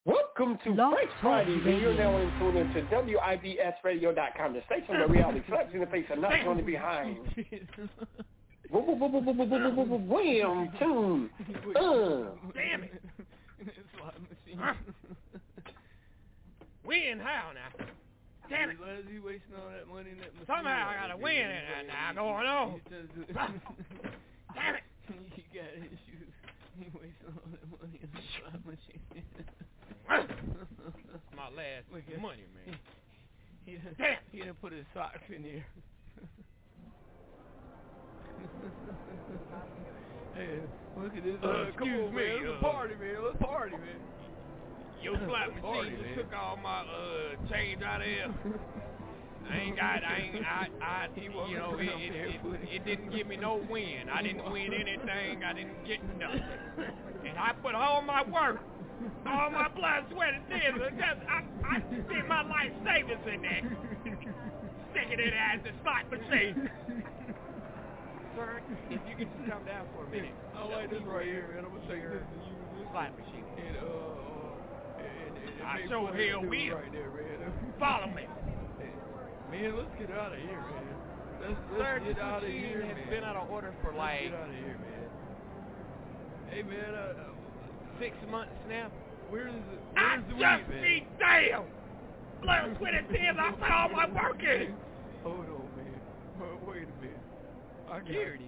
Welcome to Fresh Fridays, and you're now in tune into WIBSradio.com, the station where reality slaps in the face and not going to be behind. Wham, tune. Damn it. Win how now? Damn it. He wasting all that money in that machine. Somehow I got to win in that now going on. Damn it. You got issues. He wasting all that money in the slot machine. That's my last money, man. He done put his socks in here. Hey, look at this. Excuse me. Let's party, man. Let's party, man. Your slot machine just took all my change out of here. It didn't give me no win. I didn't win anything. I didn't get nothing. And I put all my work, all my blood, sweat, and tears. I spent my life savings in that. Sticking it as a slot machine. Sir, if you could just come down for a minute. I like this right here, man. I'm going to take this and use this slot machine. And I sure hell will. Right there, man. Follow me. Man, let's get out of here, man. Let's get out of here, man. It's been out of order for like... Let's get out of here, man. Hey, man, 6 months now. Where's the weed, man? Be damn! Blood, sweat, and tears, I put all my work in. Hold on, man. Wait a minute. I got it.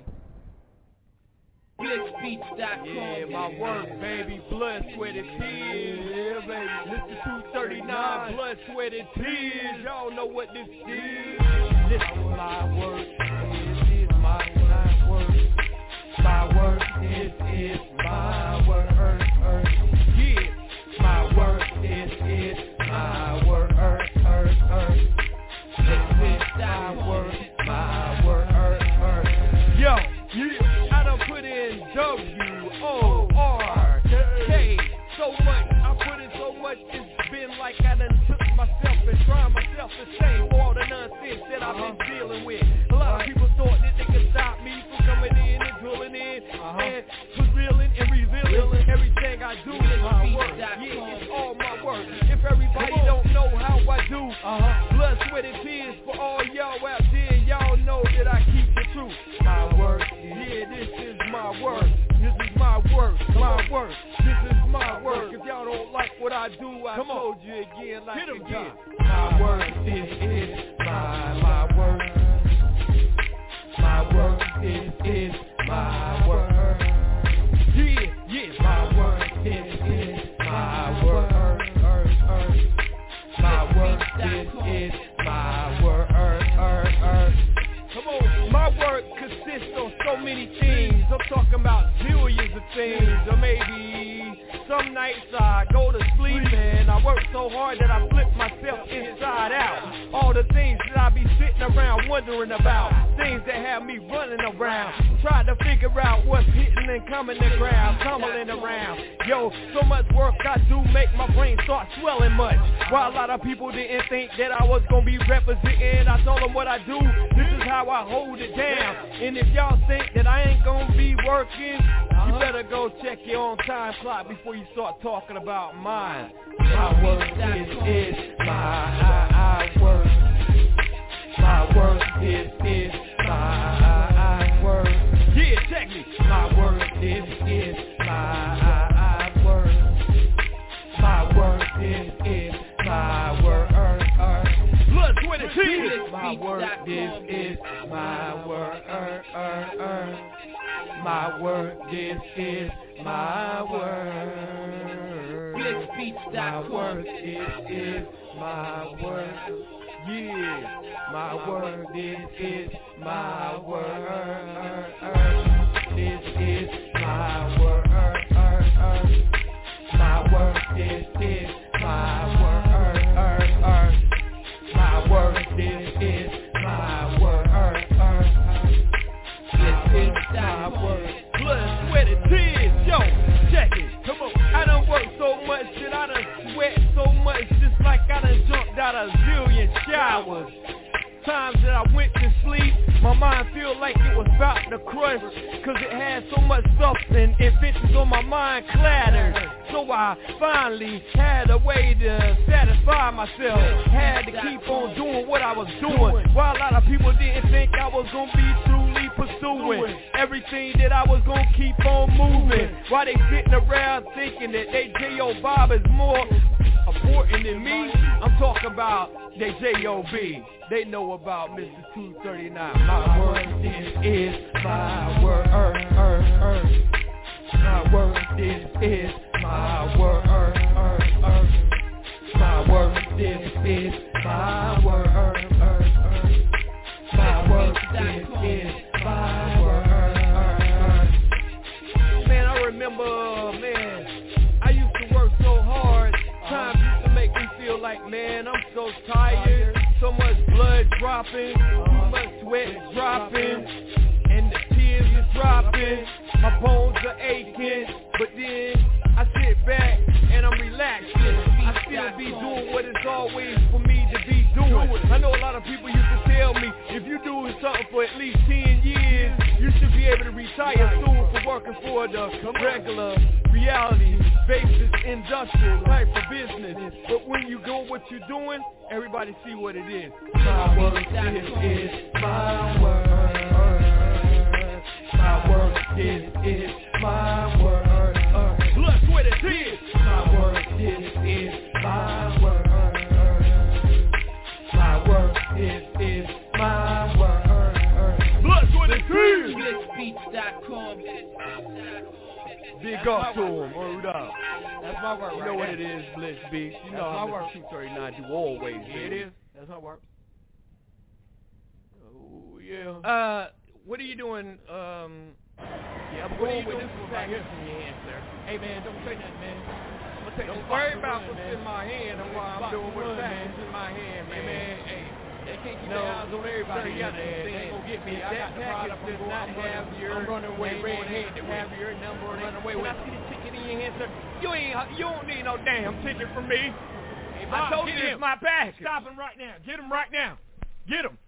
Yeah, my work, baby, blood, sweat, and tears. Yeah, baby, listen to 239, blood, sweat, and tears. Y'all know what this is. This is my work. This is my work. My work, this is my work. Yeah, my work, this is my work. This is my work, my work. Yo, I done put in W-O-R-K. So much, I put in so much, it's been like I done took myself and tried myself to save for all the nonsense that I've been dealing with. A lot of people thought that they could stop me from coming in and drilling in and revealing and revealing everything I do is my work. Yeah, it's all my work. If everybody don't know how I do, blood, sweat, and tears for all y'all out there, y'all know that I keep the truth. My work, yeah, this is my work. This is my work, my work. This is my work. If y'all don't like what I do, I told you again, like again. My work, this is my work. My work, this is my work. Yeah, my work, this is my work. My work, this is my work. Come on, my work consists of so many things. I'm talking about billions of things. Or maybe some nights I go to sleep and I work so hard that I flip myself inside out. All the things that I be sitting around wondering about. Things that have me running around. Trying to figure out what's hitting and coming to ground. Tumbling around. Yo, so much work I do make my brain start swelling much. While a lot of people didn't think that I was gonna be representing, I told them what I do. This is how I hold it down. And if y'all think that I ain't gonna be working, you better go check your own time clock before you start talking about mine. My work is my work. My work is my work. Yeah, check me. My work is my work. My work is my work. Blood, sweat, and tears. My work is my work. My work is my work. My work is my work. Yeah, my work is my work. This is my work. My work is my work. My work is my work. This is my work. Blood, sweat, and tears. Yo, check it. Come on. I done worked so much that I done sweat so much, just like I done jumped out a zillion showers. times that I went to sleep, my mind feel like it was about to crush, cause it had so much stuff and inventions on my mind clattered. So I finally had a way to satisfy myself, had to keep on doing what I was doing, while a lot of people didn't think I was gonna be truly pursuing everything that I was gonna keep on moving, while they sitting around thinking that they J.O. Bob is more important than me. I'm talking about they J.O.B. They know about Mr. 239. My word, this is my word, My word, this is my word, My word, this is my word, My word, this is my word. Man, I remember, I used to work so hard. Times used to make me feel like, man, I'm so tired. So much blood dropping, too much sweat dropping, and the tears is dropping. My bones are aching, but then I sit back and I'm relaxing. I still be doing what it's always for me to be doing. I know a lot of people used to tell me, if you're doing something for at least 10 years, you should be able to retire soon for working for the regular reality basis industrial type of business. But when you do what you're doing, everybody see what it is. My word, this is my word. My word, this is my word. Look what it is. My word, this is my word. My word, this is my word. Look what it is. BlitzBeats.com. Big up to him, word up. That's my work, You know what it is, Blitz Beats. You know how much 239 do always. It is. That's my work. Oh, yeah. What are you doing? Yeah, I'm What are going you with doing this for one right here. practice in your hand, sir? Hey, man, don't say nothing, man. I'm gonna take Don't this worry box about and what's run, in my hand and why I'm doing what's in my hand, Hey, man, hey. They can't keep No, their eyes on everybody. sir, you man. understand. They ain't gonna get me. If I that got the package product. does not have your I'm running away name on it, red-handed. have your number on it, Run away can with I see the ticket in your hand, sir? You don't need no damn ticket from me. Hey, I Bob, told get you him. it's my package. Stop him right now. Get him right now. Get him.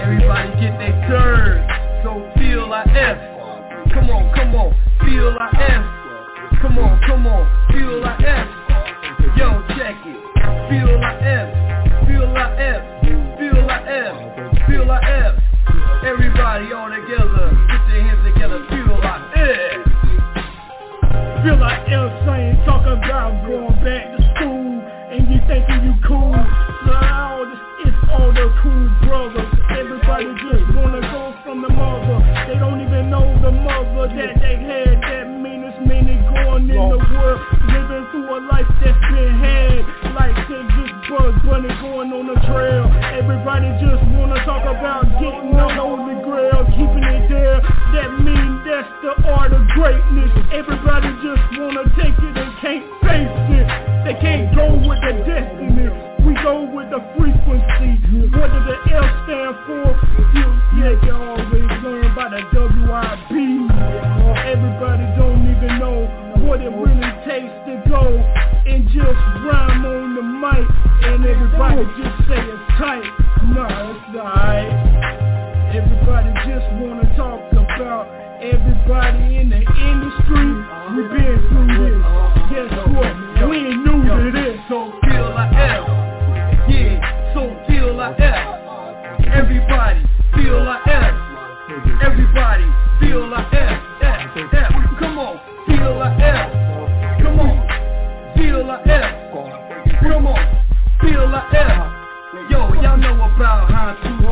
Everybody get their turn. So feel our F. Come on, feel our F. Come on, feel our F. Yo, check it. Feel our F. Feel our F. Feel our F. Feel our F. Everybody all together. Put your hands together. Feel our F. Feel our F. Saying talk about going back to school and you thinking you cool. No, it's all the cool brothers. Everybody just wanna go from the mother. They don't even know the mother that they had. That meanest minute going in the world, living through a life that's been had. Like they just Bug Bunny going on the trail. Everybody just wanna talk about getting the Holy Grail, keeping it there. That mean that's the art of greatness. Everybody just wanna take it and can't face it. They can't go with the destiny. We go with the frequency. What does the F stand for? Yeah, you always learn by the WIB. Everybody don't even know what it really takes to go and just rhyme on the mic. And everybody just say it's tight. No, it's alright. Everybody just wanna talk about everybody in the industry. We've been through this. Guess what? We ain't new to this. So feel like F. Yeah, so feel like F. Everybody feel like F. Everybody feel like F. F. Come on, feel like F. Come on, feel like F. Come on, feel like F. Yo, y'all know about how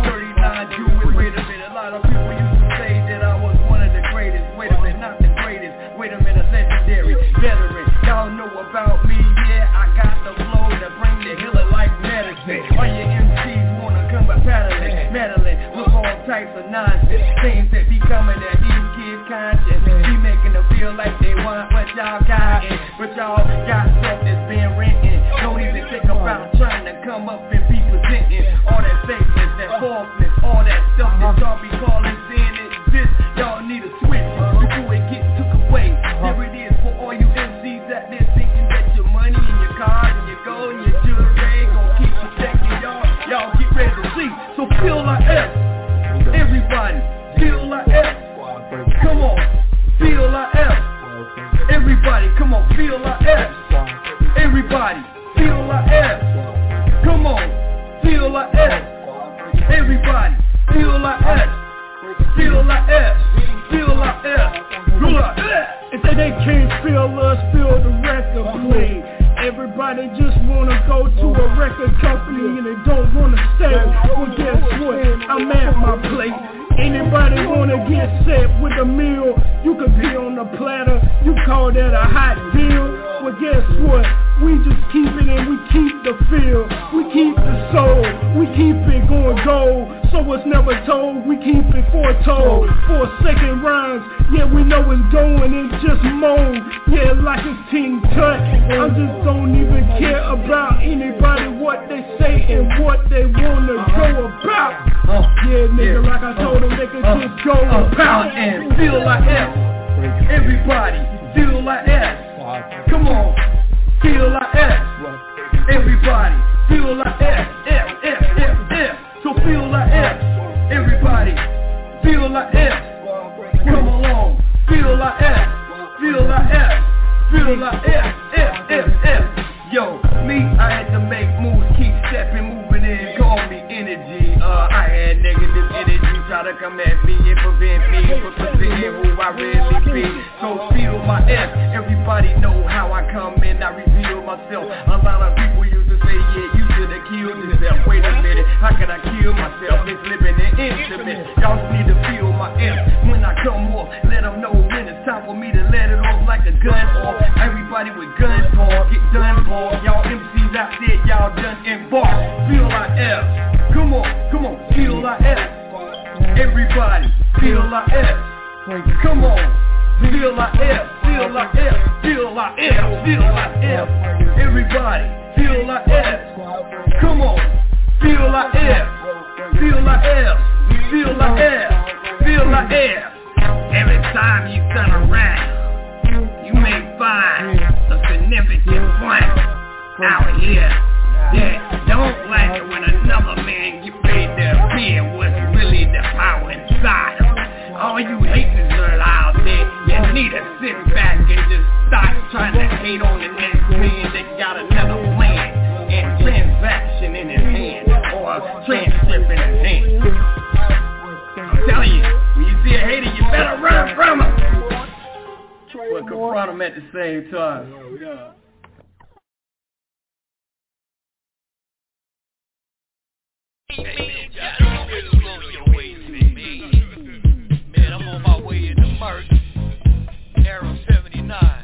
239 Jewish. Wait a minute, a lot of people used to say that I was one of the greatest. Wait a minute, not the greatest. Wait a minute, legendary veteran. Y'all know about me, yeah, I got the flow to bring the healer like medicine. All your MCs wanna come by meddling with all types of nonsense. Things that be coming at these kids' conscience. Be making them feel like they want what y'all got, but y'all got stuff that's been renting. Don't even think about trying to come up and be presenting all that fakeness, that falseness, all that stuff that y'all be calling sin exists. Y'all need a switch before it gets took away. There it is for all you MCs out there thinking that your money and your cars and your gold and your jewelry gon' keep protecting y'all. Y'all get ready to see. So feel like F. Everybody feel like F. Come on, feel like F. Everybody, come on, feel like F. Everybody feel like F. Come on, feel like F. Everybody feel like F. Feel like F. Feel like F. Feel like F. If they can't feel us, feel the record play. Everybody just wanna go to a record company and they don't wanna stay. Well, guess what? I'm at my place. Anybody wanna get set with a meal? You could be on the platter. You call that a hot deal? Well, guess what? We just keep it and we keep the feel. We keep the soul. We keep it going gold. So it's never told. We keep it foretold. 4 second rhymes. Yeah, we know it's going. It's just mold. Yeah, like it's Team Tut. I just don't even care about anybody, what they say and what they wanna go about. Yeah, nigga, like I told them, they could just go about and feel like F. Everybody feel like F. Come on, feel like F. Everybody feel like F. So feel like F. Everybody feel like F. Come along, feel like F. Feel like F. Feel like F. Yo, me, I had to make moves, keep stepping, moving in, call me energy. I had negative energy try to come at me and prevent me from presenting who I really be. So feel my F. Everybody know how I come in, I reveal myself. A lot of people used to say, yeah, you should have killed yourself. Wait a minute, how can I kill myself? It's living in intimate. Y'all need to feel my F. When I come off, let them know when it's time for me to let it off like a gun off. Everybody with guns on, get done for. Y'all MCs out there, y'all done embarked. Feel like F. Come on, feel like F. Everybody, feel like F. Come on, feel like F. Feel like F. Feel like F. Feel like F. Everybody, feel like F. Come on, feel like F. Feel like F. Feel like F. Feel like F. Every time you turn around, you may find a significant point out here that don't like it when another man get paid to appear what's really transcript in his hand. I'm telling you, when you see a hater, you better run from him. But confront him at the same time. Man, I'm on my way in the merch. Arrow 79.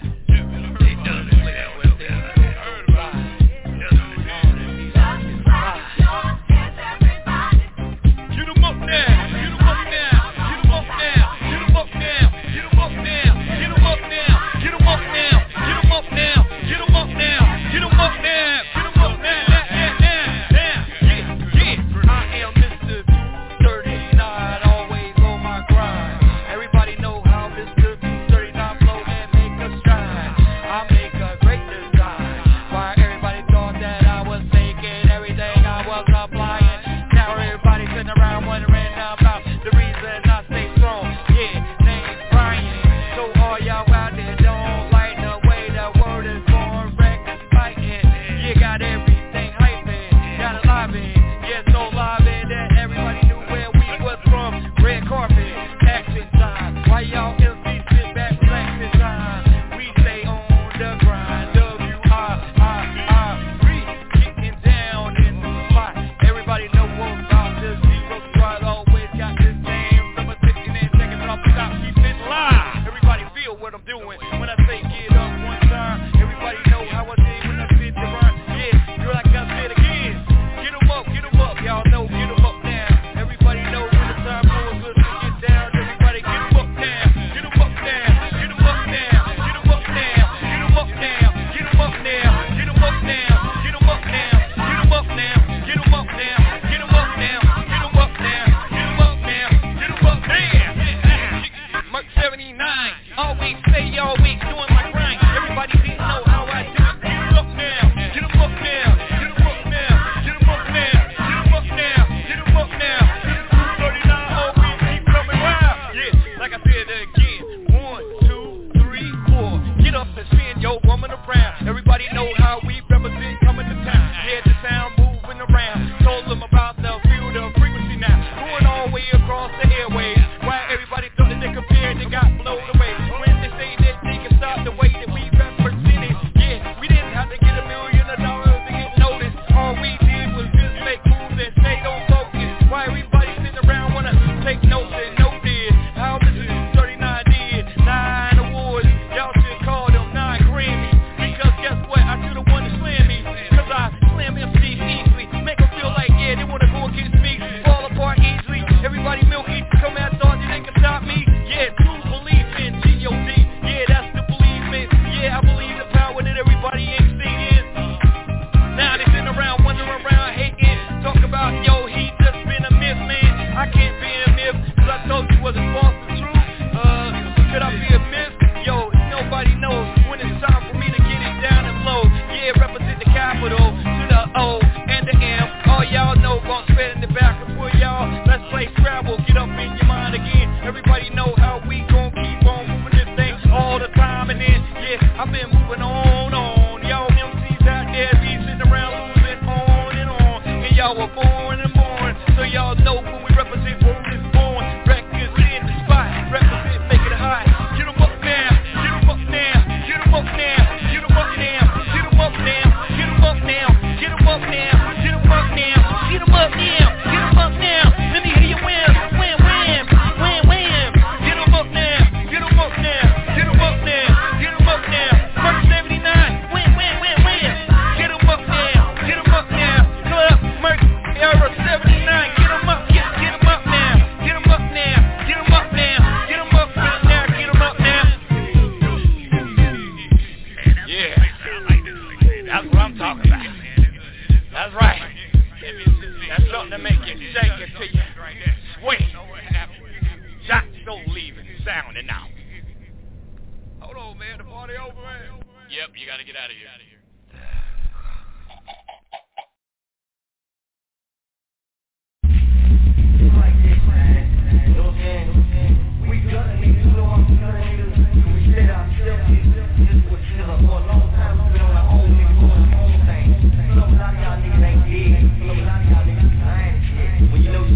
Y'all niggas ain't dead. A lot of y'all niggas, I ain't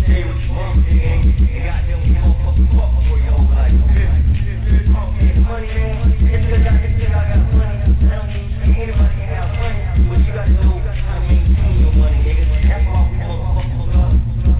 tell you what you want, nigga, and goddamn motherfucker fuck for your whole life. Money, man, it's because I got money. I don't mean anybody can have money, but you gotta know how to maintain your money, nigga. That's why we motherfuckers up.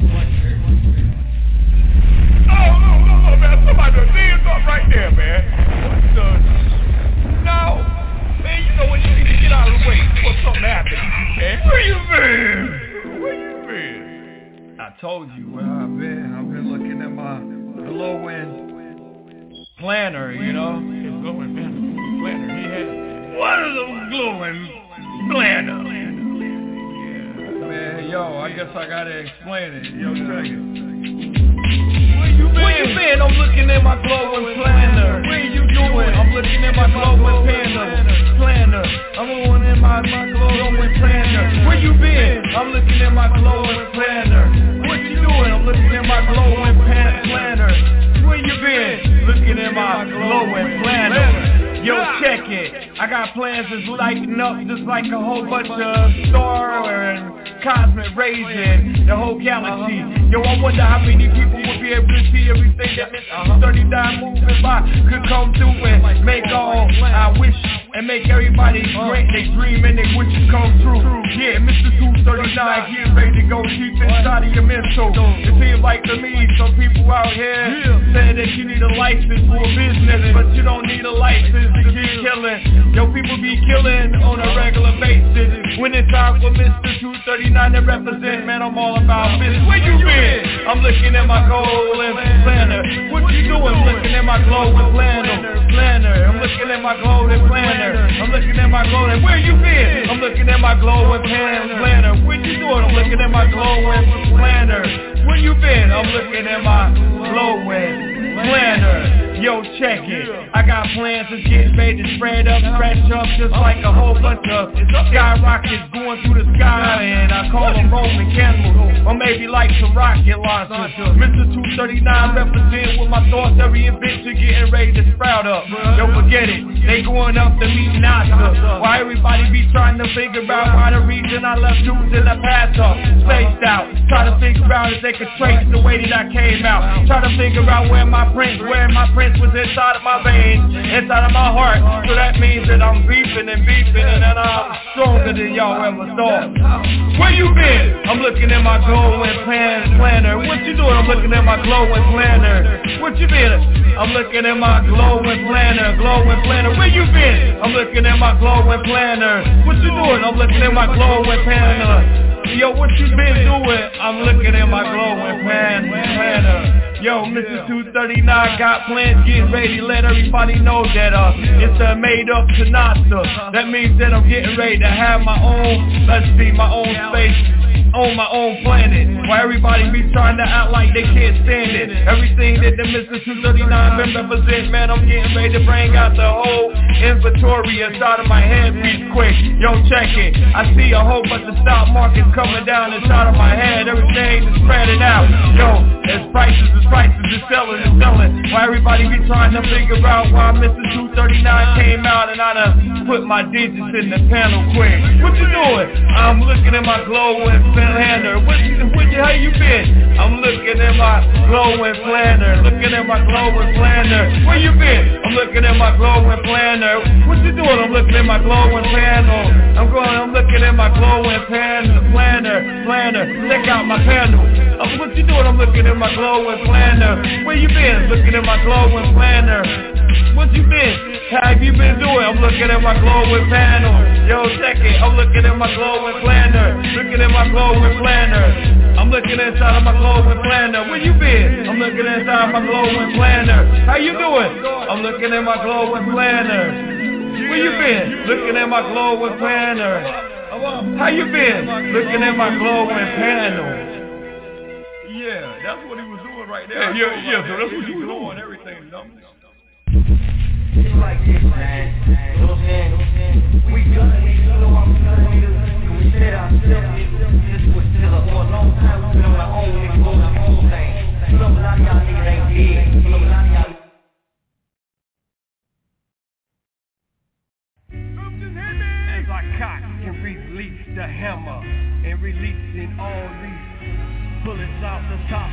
Oh, man, somebody done hands up right there, man. What the? No. Man, you know what, you need to get out of the way before something happens, man. Where you been? Where you been? I told you where I've been. I've been looking at my glowing planner, you know? His glowing planner, he had. What is a glowing planner? Yeah, man, yo, I guess I gotta explain it. Yo, check it. Where you been? I'm looking at my glowing planner. Where you doing? I'm looking at my glowing planner. I'm going in my glowing planner. Where you been? I'm looking at my glowing planner. What you doing? I'm looking at my glowing planner. Where you been? Looking at my glowing planner. Yo, check it. I got plans that's lighting up just like a whole bunch of stars and cosmic rays in the whole galaxy. Yo, I wonder how many people would be able to see everything that Mr. 39 moving by could come through and make all I wish and make everybody great. They dream and they wishes come true. Yeah, Mr. 239 getting ready to go deep inside of your mental. It seems like to me some people out here saying that you need a license for a business, but you don't need a license to keep killing. Yo, people be killing on a regular basis. When it's time for Mr. 239 to represent, man, I'm all about business. Where you been? I'm looking at my glowing planner. What you doing? I'm looking at my glowing planner. I'm looking at my glowing planner. I'm looking at my glowing. Where you been? I'm looking at my glowing planner. What you doing? I'm looking at my glowing planner. Where you been? I'm looking at my glowing planner. Yo, check it. I got plans that's getting ready to spread up, stretch up, just like a whole bunch of skyrockets going through the sky, and I call them Roman candles, or maybe like some rocket launchers. Mr. 239 represent with my thoughts, every invention getting ready to sprout up. Yo, forget it. They going up to meet NASA. Why everybody be trying to figure out why the reason I left dudes in the past up, spaced out. Try to figure out if they could trace the way that I came out. Try to figure out where my prince was inside of my veins, inside of my heart. So that means that I'm beefing and that I'm stronger than y'all ever thought. Where you been? I'm looking at my glowing planner. What you doing? I'm looking at my glowing planner. What you been? I'm looking at my glowing planner. Where you been? I'm looking at my glowing planner. What you doing? I'm looking at my glowing planner. Yo, what you been doing? I'm looking at my glowing planner. Yo, Mr. 239 got plans getting ready to let everybody know that it's made up to NASA. That means that I'm getting ready to have my own, my own space, on my own planet. Why everybody be trying to act like they can't stand it. Everything that the Mr. 239 been represent, man, I'm getting ready to bring out the whole inventory inside of my head real quick. Yo, check it. I see a whole bunch of stock markets coming down inside of my head. Everything is spreading out. Yo, it's prices, it's selling. Why everybody be trying to figure out why Mr. 239 came out and I done put my digits in the panel quick. What you doing? I'm looking at my glowing planner. How you been? I'm looking at my glowing planner. Where you been? I'm looking at my glowing planner. What you doing? I'm looking at my glowing panel. I'm looking at my glowing planner. Check out my panel. What you doing? I'm looking at my glowing planner. Where you been? Looking at my glowing planner. What you been? How have you been doing? I'm looking at my glowing panel. Yo, check it. I'm looking at my glowing planner. I'm looking inside of my glowing planner. Where you been? I'm looking inside my glowing planner. How you doing? I'm looking at my glowing planner. Where you been? Looking at my glowing planner. How you been? Looking at my glowing panel. Yeah, that's what he was doing right there. Yeah, so that's what he was doing. Everything, It's like this, man. You know what I'm saying? We done it. You know what I'm saying? We said ourselves, this was still for a long time. We've been on our own, niggas, doing our own thing. You know, a lot of y'all niggas ain't dead. You know, a lot of y'all. As I cock and release the hammer and releasing all these bullets out the top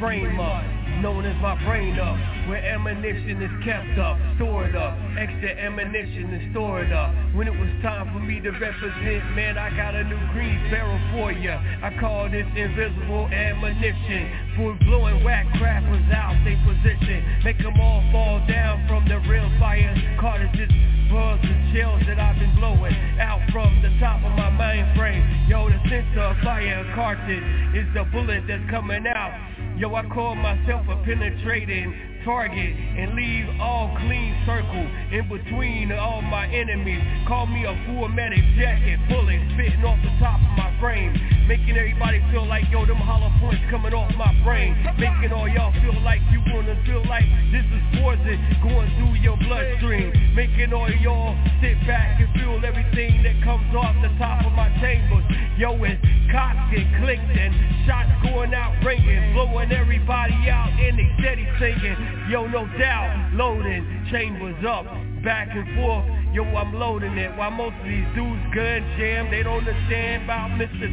frame up, known as my brain up, where ammunition is kept up, stored up, extra ammunition is stored up. When it was time for me to represent, man, I got a new green barrel for ya. I call this invisible ammunition, for blowing whack crackers out they position, make them all fall down from the real fire cartridges, bugs and shells that I've been blowing out from the top of my mind frame. Yo, the center of fire cartridge is the bullet that's coming out. Yo, I call myself a penetrating target and leave all clean circle in between all my enemies. Call me a full medic jacket, bullet spitting off the top of my frame, making everybody feel like, yo, them hollow points coming off my brain, making all y'all feel like you wanna feel like this is poison going through your bloodstream, making all y'all sit back and feel everything that comes off the top of my chambers. Yo, it's cocked and clicked and shots going out ringing, blowing everybody out and they steady singing. Yo, no doubt, loading chambers up, back and forth. Yo, I'm loading it while most of these dudes gun jam. They don't understand about Mr.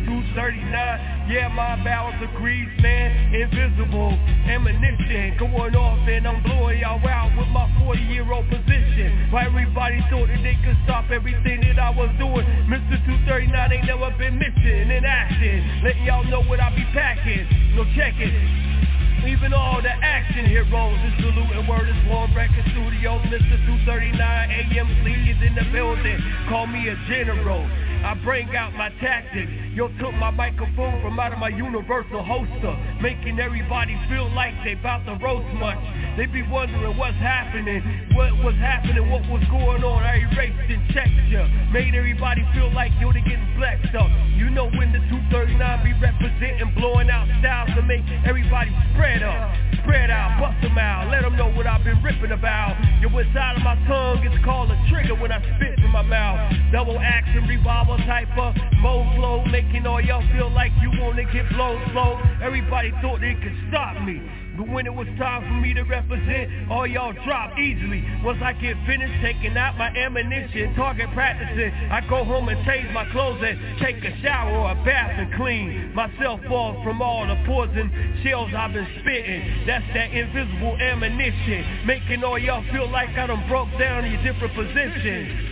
239. Yeah, my barrels of grease, man, invisible ammunition going off and I'm blowing y'all out with my 40-year-old position. Why everybody thought that they could stop everything that I was doing. Mr. 239 ain't never been missing in action, letting y'all know what I be packing. No, check it. Even all the action heroes is saluting. Word is born, Record Studios. Mr. 239 AM Fleet is in the building. Call me a general. I bring out my tactics. Yo, took my microphone from out of my universal holster, making everybody feel like they about to roast much. They be wondering what's happening, what was happening, what was going on. I erased and checked ya, made everybody feel like yo, they getting flexed up. You know when the 239 be representing, blowing out styles to make everybody spread up, spread out, bust them out, let them know what I've been ripping about. Yo, inside of my tongue, it's called a trigger when I spit from my mouth. Double action, revolver type of mode flow, making all y'all feel like you wanna get blown slow. Everybody thought they could stop me, but when it was time for me to represent, all y'all dropped easily. Once I get finished taking out my ammunition, target practicing, I go home and change my clothes and take a shower or a bath and clean myself off from all the poison shells I've been spitting. That's that invisible ammunition, making all y'all feel like I done broke down in your different positions.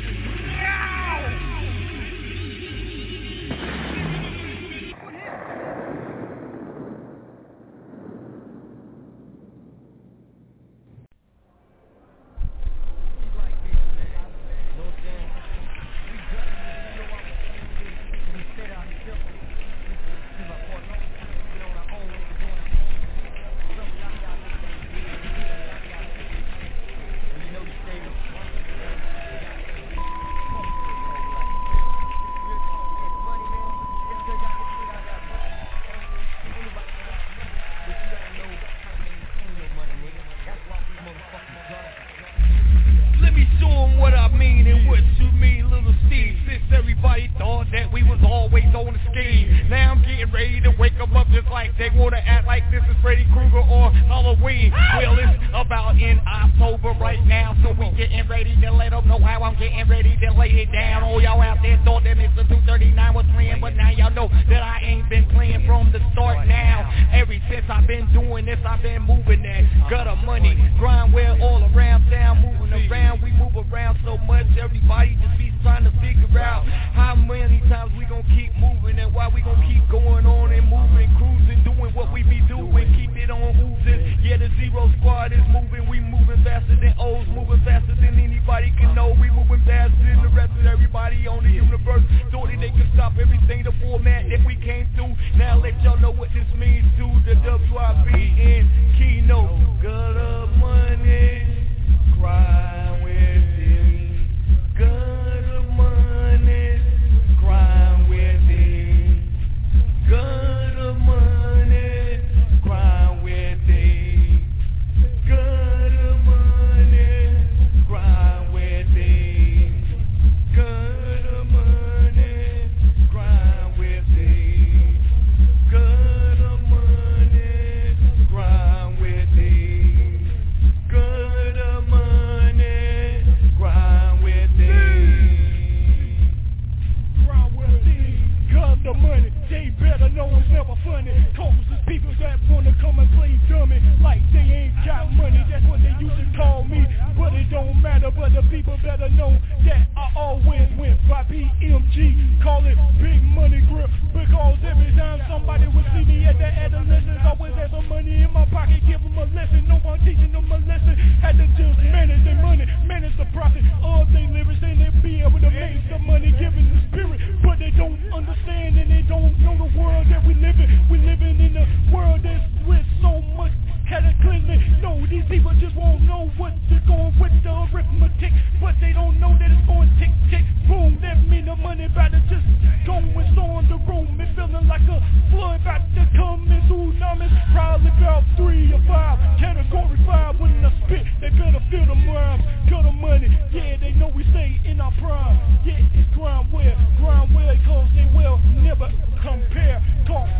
know it's never funny. Cause it's people that wanna come and play dummy like they ain't got money. That's what they used to call me, but it don't matter. But the people better know that I always went by BMG. Call it Big Money Grip, because every time somebody would see me at the adolescence, always had some money in my pocket, give them a lesson. No one teaching them a lesson. Had to just manage their money, manage the profit of their lyrics, and they be able to make some money, giving the spirit. But they don't understand and they don't know the world that we live in. We living in a world that's with so much cataclysmic. No, these people just won't know what they're going with the arithmetic, but they don't know that it's going tick, tick, boom. That mean the money about to just go and storm the room. It feeling like a flood about to come in tsunamis. Probably about 3 or 5, category 5. When I spit, they better feel the rhymes, kill the money. Yeah, they know we stay in our prime. Yeah, it's grind well, cause they will never compare. Talk.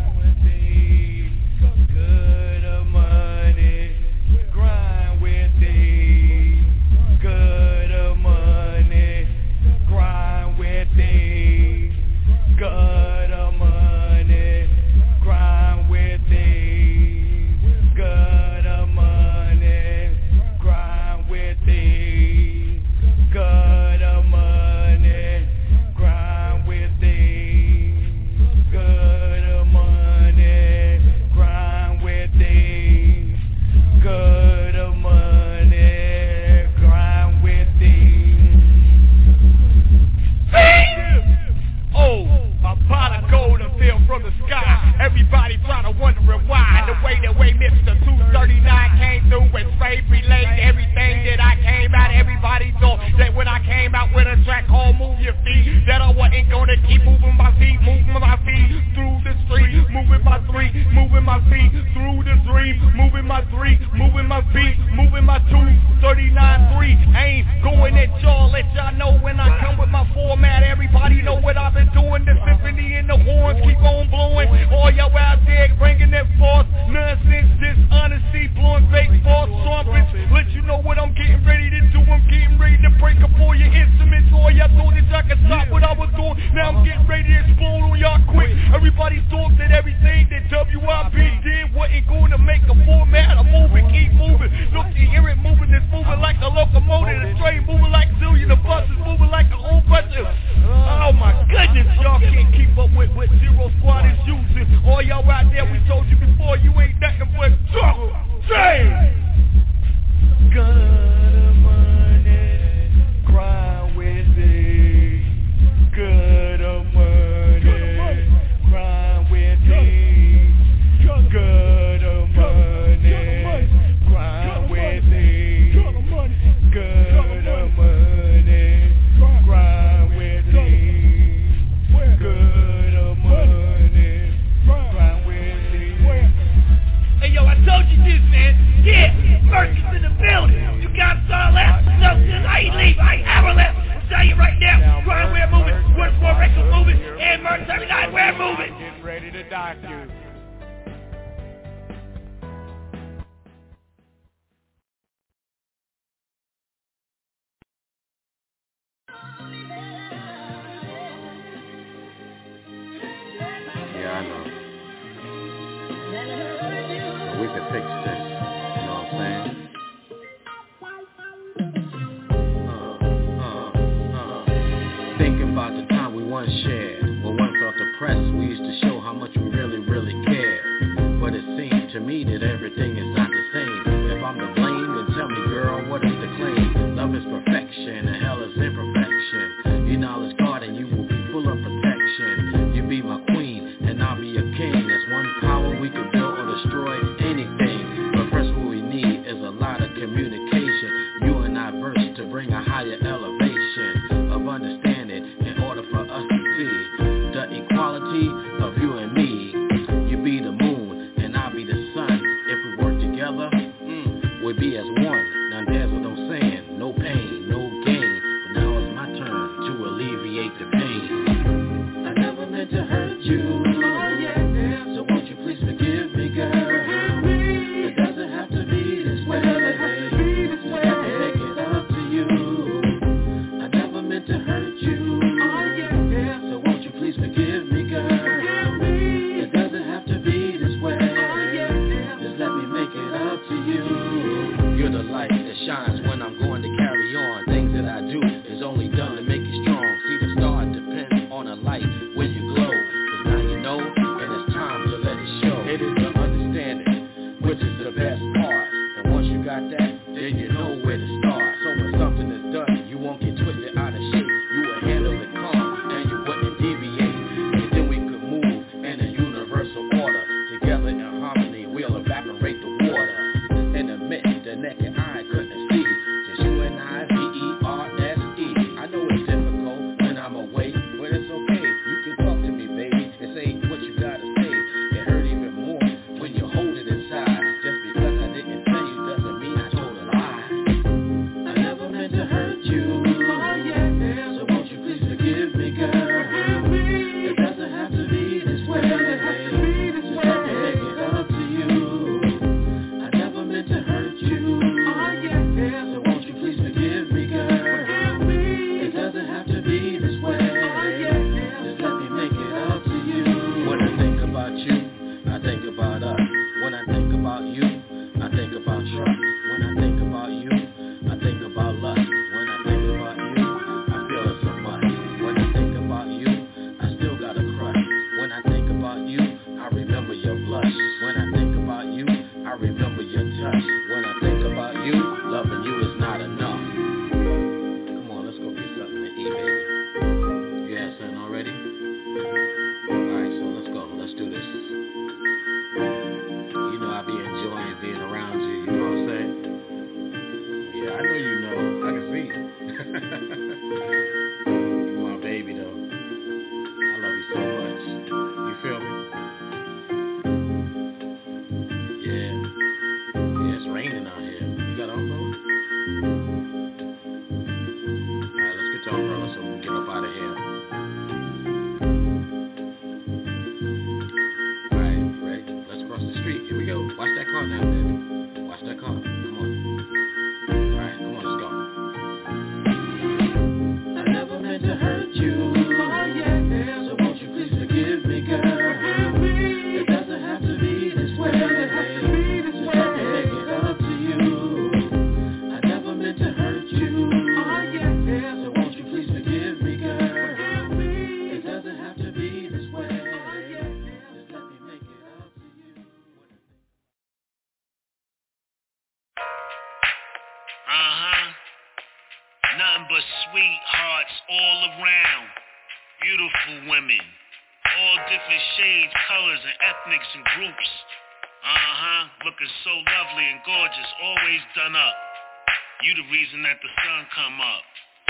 Good of money, grind with thee. Good of money, grind with thee. Good of money, grind with thee. Good of money, grind with thee. Good of money, grind with thee. Good of money, grind with thee. Good of money, grind with thee. Oh, a pot of gold that fell from the sky. Everybody probably wondering why. The way Mr. 239 came through and sprayed relayed everything that I came out. Everybody thought that when I came out with a track called Move Your Feet, that I wasn't gonna keep moving my feet through the street, moving my feet through the dream, moving my 3, moving my feet, moving my 239-3. Ain't going at y'all, let y'all know when I come with my format. Everybody know what I've been doing. The symphony and the horns keep on blowing. All y'all out there bringing that false nonsense, dishonesty, blowing fake false trumpets. Let you know what I'm getting ready to do. I'm getting ready to break up all your instruments. All y'all thought that y'all could stop what I was doing. Now I'm getting ready to explode on y'all quick. Everybody thought that everything that WIP did wasn't going to make a format. I'm moving, keep moving. Look, you hear it moving. It's moving like a locomotive. The train moving like zillion. The bus is moving like a whole bunch of... Oh my goodness, y'all can't keep up with what Zero Squad is using. All y'all out there, we told you before, you ain't nothing but trouble. Say, good money, grind with thee. Good money, grind with thee. Good money, grind with thee. Good money, grind with thee. Good money, grind with thee. Hey yo, I told you this, man. Yeah, Mercy's in the building. You got us all left. No, I ain't leaving. I ain't ever left. I'll tell you right now. Grind, we're moving. What's more record moving? And Mercy 39, we're moving. Getting ready to dock you. Yeah, I know. We can fix this, you know what I'm saying? Thinking about the time we once shared, when once off the press, we used to show how much we really, really cared. But it seemed to me that everything is not the same. If I'm to blame, then tell me, girl, what is the claim? Love is perfection, and hell is imperfection. Your knowledge guard, and you will be full of protection. You be my queen, and I'll be your king. There's one power we can build or destroy anything. But first what we need is a lot of communication. You and I verse to bring a higher elevation of understanding in order for us to see the equality of you and me. You be the moon, and I'll be the sun. If we work street. Here we go. Watch that car now, baby. Watch that car. Come on. Alright, come on, let's go. I never meant to hurt you. So won't you please forgive me, girl? It doesn't have to be this way. Just let me make it up to you. I never meant to hurt you. So won't you please forgive me, girl? It doesn't have to be this way. Just let me make it up to you. Nothing but sweethearts all around. Beautiful women. All different shades, colors, and ethnics and groups. Looking so lovely and gorgeous, always done up. You the reason that the sun come up.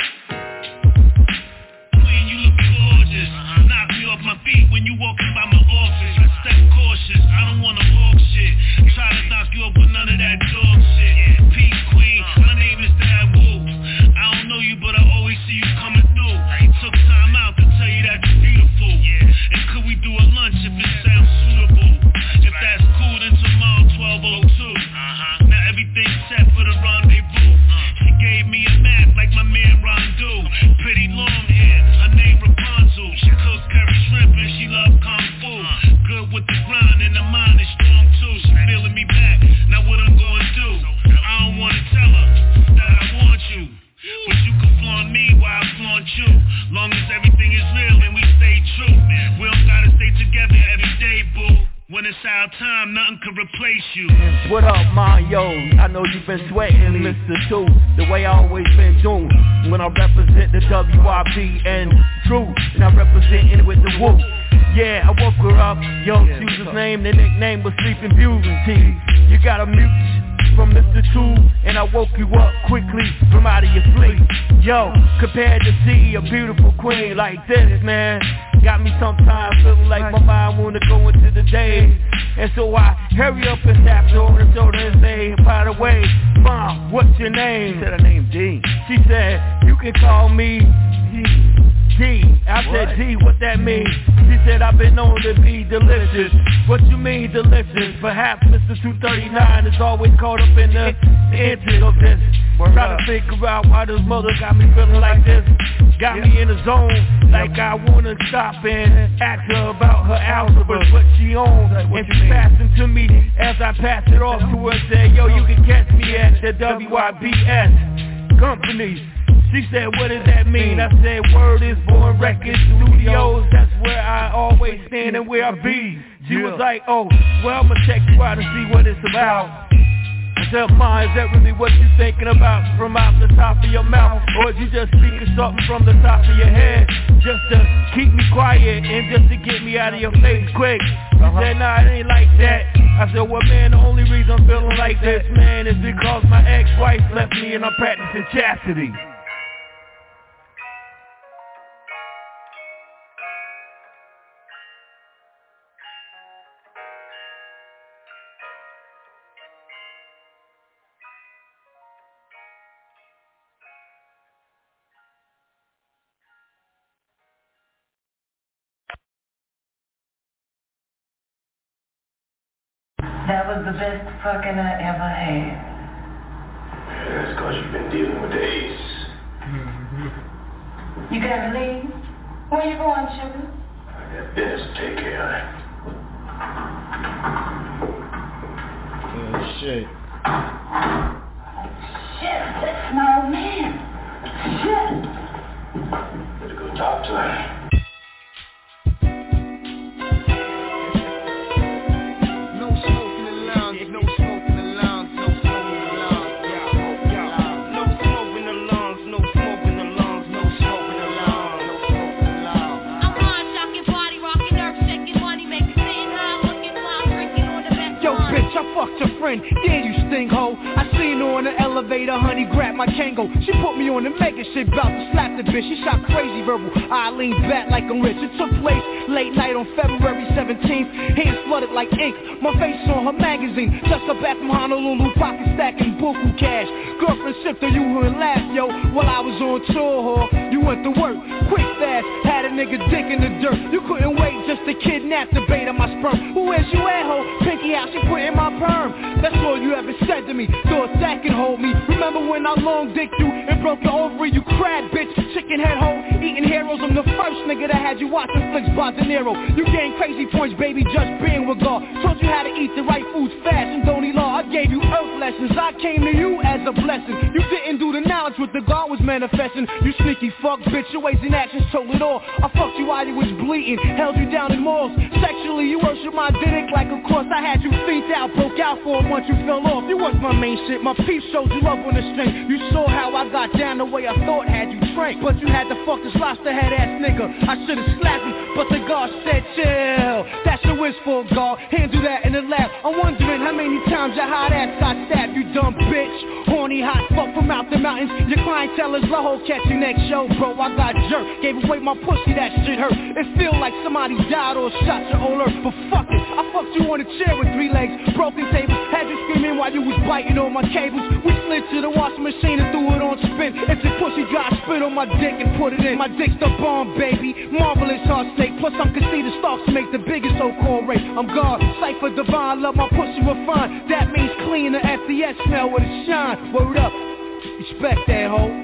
Queen, you look gorgeous. Knock me off my feet when you walking by my office. I step cautious, I don't wanna walk shit. Try to knock you up with none of that dog shit. Peace, queen, my name is Dad Wu. I don't know you, but I always see you coming through. Took time out to tell you that you're beautiful. And could we do a lunch if it sounds suitable? If that's cool, then tomorrow 12:02. Now everything's set for the rendezvous. She gave me a map like my man Rondu. Pretty long hair, her name Rapunzel. She cooks curry shrimp and she loves kung fu. Good with the grind and the mind is strong too. She feeling me back, now what I'm gonna do? I don't wanna tell her that I want you, but you can flaunt me while I flaunt you. Long as everything is real and we stay true. We don't gotta stay together every day, boo. When it's our time, nothing can replace you. What up, Mario? I know you've been sweating, Mr. Two, the way I always been doing. When I represent the WIB and True, and I represent it with the Woo. Yeah, I woke her up, yo, she was his name, the nickname was Sleeping Beauty. You got a mute from Mr. Two, and I woke you up quickly from out of your sleep. Yo, compared to see a beautiful queen like this, man, got me sometimes feeling like my mind wanna go into the day. And so I hurry up and tap her on the shoulder and say, by the way, Mom, what's your name? She said her name D. She said, you can call me D. I said, D, what that mean? She said, I've been known to be delicious. What you mean delicious? Perhaps Mr. 239 is always caught up in the intent of this. Try to figure out why this mother got me feeling like this. Got me in the zone, like I wanna stop and ask her about her algebra, what she owns. And she passed it to me as I passed it off to her and said, yo, you can catch me at the WIBS company. She said, what does that mean? I said, word is Born Record Studios. That's where I always stand and where I be. She was like, oh, well, I'ma check you out and see what it's about. I said, Ma, is that really what you're thinking about from out the top of your mouth? Or is you just speaking something from the top of your head just to keep me quiet and just to get me out of your face quick? She said, nah, it ain't like that. I said, well, man, the only reason I'm feeling like this, man, is because my ex-wife left me and I'm practicing chastity. That was the best fucking I ever had. That's because you've been dealing with the ace. You gotta leave? Where you going, sugar? I got business to take care of. Shit. Shit, that's my old man. Shit. Better go talk to him. Fucked your friend, yeah you sting ho. I seen her on the elevator, honey grabbed my Kango. She put me on the mega shit, bout to slap the bitch. She shot crazy verbal, I leaned back like I'm rich. It took place Late night on February 17th, hands flooded like ink. My face on her magazine. Just got back from Honolulu, pocket stacking buku cash. Girlfriend sipped her, you and laughed, yo. While I was on tour, you went to work, quick fast. Had a nigga dick in the dirt. You couldn't wait just to kidnap the bait of my sperm. Who is you at, ho? Pinky out, she put in my perm. That's all you ever said to me. Thought that can hold me. Remember when I long dicked you and broke your ovary? You crab bitch, chicken head hoe, eating heroes. I'm the first nigga that had you watching flicks by De Niro. You gained crazy points, baby, just being with God. Told you how to eat the right foods fast and don't eat law. I gave you earth lessons. I came to you as a blessing. You didn't do the knowledge what the God was manifesting. You sneaky fuck bitch, your ways and actions told it all. I fucked you while you was bleeding, held you down in malls. Sexually, you worship my dick like of course I had you feet out, broke out for a month, you fell off. You was my main shit, my peeps showed you love on the string. You saw how I got down the way I thought had you trained. But you had to fuck this lobster head ass nigga. I should've slapped him, but the God said chill. That's your wish for God, handle that in the lab. I'm wondering how many times your hot ass got stabbed, you dumb bitch. Horny hot fuck from out the mountains. Your clientele is low, catch you next show, bro. I got jerked, gave away my pussy, that shit hurt. It feel like somebody died or shot your old earth. But fuck it, I fucked you on a chair with 3 legs, broken tables, had you screaming while you was biting on my cables. We slid to the washing machine and threw it on spin. If your pussy dry, spit on my dick and put it in. My dick's the bomb, baby, marvelous heart snake. Plus I'm conceited stalks to make the biggest so-called rape. I'm God, cypher divine, love my pussy refined. That means clean, the FDS smell with a shine. Word up, respect that hoe.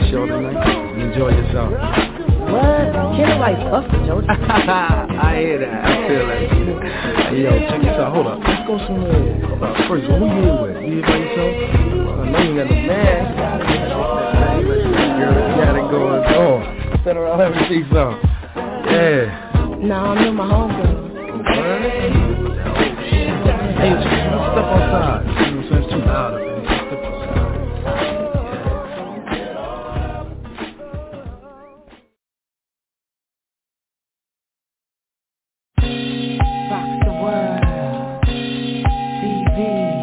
show tonight. Enjoy yourself. What? Can't nobody fuck with Jody. I hear that. I feel that. Hey, yo, check this out. Hold up. Let's go somewhere. Hold up. First, who you here with? You here by yourself? I know you ain't got no man. Girl, you got it going on. Stand around, let me see something. Yeah. No, I'm with my homegirl. Hey, let's step outside. It's too loud up here. Step outside. Rock the world. TV.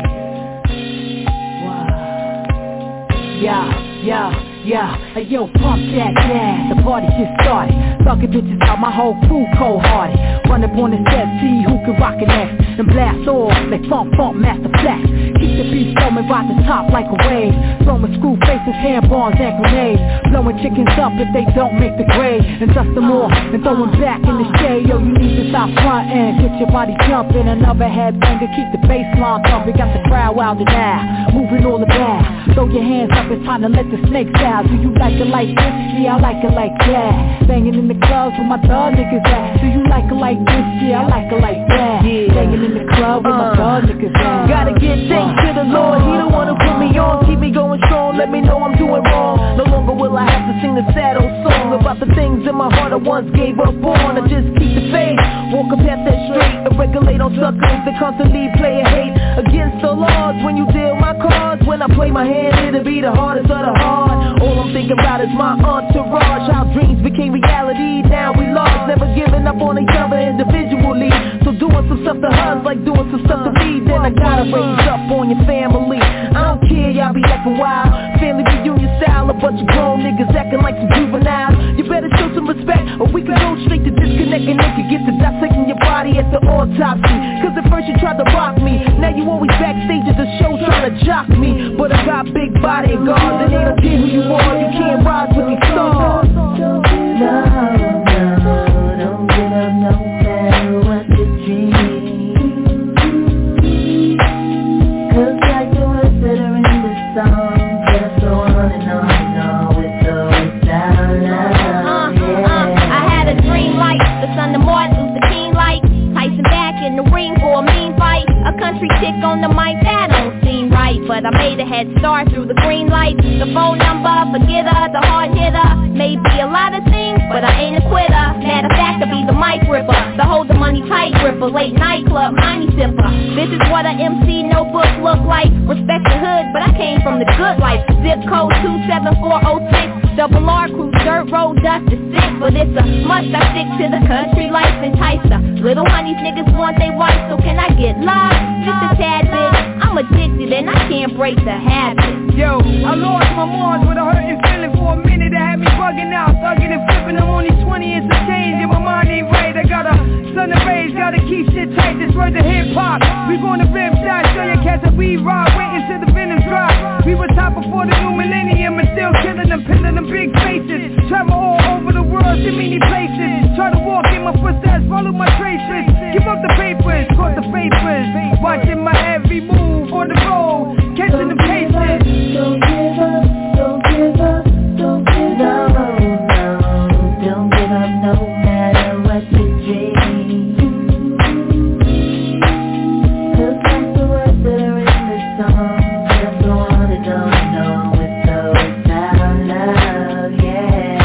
What? Yeah. Hey, yo, pump that gas. The party just started. Fucking bitches out, my whole crew cold-hearted. Run up on the set, see who can rock it next. And blast off like funk, master flex. Keep the beat storming, ride the top like a wave. Throwing screw faces, handbombs and grenades. Blowing chickens up if they don't make the grade. And dust them off and throw them back in the shade. Yo, you need to stop frontin', get your body jumping. Another headbanger, keep the bass line thumping. Got the crowd wildin' now, moving all the back. Throw your hands up, it's time to let the snakes out. Do you like it like this? Yeah, I like it like that. Banging in the clubs with my thug niggas at. Do you like it like this? Yeah, I like it like that. Banging in the club with my thug niggas at. Gotta give thanks to the Lord. He the one who put me on. Keep me going strong. Let me know I'm doing wrong. No longer will I have to sing the sad old song about the things in my heart I once gave up on. I just keep the faith, walk a path that's straight, and regulate on suckers that constantly play a hate against the laws. When you deal my cards, when I play my hand, it'll be the hardest of the hard. All I'm thinking about is my entourage. How dreams became reality, now we lost. Never giving up on each other individually. So doing some stuff to us like doing some stuff to me. Then I gotta raise up on your family. I don't care, y'all be acting wild. Family reunion style, a bunch of grown niggas acting like some juveniles. You better show some respect, or we can go straight to disconnecting. They can get to dissecting your body at the autopsy. Cause at first you tried to rock me, now you always backstage at the show trying to jock me. But I got big bodyguards, and they don't care who you are. You can't rise with these stars. Don't give up, no matter what you dream. Cause like the words that are in this song, just go on and on with those sound I had a dream like the son of Martin Luther King, like Tyson back in the ring for a mean fight. A country chick on the mic, that don't seem right, but I made a head start through the green light. The phone number, forget her, the hard hitter. Maybe a lot of things, but I ain't a quitter. Matter of fact, I be the mic ripper, the hold the money tight gripper, late night club, money sipper. This is what a MC notebook look like. Respect the hood, but I came from the good life. Zip code 27406. Double R crew, dirt road, dust is sick. But it's a must, I stick to the country life enticer. Little honeys niggas want they wife, so can I get lost? Just a tad bit, I'm addicted and I can't break the habit. Yo, I lost my mind with a hurting feeling for a minute that had me bugging out, thugging and flipping. I'm only 20 and some change, and my mind ain't right. I got a son of rage, gotta keep shit tight. This word to hip hop. We gonna rip shots, show your cats that we rock, waiting till the venom drop. We were top before the new millennium and still killing them, pilling them big faces. Travel all over the world to many places. Try to walk in my footsteps, follow my traces. Give up the papers, caught the papers. Watching my every move on the road, catching them cases. Don't give up, don't give up, don't give up, no, don't give up no matter what you dream. Cause like the words that are in this song, just go on and on with those sound love, yeah.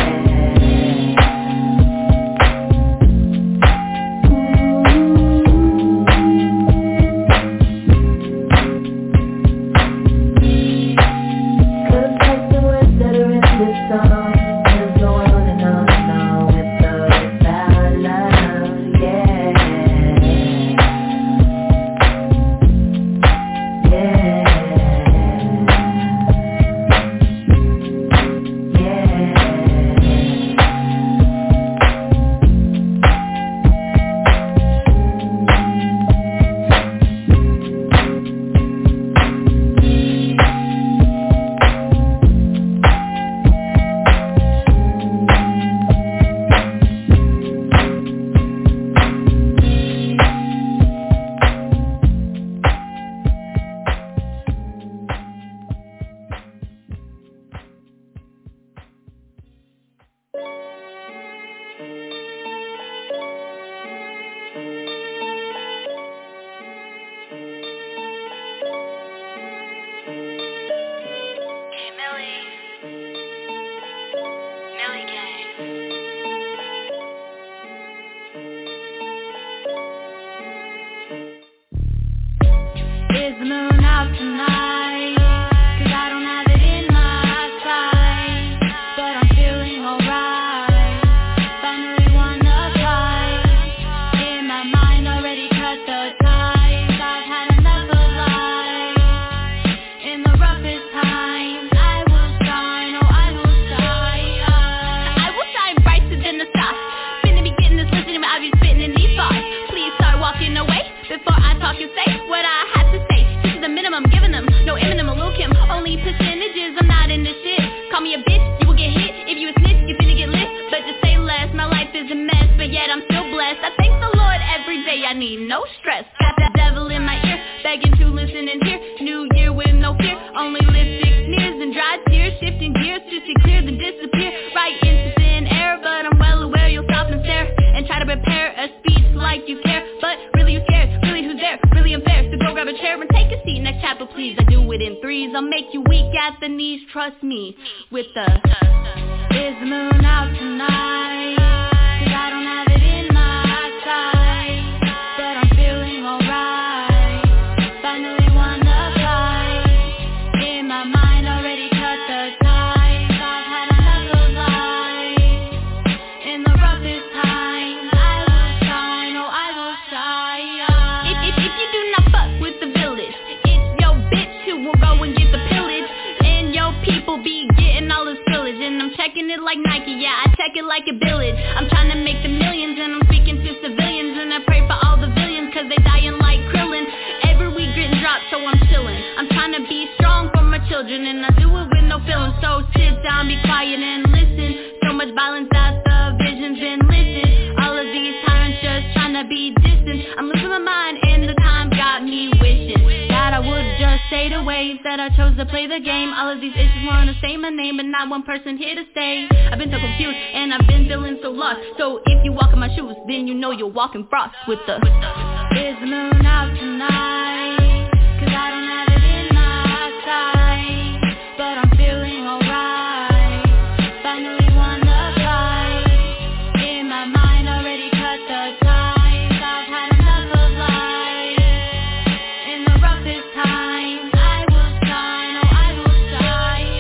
call me a bitch, you will get hit. If you a snitch, you finna get lit. But just say less, my life is a mess, but yet I'm still blessed. I thank the Lord every day, I need no stress. Got that devil in my ear, begging to listen and hear. New year with no fear, only lipstick sneers and dry tears. Shifting gears to see clear, then disappear right into thin air. But I'm well aware you'll stop and stare and try to prepare a speech like you care. But really you scared, really who's there, really unfair. So go grab a chair and take a seat, next chapter please. I do it in threes, I'll make you weak at the knees, trust me. With the is the moon out tonight? 'Cause I don't have it in my sight, but I'm feeling alright. Finally won the fight. In my mind already cut the ties. I've had enough of life. In the roughest time, I will shine, oh I will shine. If you do not fuck with the village, it's your bitch who will go and get the pillage. And your people be getting all this pillage. And I'm checking it like Nike, yeah, I check it like a village. I'm trying to make the millions and I'm speaking to civilians. And I pray for all the villains cause they dying like Krillin. Every week getting dropped so I'm chillin'. I'm trying to be strong for my children and I do it with no feeling. So sit down, be quiet and listen. So much violence that the vision's been listed. All of these tyrants just trying to be distant. I'm losing my mind and the time got me wishing that I would just say the ways that I chose to play the game. All of these issues wanna say my name, but not one person here to stay. I've been so confused and I've been feeling so lost. So if you walk in my shoes, then you know you're walking frost. With the is the moon out tonight? 'Cause I don't have it in my sight, but I'm feeling alright. Finally won the fight. In my mind already cut the ties. I've had enough of life. In the roughest times, I will shine, oh I will shine.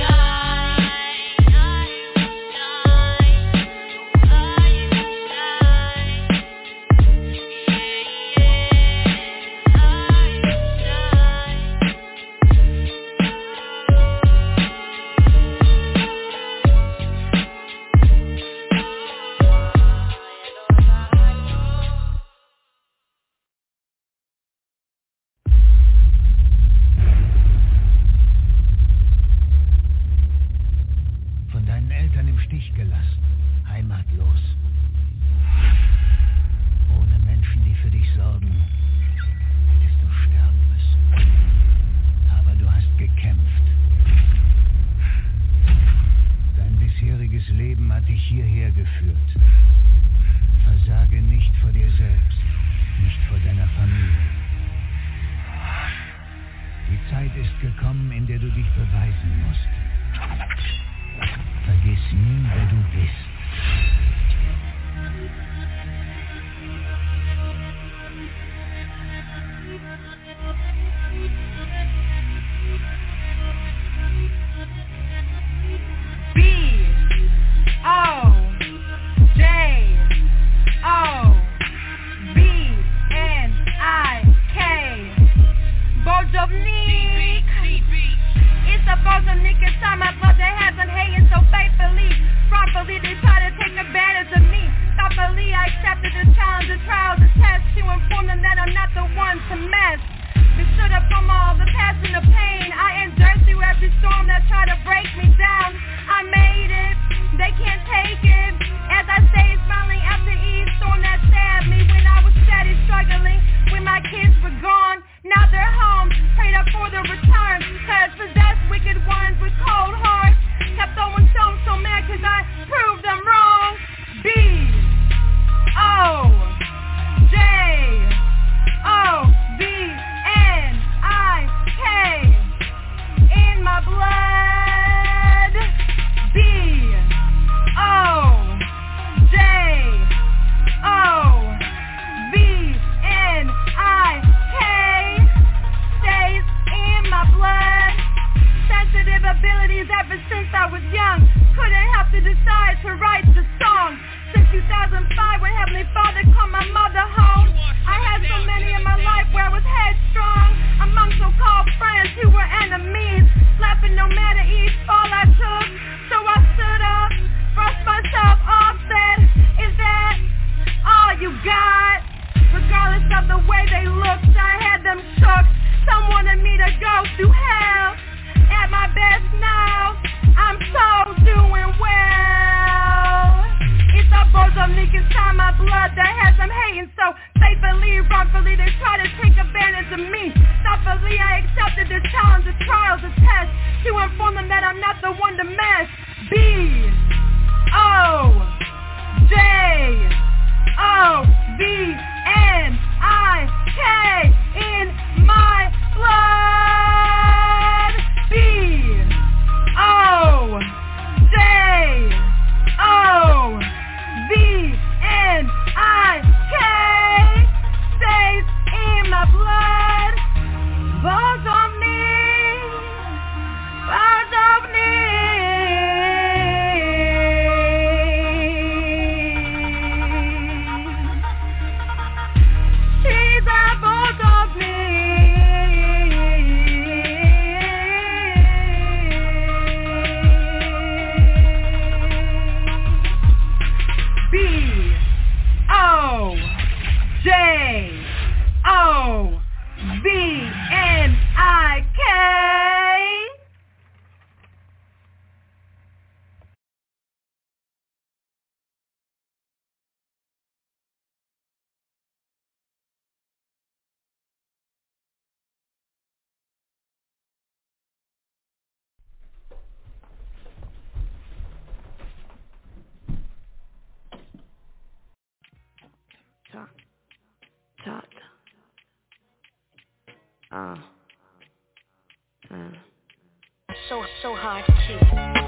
Von deinen Eltern im Stich gelassen, heimatlos. Ohne Menschen, die für dich sorgen, hättest du sterben müssen. Aber du hast gekämpft. Dein bisheriges Leben hat dich hierher geführt. Versage nicht vor dir selbst, nicht vor deiner Familie. Die Zeit ist gekommen, in der du dich beweisen musst. Vergiss nie, wer du bist. It's a bunch of niggas time I brought their hands on hating so faithfully. Wrongfully they try to take advantage of me. Thoughtfully I accepted the challenge, the trial, the test to inform them that I'm not the one to mess. Been stood up from all the past and the pain. I endured through every storm that tried to break me down. I made it, they can't take it. As I stay smiling after each storm that stabbed me. When I was steady struggling, when my kids were gone. Now they're home, prayed up for the return. Cause possessed wicked ones with cold hearts So hard to choose.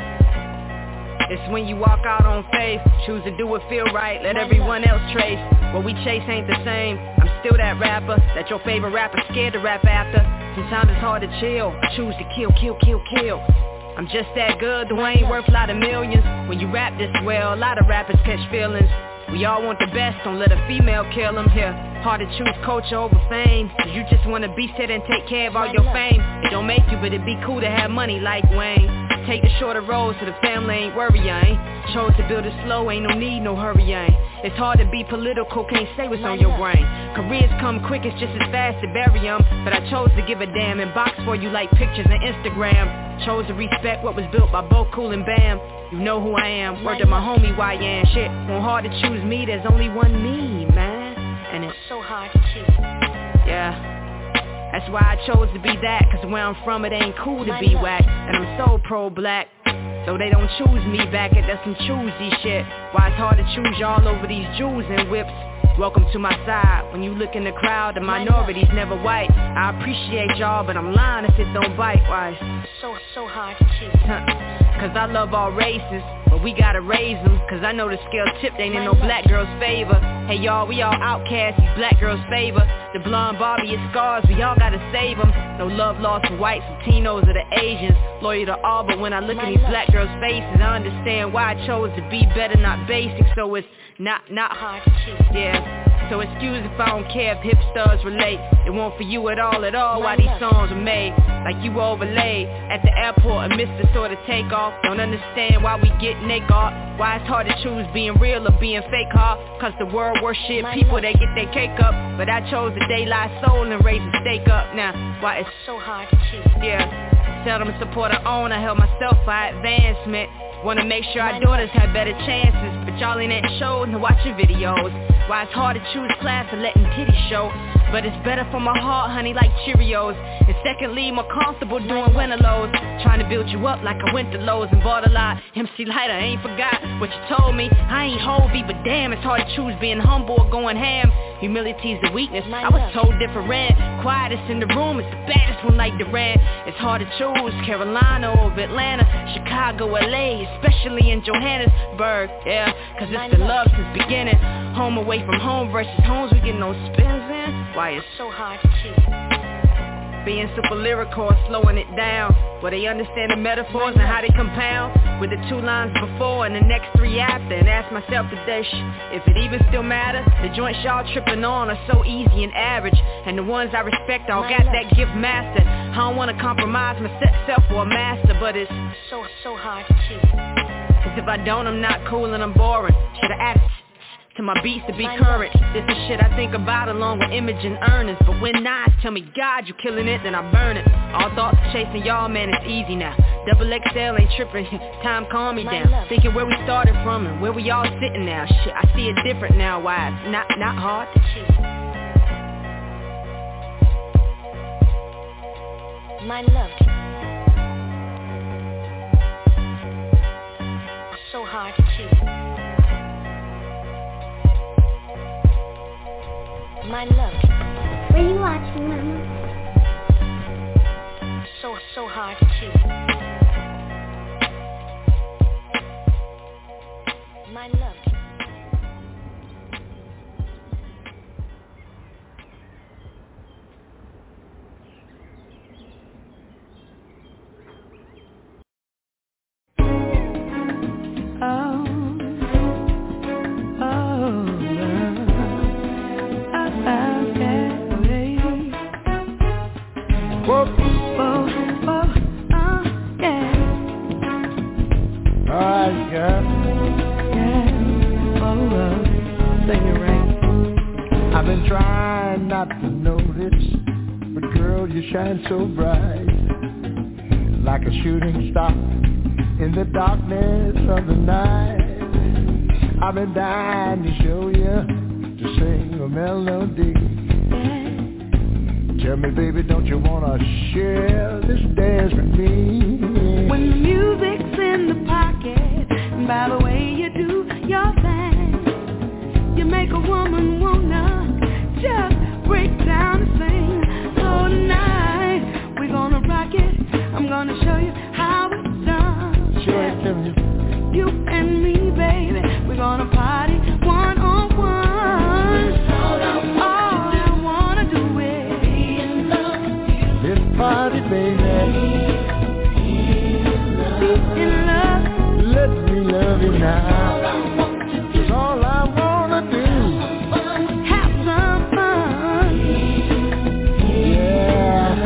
It's when you walk out on faith, choose to do what feel right, let everyone else trace. What we chase ain't the same. I'm still that rapper that your favorite rapper scared to rap after. Sometimes it's hard to chill, choose to kill. I'm just that good, though I ain't worth a lot of millions. When you rap this well, a lot of rappers catch feelings. We all want the best, don't let a female kill them here. Hard to choose culture over fame, cause you just wanna be set and take care of all your fame. It don't make you, but it'd be cool to have money like Wayne. Take the shorter road so the family ain't worry, I ain't. Chose to build it slow, ain't no need, no hurry, I ain't. It's hard to be political, can't say what's on your brain. Careers come quick, it's just as fast to bury 'em. But I chose to give a damn and box for you like pictures and Instagram. Chose to respect what was built by Bo Cool and Bam. You know who I am, word to my homie YN. Shit, won't hard to choose me, there's only one me, man. And it's so hard to choose. Yeah, that's why I chose to be that, cause where I'm from it ain't cool to be whack. And I'm so pro-black, so they don't choose me back, and that's some choosy shit. Why it's hard to choose y'all over these Jews and whips. Welcome to my side. When you look in the crowd, the minority's never white. I appreciate y'all, but I'm lying if it don't bite. Why it's so hard to choose. Cause I love all races, but we gotta raise them. Cause I know the scale tipped ain't in no black girl's favor. Hey y'all, we all outcasts, these black girls' favor. The blonde Barbie is scars, we all gotta save them. No love lost to whites, Latinos, or the Asians. Loyal to all, but when I look at these black girls' faces, I understand why I chose to be better, not basic. So it's not hard to choose. Yeah. So excuse if I don't care if hipsters relate. It won't for you at all why these songs were made. Like you overlaid at the airport and missed the sort of takeoff. Don't understand why we get naked. Why it's hard to choose being real or being fake, huh? Cause the world worship people, they get their cake up. But I chose the daylight soul and raise the stake up. Now, why it's so hard to choose. Yeah, seldom support or own, I held myself for advancement. Wanna make sure our daughters have better chances, but y'all ain't at shows and watching videos. Why it's hard to choose class and letting titties show, but it's better for my heart, honey, like Cheerios. And secondly, more comfortable doing winter lows. Trying to build you up like I went to Lowe's and bought a lot. MC Lighter, I ain't forgot what you told me. I ain't Hovey, but damn, it's hard to choose being humble or going ham. Humility's the weakness, I was told different. Quietest in the room is the baddest one like Durant. It's hard to choose Carolina over Atlanta, Chicago, LA, especially in Johannesburg. Yeah, cause it's been love since beginning. Home away from home versus homes we get no spins in. Why it's so hard to choose. Being super lyrical or slowing it down, where they understand the metaphors and how they compound. With the 2 lines before and the next 3 after. And ask myself today, if it even still matters. The joints y'all tripping on are so easy and average, and the ones I respect all got that gift mastered. I don't wanna compromise myself for a master, but it's so hard to choose. Cause if I don't, I'm not cool and I'm boring. Should've added to my beats to be current. This is shit I think about along with image and earnings. But when Nas tell me, God, you killing it, then I burn it. All thoughts chasing y'all, man, it's easy now. Double XL ain't tripping, time calm me down. Thinking where we started from and where we all sitting now. Shit, I see it different now, why it's not hard to choose. My love, so hard to choose. My love. What are you watching, Mama? So hard to choose. My love. I've been trying not to notice, but girl, you shine so bright, like a shooting star in the darkness of the night. I've been dying to show you, to sing a melody. Tell me, baby, don't you wanna share this dance with me? When the music's in the pocket, and by the way you do your thing, you make a woman wanna just break down and sing all night. telling you. You and me, baby, we're gonna party one-on-one. All I wanna do is be in love with you. This party, baby. Be in love. Let me love you now. It's all I wanna do. Have some fun. Yeah.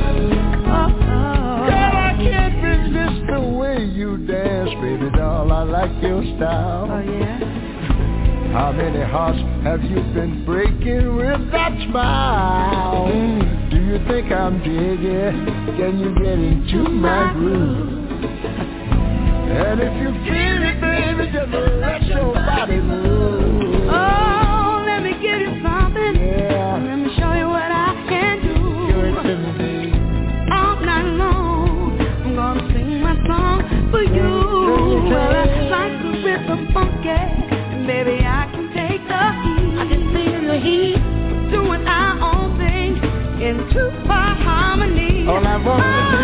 Girl, I can't resist the way you dance, baby doll. I like your style. Oh yeah. How many hearts have you been breaking with that smile? Do you think I'm digging? Can you get into my groove? And if you feel it, baby, just let your body move. Oh, let me give you something. Yeah. Let me show you what I can do. Give it to me, baby. All night long, I'm gonna sing my song for you. Well, I like the rhythm funky, and baby, I can take the heat. I can feel the heat, doing our own thing in two-part harmony. All I want to do.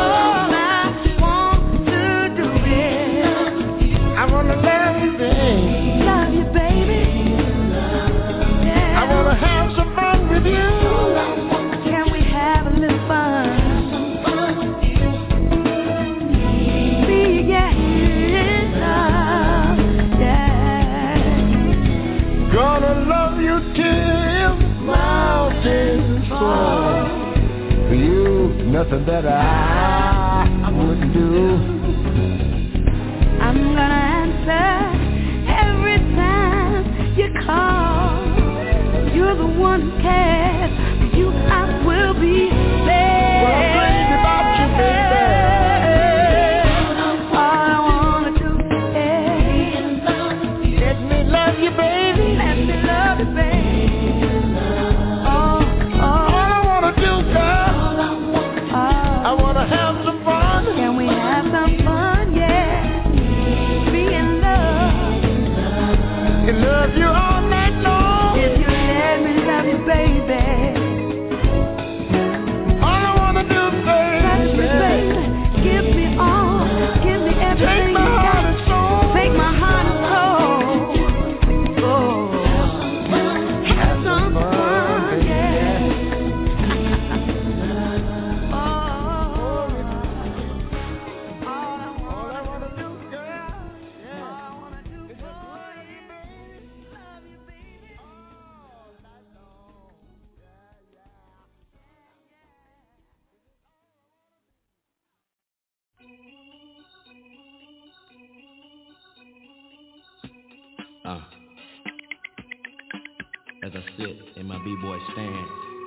I wanna love you, baby. Love you, baby. Yeah. I wanna have some fun with you. Can we have a little fun? See, yeah. Gonna love you till mountains fall. For you, nothing that I wouldn't do. I'm gonna answer every time you call. You're the one who cares. For you, I will be there. Well, I'm crazy about you, baby. All I wanna do is let me love you, baby. Let me love you, baby. All I wanna do, girl. I wanna have some fun. Can we have some fun? Yeah. Love you all night long. If you let me love you, baby. All I wanna do, baby. Touch me, baby. Give me all. Give me everything. Take my heart and soul. Take my heart and soul. Oh. Have some fun, yeah. As I sit in my b-boy stance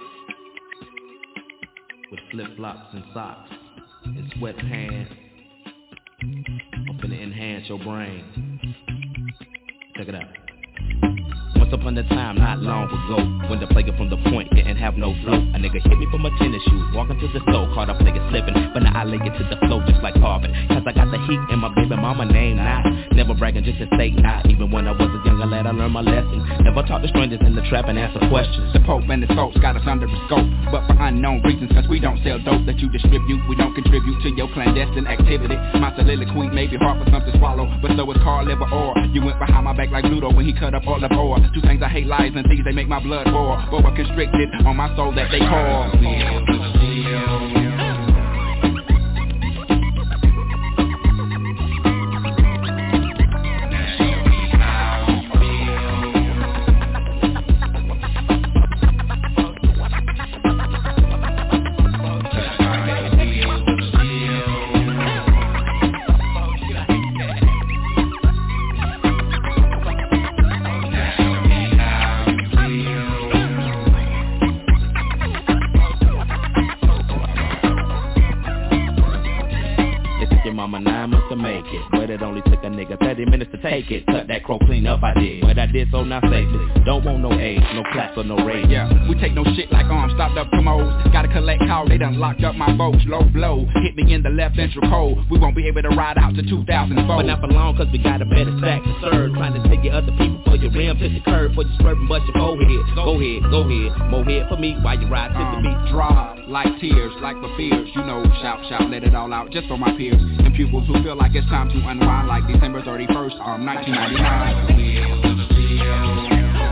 with flip-flops and socks and sweatpants, I'm finna enhance your brain. Check it out. Once upon a time, not long ago, when the player from the point didn't have no flow, a nigga hit me for my tennis shoes, walking to the store, caught a player slipping, but now I lay it to the flow just like Harvard, cause I got the heat in my baby mama name now. Never bragging, just to state not. Even when I was a younger lad, I learned my lesson. Never talk to strangers in the trap and answer questions. The Pope and the folks got us under a scope, but for unknown reasons, cause we don't sell dope that you distribute. We don't contribute to your clandestine activity. My soliloquy may be hard for some to swallow, but so is Carl Liver Or. You went behind my back like Pluto when he cut up all the ore. Two things I hate, lies and thieves, they make my blood boil. But we're constricted on my soul that they call. Take it, cut that crow clean up, I did. But I did so not safely. Don't want no age, no claps or no rage. Yeah, we take no shit like arms, stopped up commodes. Gotta collect call, they done locked up my boats. Low blow, hit me in the left ventral cold. We won't be able to ride out to 2004. But not for long, cause we got a better stack to serve. Trying to take your other people for your rim, hit the curve, for you swerving, but your forehead. Go ahead, go ahead, more head for me while you ride to the beat. Drop like tears, like for fears, you know, shout, shout, let it all out just for my peers. And pupils who feel like it's time to unwind like December 31st, 1999.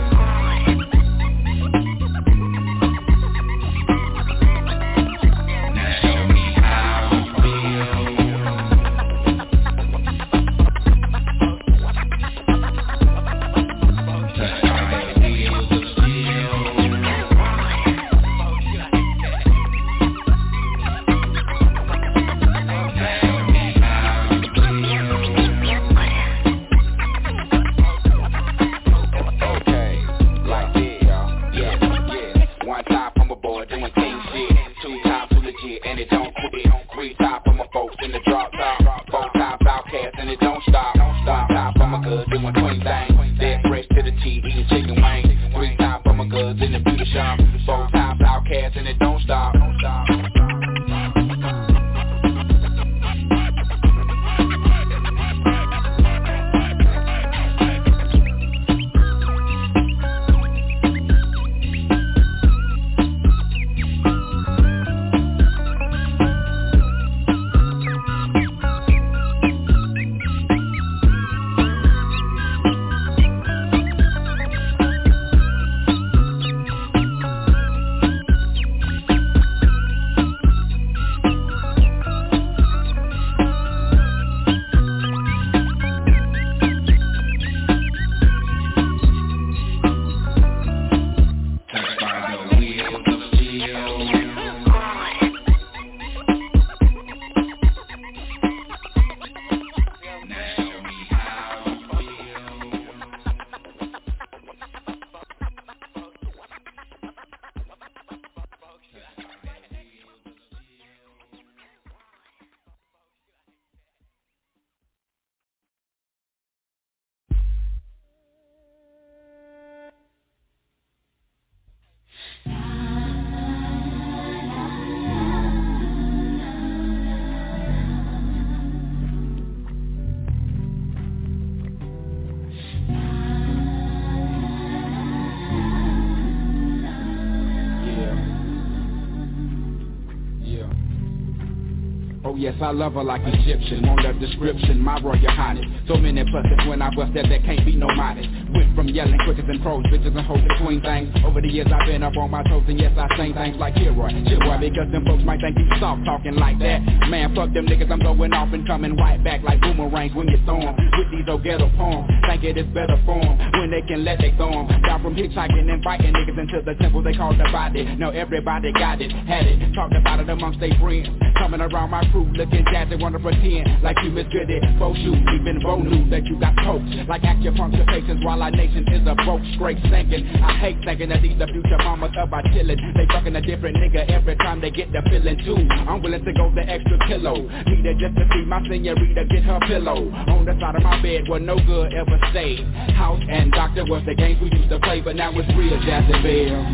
Yes, I love her like Egyptian, want a description, my royal highness. So many pluses when I bust that, there can't be no minus. Went from yelling quicker than pros, bitches and hoes between things. Over the years I've been up on my toes and yes, I sing things like Hero, Shitboy, because them folks might think you soft talking like that. Man, fuck them niggas, I'm going off and coming right back like boomerangs when you throw 'em. With these old ghetto poems, think it is better form when they can let they throw 'em. Down from hitchhiking and fighting niggas into the temple they call the body. Now everybody got it, had it, talked about it amongst their friends. Coming around my crew, looking jazzy, wanna pretend like you Miss Goody. Faux shoes, even Bo knew that you got poked. Like acupuncture patients while our nation is a broke, straight sinking. I hate thinking that these the future mamas up by chillin'. They fucking a different nigga every time they get the feeling too. I'm willing to go the extra kilo. Need it just to see my senorita get her pillow. On the side of my bed where no good ever stayed. House and doctor was the games we used to play, but now it's real Jazzy Belle.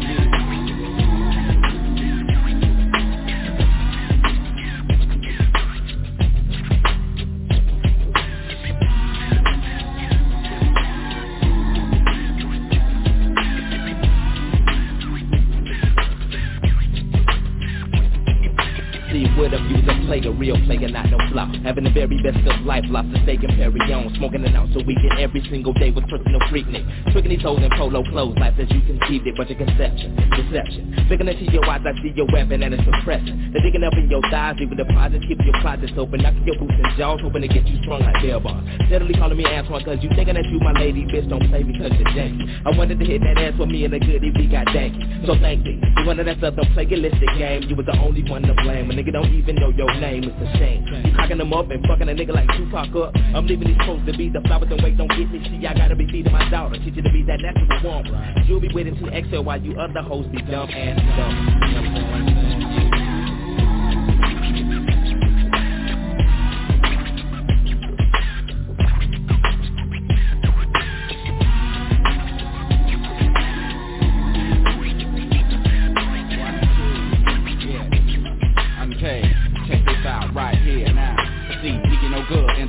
A real player, not no flop. Having the very best of life, lots of steak and carry on. Smoking an ounce a week and every single day with personal freaknik. Tricking these hoes in polo clothes, life as you conceived it. Bunch of conception, deception. Looking into your eyes, I see your weapon and it's suppressing. They're digging up in your thighs, leaving deposits, keep your closets open. Knocking your boots and jaws, hoping to get you strong like bell bars. Steadily calling me Antoine, cause you thinking that you my lady. Bitch, don't play because you're janky. I wanted to hit that ass with me and a goodie, we got danky. So thank you. You wanted that southern plagiaristic game. You was the only one to blame. A nigga don't even know your name, it's a shame. You cocking them up and fucking a nigga like Tupac up. I'm leaving these folks to be the flowers and wait, don't get me. See, I gotta be feeding my daughter. Teach you to be that natural woman. You'll be waiting to exhale while you other hoes be dumb ass dumb.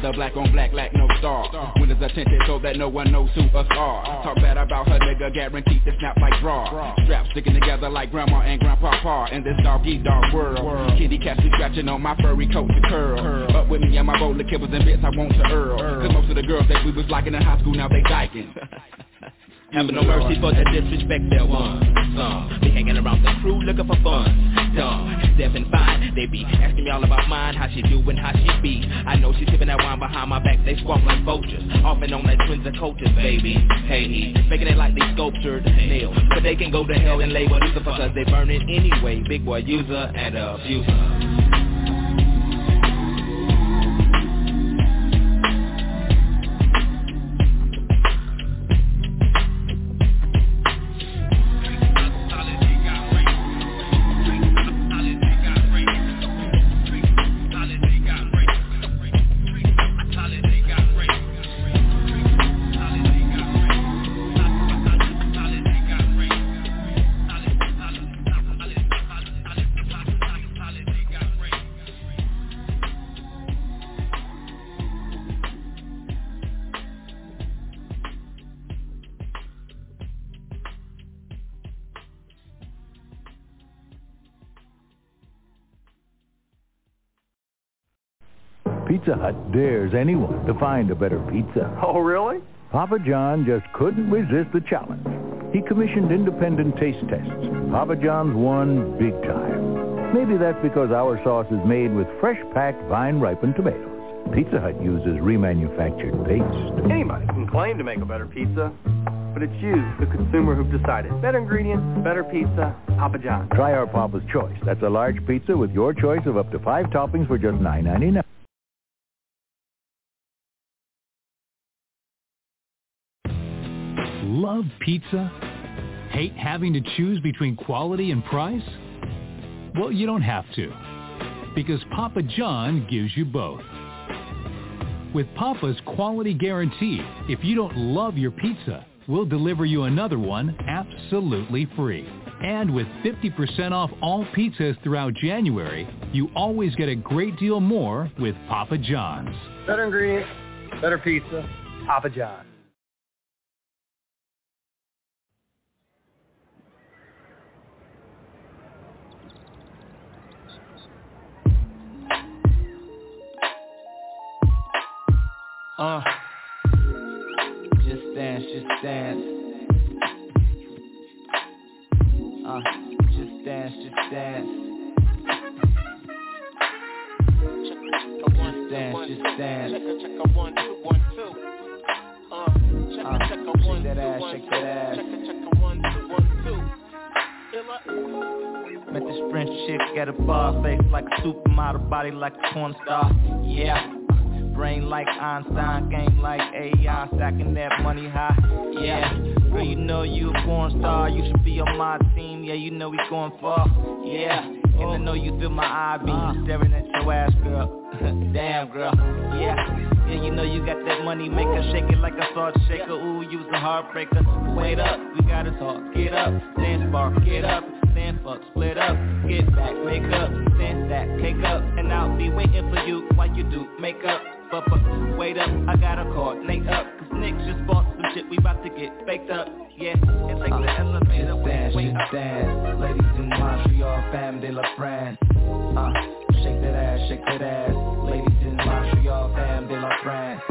the black on black lack no star. When there's attention so that no one knows who us are. Talk bad about her nigga, guaranteed to snap like bra. Straps sticking together like grandma and grandpa in this dog-eat-dog world. Kitty cats be scratching on my furry coat to curl. Up with me and my bowl of kibbles and bits I want to earl. Cause most of the girls that we was liking in high school now they dyking. Having no mercy for the disrespect there was. Some be hanging around the crew looking for fun. Dumb, deaf and fine. They be asking me all about mine, how she do and how she be. I know she's sipping that wine behind my back. They squawk like vultures, off and on like twins and coaches, baby. Hey, making it like they sculptured nails, but they can go to hell and label Lucifer cause they burn it anyway. Big boy user and abuser. Pizza Hut dares anyone to find a better pizza. Oh, really? Papa John just couldn't resist the challenge. He commissioned independent taste tests. Papa John's won big time. Maybe that's because our sauce is made with fresh-packed, vine-ripened tomatoes. Pizza Hut uses remanufactured paste. Anybody can claim to make a better pizza, but it's you, the consumer, who've decided. Better ingredients, better pizza, Papa John. Try our Papa's Choice. That's a large pizza with your choice of up to 5 toppings for just $9.99. Love pizza? Hate having to choose between quality and price? Well, you don't have to, because Papa John gives you both. With Papa's quality guarantee, if you don't love your pizza, we'll deliver you another one absolutely free. And with 50% off all pizzas throughout January, you always get a great deal more with Papa John's. Better ingredients, better pizza, Papa John. Just dance, just dance. Just dance, just dance. Just dance, just dance. Check a 1, 2, 1, 2. Shake that ass, shake that ass. Check a 1, 2, 1, 2. Met this French chick at a bar, face like a supermodel, body like a porn star. Yeah. Brain like Einstein, game like AI, stacking that money high. Yeah, girl, you know you a porn star. You should be on my team. Yeah, you know we going far. Yeah, and I know you feel my eye beam staring at your ass, girl. Damn, girl. Yeah, you know you got that money maker, shake it like a salt shaker. Ooh, you's a heartbreaker. Wait up, we gotta talk. Get up, stand spark, get up. Stand fuck, split up, get back, make up, stand stack, cake up, and I'll be waiting for you while you do make up. But wait up, I gotta coordinate up, cause Nick just bought some shit, we about to get baked up. Yeah, it's like the elevator, wait up. Dance, ladies in Montreal, fam de la France. Shake that ass, ladies in Montreal, fam de la France.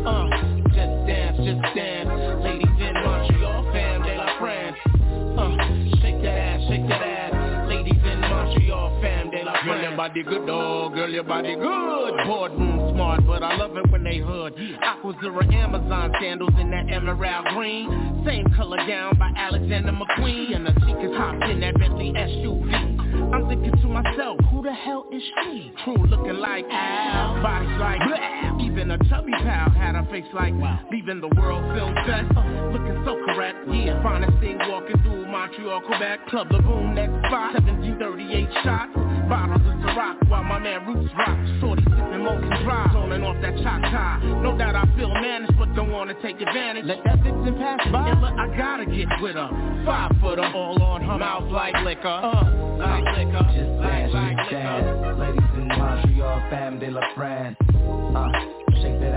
Just dance, ladies in Montreal, fam de la France. Shake that ass, ladies in Montreal, fam de la France. Girl, your body good, dog, girl, your body good. Bored and smart, but I love it when they hood. Aquazura Amazon sandals in that emerald green. Same color gown by Alexander McQueen. And the chick is hopped in that Bentley SUV. I'm thinking to myself, who the hell is she? True looking like Al, body's like blah. Even a chubby pal had a face like leaving the World Film Fest. Looking so correct, yeah. Finest thing walking through Montreal, Quebec. Club Lagoon, next spot, 1738 shots. Bottles of Ciroc while my man Roots rock. Shorty sipping Molson Dry, rolling off that Choctaw. No doubt I feel managed, but don't wanna take advantage. Let that vixen pass by. And look, I gotta get with her. 5 footer, all on her mouth like liquor. Like liquor. Just dance, like dance. Ladies in Montreal, fam de la France. Shake that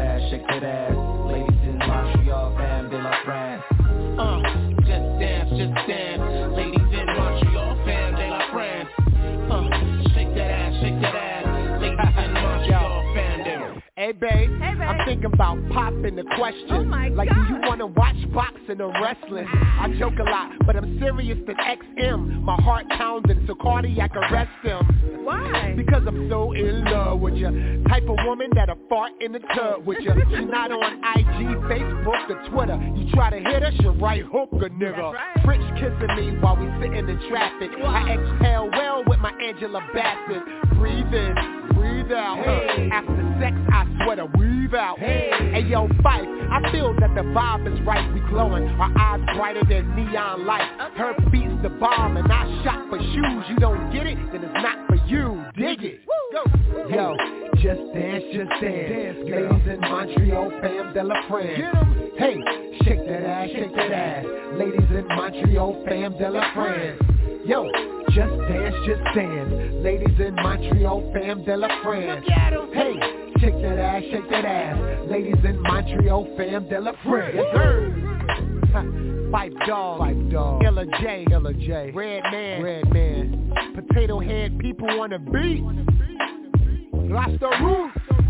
think about popping the question. Like, do you wanna watch boxing or wrestling? I joke a lot, but I'm serious than XM. My heart pounding, so cardiac arrest him. Why? Because I'm so in love with ya. Type of woman that'll fart in the tub with ya. She not on IG, Facebook, or Twitter. You try to hit her, she right hook a nigga. Right. French kissing me while we sitting in traffic. I exhale well with my Angela Bassett. Breathe in, breathe out. Hey. After sex, I swear to weave out. Hey yo, Fife, I feel that the vibe is right. We glowing, our eyes brighter than neon light. Her beats the bomb and I shot for shoes. You don't get it, then it's not for you. Dig it. Go. Yo, just dance, just dance. Ladies in Montreal, fam de la France. Hey, shake that ass, shake that ass. Ladies in Montreal, fam de la France. Yo, just dance, just dance. Ladies in Montreal, fam de la France. Hey, shake that ass, shake that ass. Ladies in Montreal, fam de la France. Yes, sir. Fife Dog, Illa J, Red Man, Potato Head, people on the beat. Rasta Roof,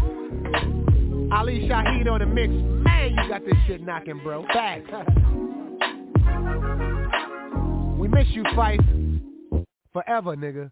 Ali Shaheed on the mix. Man, you got this shit knocking, bro. Facts. We miss you, Fife. Forever, nigga.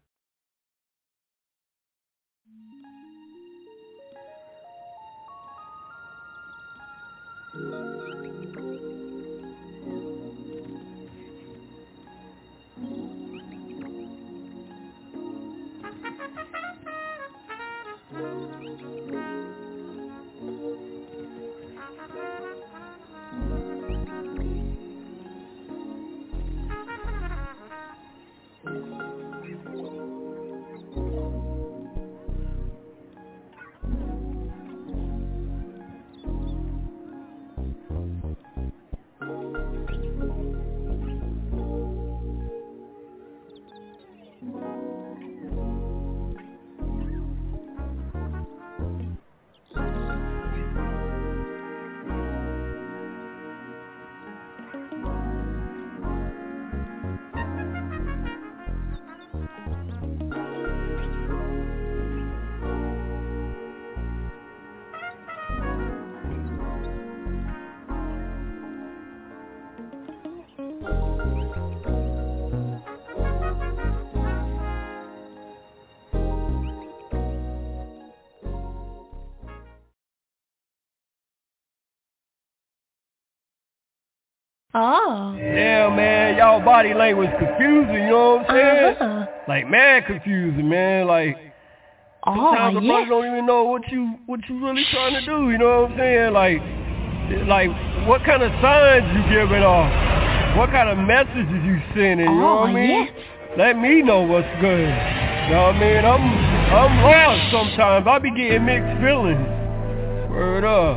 Oh. Yeah, man, y'all body language confusing, you know what I'm saying? Like, mad confusing, man. Like, sometimes the brothers don't even know what you really trying to do, you know what I'm saying? Like what kind of signs you giving off? What kind of messages you sending, you know what I mean? Let me know what's good. You know what I mean? I'm lost sometimes. I be getting mixed feelings. Word up.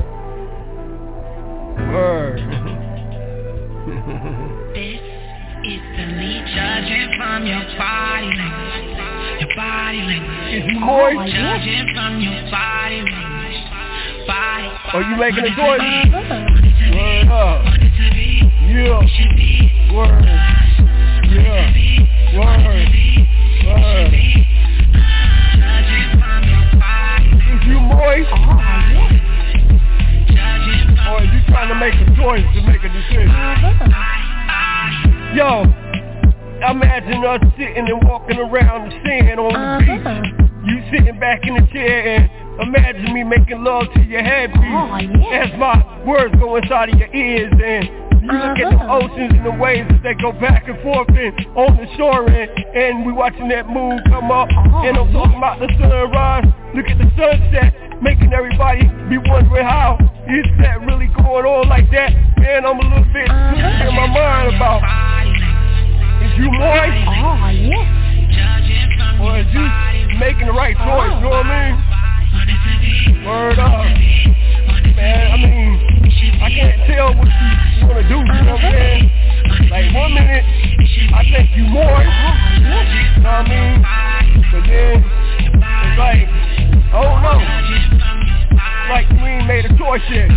Word. This is the lead judging from your body language. Your body language. Is he moist? Judging from your body language. Body. Are you making a choice? Word up. Yeah. Word. Yeah. Word. Word. Is you moist? Or is you trying to make a choice to make a decision? Yo, imagine us sitting and walking around the sand on the beach. You sitting back in the chair and imagine me making love to your headpiece. As my words go inside of your ears and you look at the oceans and the waves as they go back and forth and on the shore and we watching that moon come up and I'm talking about the sunrise. Look at the sunset, making everybody be wondering how is that really going on like that? Man, I'm a little bit in my mind about is you moist? Or is you making the right choice, you know what I mean? Word up. Man, I mean, I can't tell what you want to do, you know what I'm saying? Like 1 minute, I think you moist, you know what I mean? But then, it's like, I don't know. Like you ain't made a choice yet.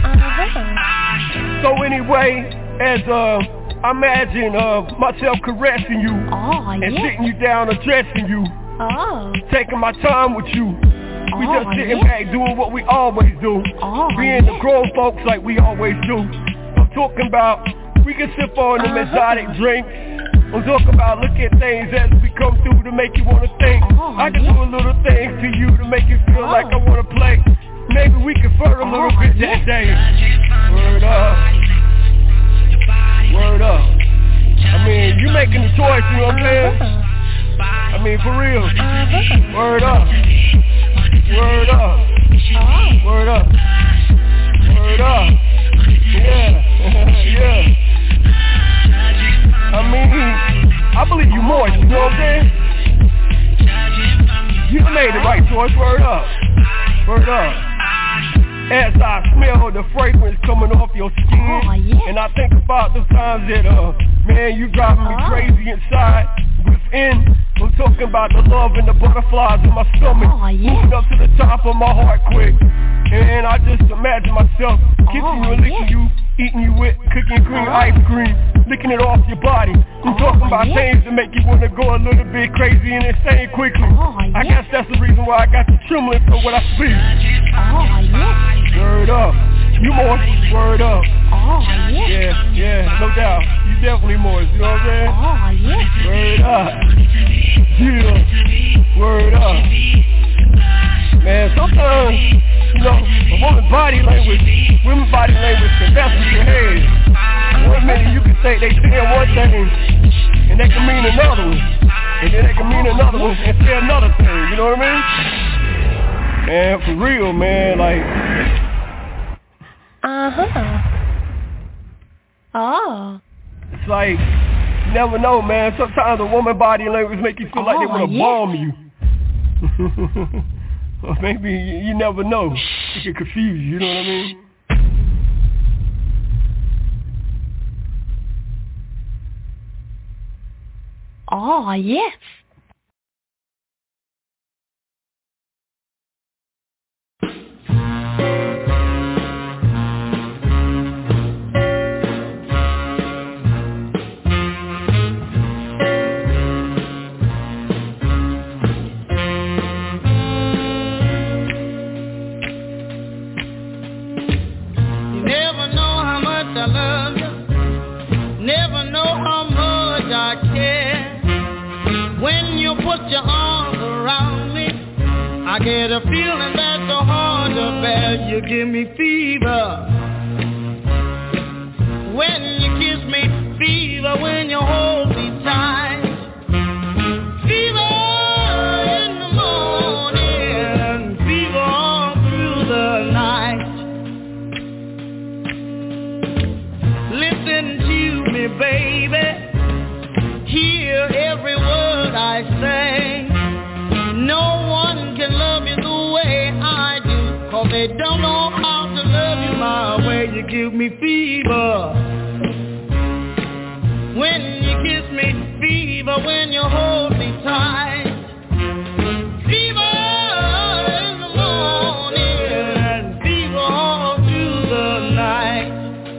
So anyway, as I imagine myself caressing you and sitting you down, addressing you, taking my time with you, We just sitting back doing what we always do. Being the grown folks like we always do. I'm talking about we can sip on them exotic drinks. I'm talking about look at things as we come through to make you wanna think. I can do a little things to you to make you feel like I wanna play. Maybe we can flirt a little bit that day. Word up. Word up. I mean, you making the choice, you know what I'm saying? I mean, for real. Word up. Word up. Word up. Word up. Yeah. Yeah. I mean, I believe you moist, you know what I'm saying? You made the right choice, word up. Word up. As I smell the fragrance coming off your skin, and I think about the times that, man, you driving me crazy inside, within. I'm talking about the love and the butterflies in my stomach, moving up to the top of my heart quick. And I just imagine myself kissing you and licking you, eating you with cooking green ice cream, licking it off your body. I'm talking about things that make you want to go a little bit crazy and insane quickly. I guess that's the reason why I got you trembling for what I see. Word up. You moist, word up. Yeah, no doubt. You definitely moist, you know what I'm saying? Word up. Yeah, word up. Man, sometimes, you know, a woman's body language can mess with your head. One minute you can think they saying one thing, and they can mean another one. And then they can mean another one and say another thing, you know what I mean? Man, for real, man, like... It's like, you never know, man. Sometimes a woman's body language make you feel like they want to bomb you. Or maybe you never know. It can confuse you, you know what I mean? Oh, yes. Put your arms around me, I get a feeling that's so hard to bear. You give me fever when you kiss me, fever when you hold me tight, fever in the morning, fever all through the night. Listen to me, baby, hear every word I say. No one can love you the way I do, 'cause they don't know how to love you my way. You give me fever when you kiss me, fever when you hold me tight, fever in the morning, fever all through the night.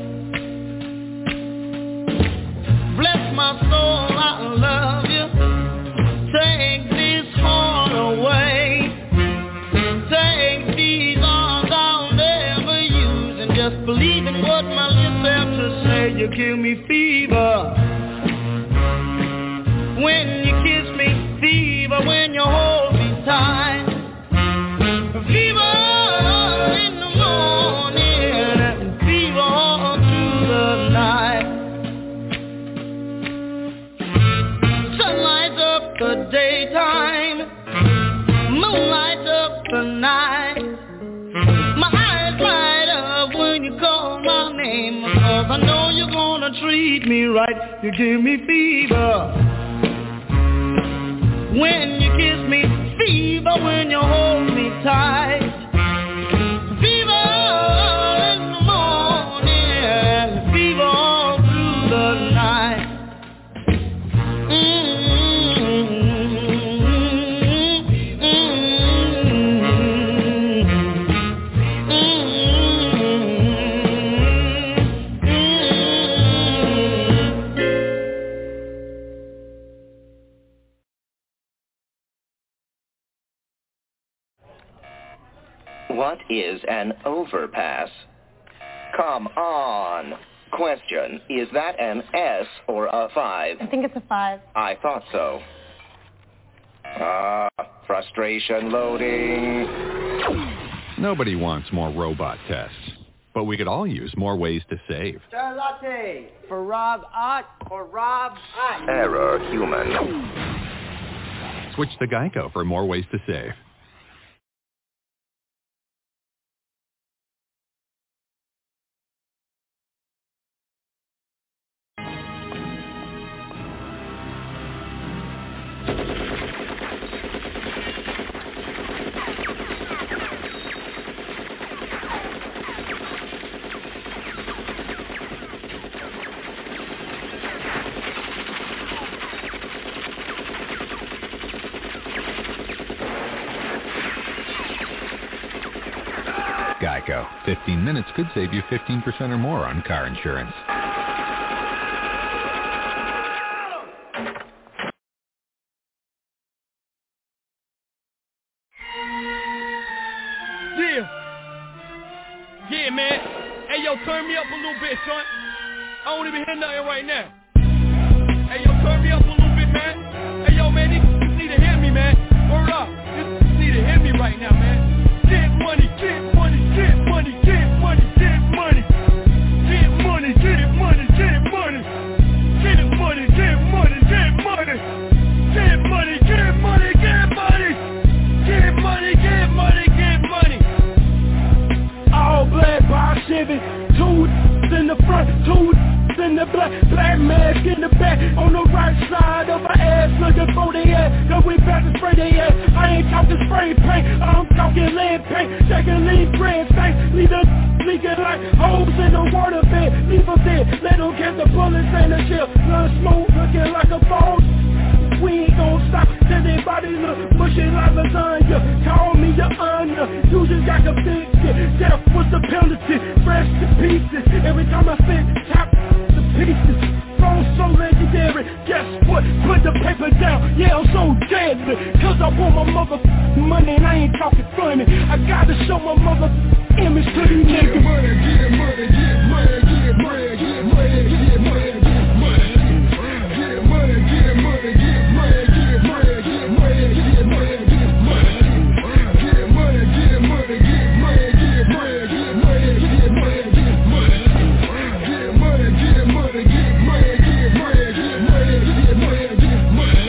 Bless my soul, I love you. Take this heart away. Take these arms I'll never use, and just believe in what my lips have to say. You give me fever when you kiss me, fever when you hold me tight, fever in the morning, and fever all through the night. Sun lights up the daytime, moon lights up the night. My eyes light up when you call my name, 'cause I know you're gonna treat me right. You give me fever when you kiss me, fever when you hold me tight, fever in the morning, fever all through the night. What is an overpass? Come on. Question, is that an S or a 5? I think it's a 5. I thought so. Frustration loading. Nobody wants more robot tests, but we could all use more ways to save. Sir latte for Rob Ott or Rob Ott. Error human. Switch to Geico for more ways to save. Geico. 15 minutes could save you 15% or more on car insurance. Yeah, man. Hey, yo, turn me up a little bit, son. I don't even hear nothing right now. Hey, yo, turn me up a little bit, man. Hey, yo, man, these need to hear me, man. Word up. These need to hear me right now, man. Get money, get money, get money, get money, get money. Get money, get money, get money. Get money, get money, get money. Get money, get money, get money. Get money, get money, get money. All black by Chevy, 2 in the front, 2 in the black mask in the back, on the right side of my ass, looking for the ass, cause we about to spray the ass. I ain't talking spray paint, I'm talking lead paint, taking lead grand stank, leave the leaking like holes in the water bed, leave them dead, let them catch the bullets and the shell, blood smoke looking like a phone. We ain't gon' stop till they body look mushy like lasagna. Call me your honor, you just got convicted. Death was the penalty, fresh to pieces. Every time I spit, top the pieces. Phone so legendary, guess what? Put the paper down, yeah, I'm so deadly. Cause I want my mother money and I ain't talking funny. I gotta show my mother image to these niggas. Get money, get money, get money, get money, get money, get money, get money. Get money, get money, get money, get money, get money, get money, get money. Get money, get money, get money, get money, get money, get money, get money. Get money, get money, get money, get money, get money, get money, get money.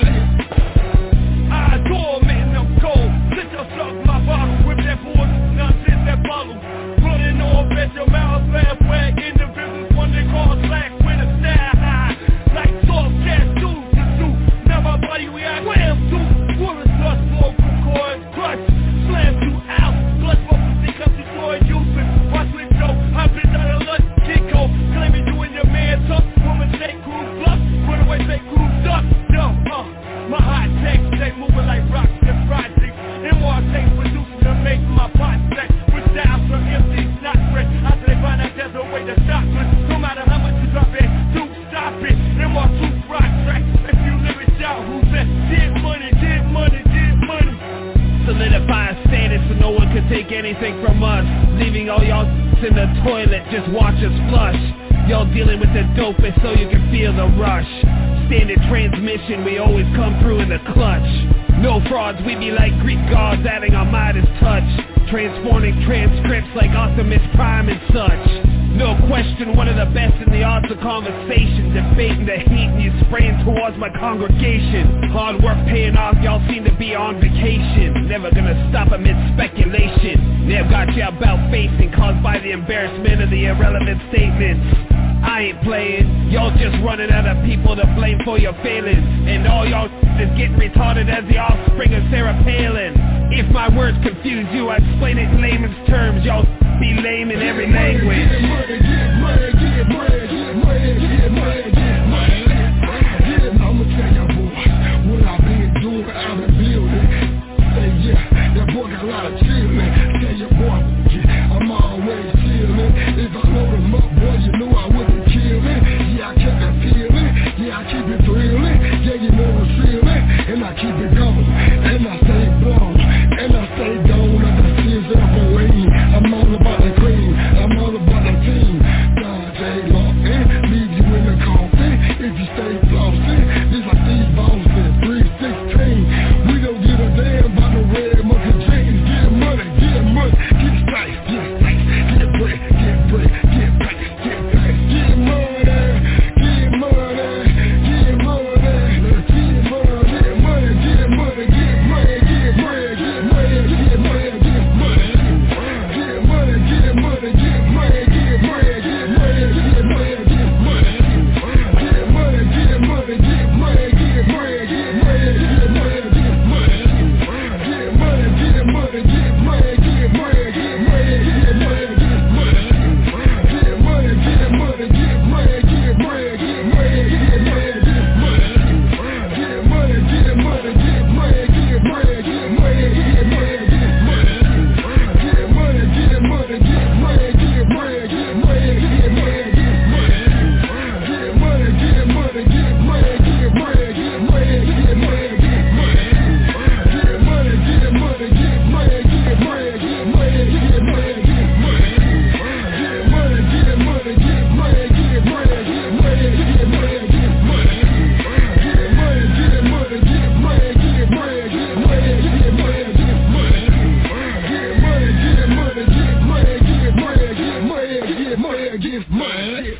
I adore man, I'm cold. Sit yourself my bottle with that boy, nonsense that bottle. Running off at your mouth, laugh, wag in the business, one they call slack with a style high. Like soft cat shoes to do. Now my body react wham to. Wood plus smoke from coils, crush, slam you out. Blood focus because destroy useless. Watch me show, I've been down a lunch, Kiko. Claiming you and your man tough. Woman take crew bluff, run away take crew duck. Yo, my hot takes, they moving like rocks and projects. And more takes producing to make my pot stack. With styles from empty, not fresh. After they find out there's a way to stop us. No matter how much you drop it, do stop it. And more two rock tracks. If you live it out, who said get money, get money, get money. Solidifying status so no one can take anything from us. Leaving all y'all in the toilet, just watch us flush. Y'all dealing with the dopest so you can feel the rush. Standard transmission, we always come through in the clutch. No frauds, we be like Greek gods adding our Midas touch. Transforming transcripts like Optimus Prime and such. No question, one of the best in the arts of conversation. Debating the heat and you spraying towards my congregation. Hard work paying off, y'all seem to be on vacation. Never gonna stop amid speculation. They've got you about facing, caused by the embarrassment of the irrelevant statements. I ain't playing, y'all just running out of people to blame for your failings. And all y'all is getting retarded as the offspring of Sarah Palin. If my words confuse you, I explain it in layman's terms. Y'all be lame in every language. Get money, get money, get money, get money, get money, get money. I'ma tell y'all boys what I've been doing, I've been building. Say yeah, that boy got a lot of chillin'. Tell your boy, I'm always chillin'. If I load him up, boy, you know I wouldn't kill it. Yeah, I kept it feeling, yeah, I keep it thrilling. Yeah, you know I'm feeling, and I keep it going. And I stay blown, and I stay gone, and I see it's up away. against mine.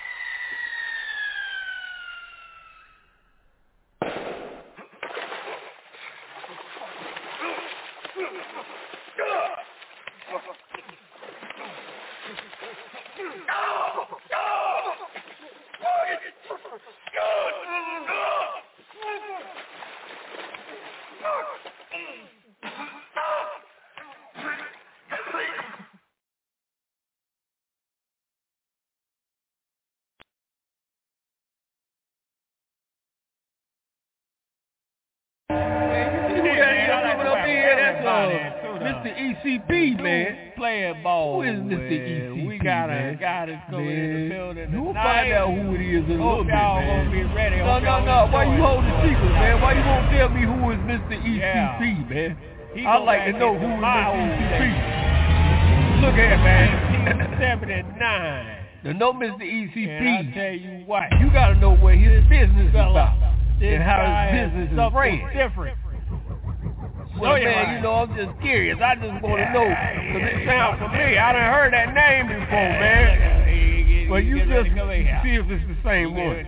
Mr. ECP, man. Playing ball. Who is Mr. ECP? We got a guy that's coming in the building. You'll find out who it is in a little bit, y'all man. gonna be ready. No. Why you holding secret, man? Why you won't tell me who is Mr. ECP, man? I'd like to know who is Mr. ECP. Look at man. 79. To know Mr. ECP, and I'll tell you what. You gotta know what his business is about. This and how guy his business is ran. Different. Well, man, you know, I'm just curious. I just want to know, because it sounds familiar. I done heard that name before, man. Well, you just see if it's the same one.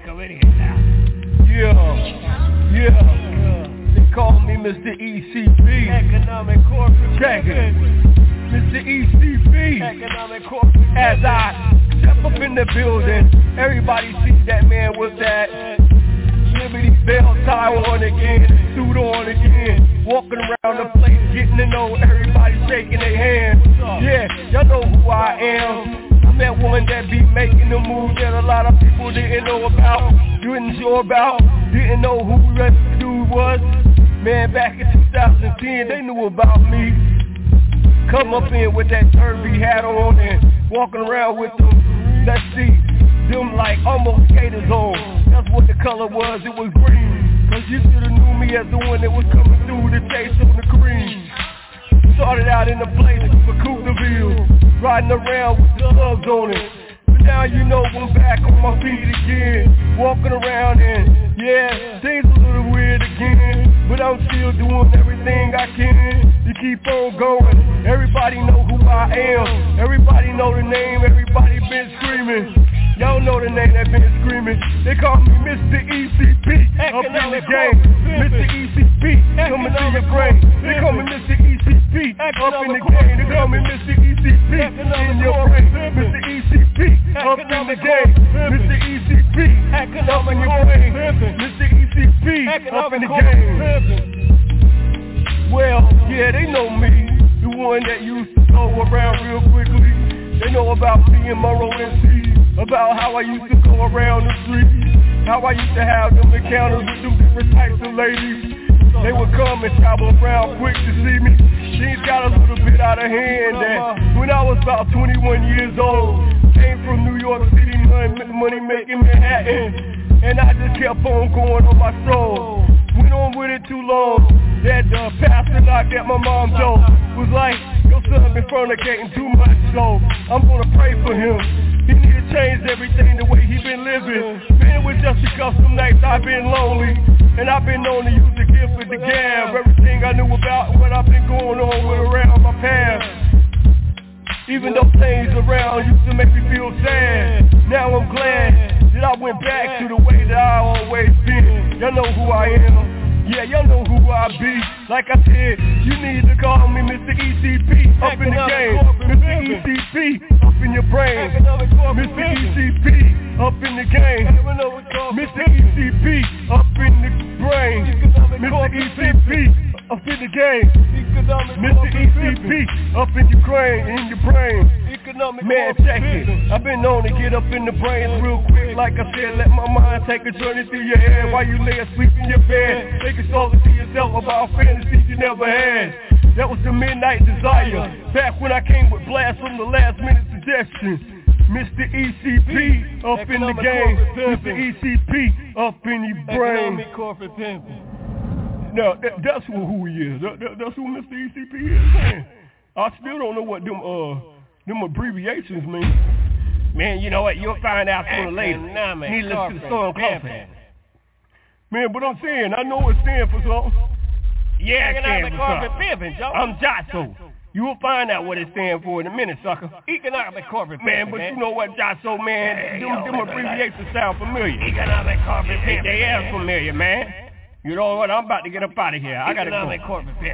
Yeah. They call me Mr. ECP. Economic Corporate. Check it. Mr. ECP. Economic Corporate. As I step up in the building, everybody sees that man with that Liberty Bell tie on again, suit on again, walking around the place, getting to know everybody, shaking their hands. Yeah, y'all know who I am. I'm that one that be making the moves that a lot of people didn't know about, didn't know who the dude was. Man, back in 2010, they knew about me. Come up in with that derby hat on and walking around with them. Let's see. Them like almost skaters on. That's what the color was, it was green. Cause you should've knew me as the one that was coming through the chase on the green. Started out in the place for Cookeville, riding around with the slugs on it. But now you know I'm back on my feet again, walking around and yeah, things a little weird again. But I'm still doing everything I can to keep on going. Everybody know who I am, everybody know the name, everybody been screaming. Y'all know the name that been screaming. They call me Mr. ECP. Up in the game. Mr. ECP. Coming to your brain. They call me Mr. ECP. Up in the game. They call me Mr. ECP. In your brain. Mr. ECP. Up in the game. Mr. ECP. Up in your brain. Mr. ECP. Up in the game. Well, yeah, they know me. The one that used to go around real quickly. They know about me and Monroe MC. About how I used to go around the street, how I used to have them encounters with them different types of ladies. They would come and travel around quick to see me. Things got a little bit out of hand that when I was about 21 years old, came from New York City, money making Manhattan, and I just kept on going on my stroll. Went on with it too long, that pastor knocked at my mom's door. Was like, your son been fornicating too much, so I'm gonna pray for him. He need to change everything the way he been living. Man, it was just because some nights I've been lonely, and I've been known to use the gift with the gab. Everything I knew about what I've been going on with around my past. Even though things around used to make me feel sad, now I'm glad that I went back to the way that I always been. Y'all know who I am. Yeah, y'all know who I be. Like I said, you need to call me Mr. ECP. Up in the game. Mr. ECP. Up in your brain. Mr. ECP. Up in the game. Mr. ECP. Up in the brain. Mr. ECP. Up in the game. Mr. ECP. Up in your brain. Man, check it. I've been known to get up in the brains real quick. Like I said, let my mind take a journey through your head while you lay asleep in your bed. Take a story to yourself about fantasies you never had. That was the midnight desire. Back when I came with blast from the last minute suggestion. Mr. ECP up in the game. Mr. ECP up in your brain. Economic corporate pimping. Now, that's who he is. That's who Mr. ECP is, man. I still don't know what them abbreviations mean. Man, you know what? You'll find out sooner later. Needless to song coffee. Man, but I'm saying, I know it stands for something. Yeah, it stands for something. I'm Jotso. You will find out what it stands for in a minute, sucker. Economic corporate man, but you know what, Josso, man? Them abbreviations sound familiar. Economic corporate pimping. They are familiar, man. You know what? I'm about to get up out of here. I gotta go. Economic corporate pimping.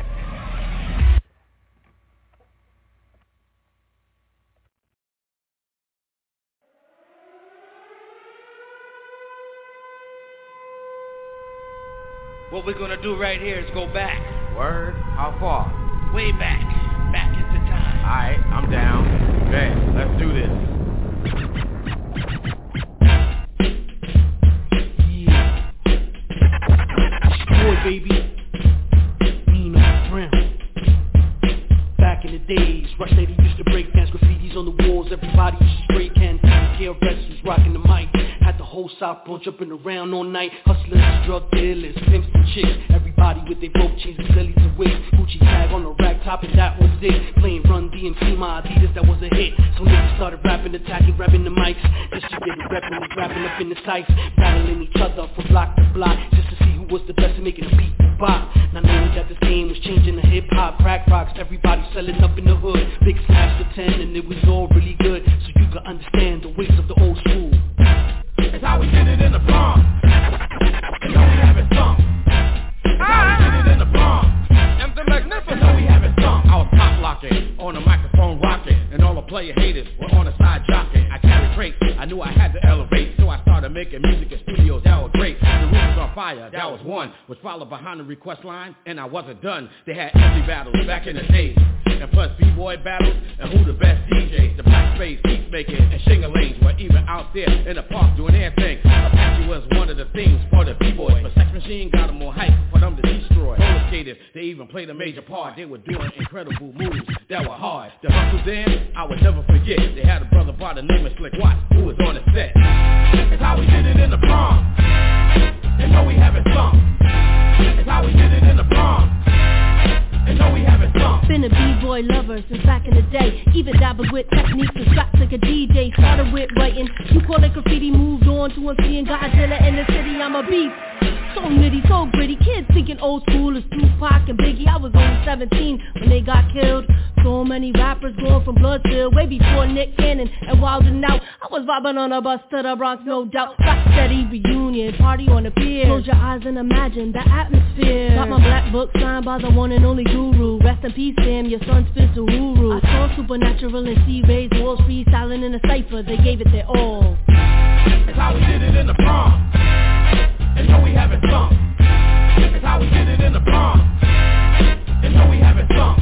What we're gonna do right here is go back. Word? How far? Way back. Back into time. Alright, I'm down. Okay, let's do this. Yeah. Boy, baby. Nino Brown. Back in the days, Rush Lady used to break dance, graffitis on the walls. Everybody used to spray cans. KRS was rocking the mic. Had the whole South Bronx jumping around all night. Hustlers, drug dealers, pimps and chicks. Everybody with their rope chains and sillies and wigs. Gucci tag on the rack top and that was it. Playing Run DMC, my Adidas, that was a hit. So niggas started rapping, attacking, grabbing the mics. Just to get it repping and rapping up in the sights. Battling each other from block to block. Just to see who was the best at making the beat bop. Now knowing that this game was changing the hip hop, crack rocks, everybody selling up in the hood. Big slaps for 10 and it was all really good. So you could understand the ways of the old school. It's how we did it in the Bronx. You know we haven't sunk. It's how we did it in the Bronx. And the magnificent. You know we haven't sunk. I was pop locking, on the microphone rocking, and all the player haters were on the side jocking. I carried crates, I knew I had to elevate, so I started making music in studios that were great. The roof was on fire, that was one. Was followed behind the request line, and I wasn't done. They had empty battles back in the days. And plus B-boy battles, and who the best DJs. The black space, peacemaking, and shingling were even out there in the park doing their thing. Apache was one of the things for the B-boys, but Sex Machine got them more hype for them to destroy. Roller skaters, they even played a major part. They were doing incredible moves that were hard. The hustles then, I would never forget. They had a brother by the name of Slick Watts who was on the set. It's how we did it in the Bronx. And no, we haven't sunk. It's how we did it in the Bronx. And no, we haven't sunk. Been a b-boy lover since back in the day. Even dabbled with techniques and straps like a DJ. Started with writing, you call it graffiti. Moved on to MC and Godzilla in the city. I'm a beast. So nitty, so gritty. Kids thinking old school is Tupac and Biggie. I was only 17 when they got killed. So many rappers going from Bloodfield way before Nick Cannon and Wildin' Out. I was vibing on a bus to the Bronx, no doubt. Rock steady reunion, party on the pier. Close your eyes and imagine the atmosphere. Got my black book signed by the one and only Guru. Rest in peace, Sam, your son Spencer Huru. I saw Supernatural and C-Rays, Walls freestyling in a cypher. They gave it their all. It's how we did it in the Bronx. And no, we haven't sunk. It's how we did it in the Bronx. And no, we haven't sunk.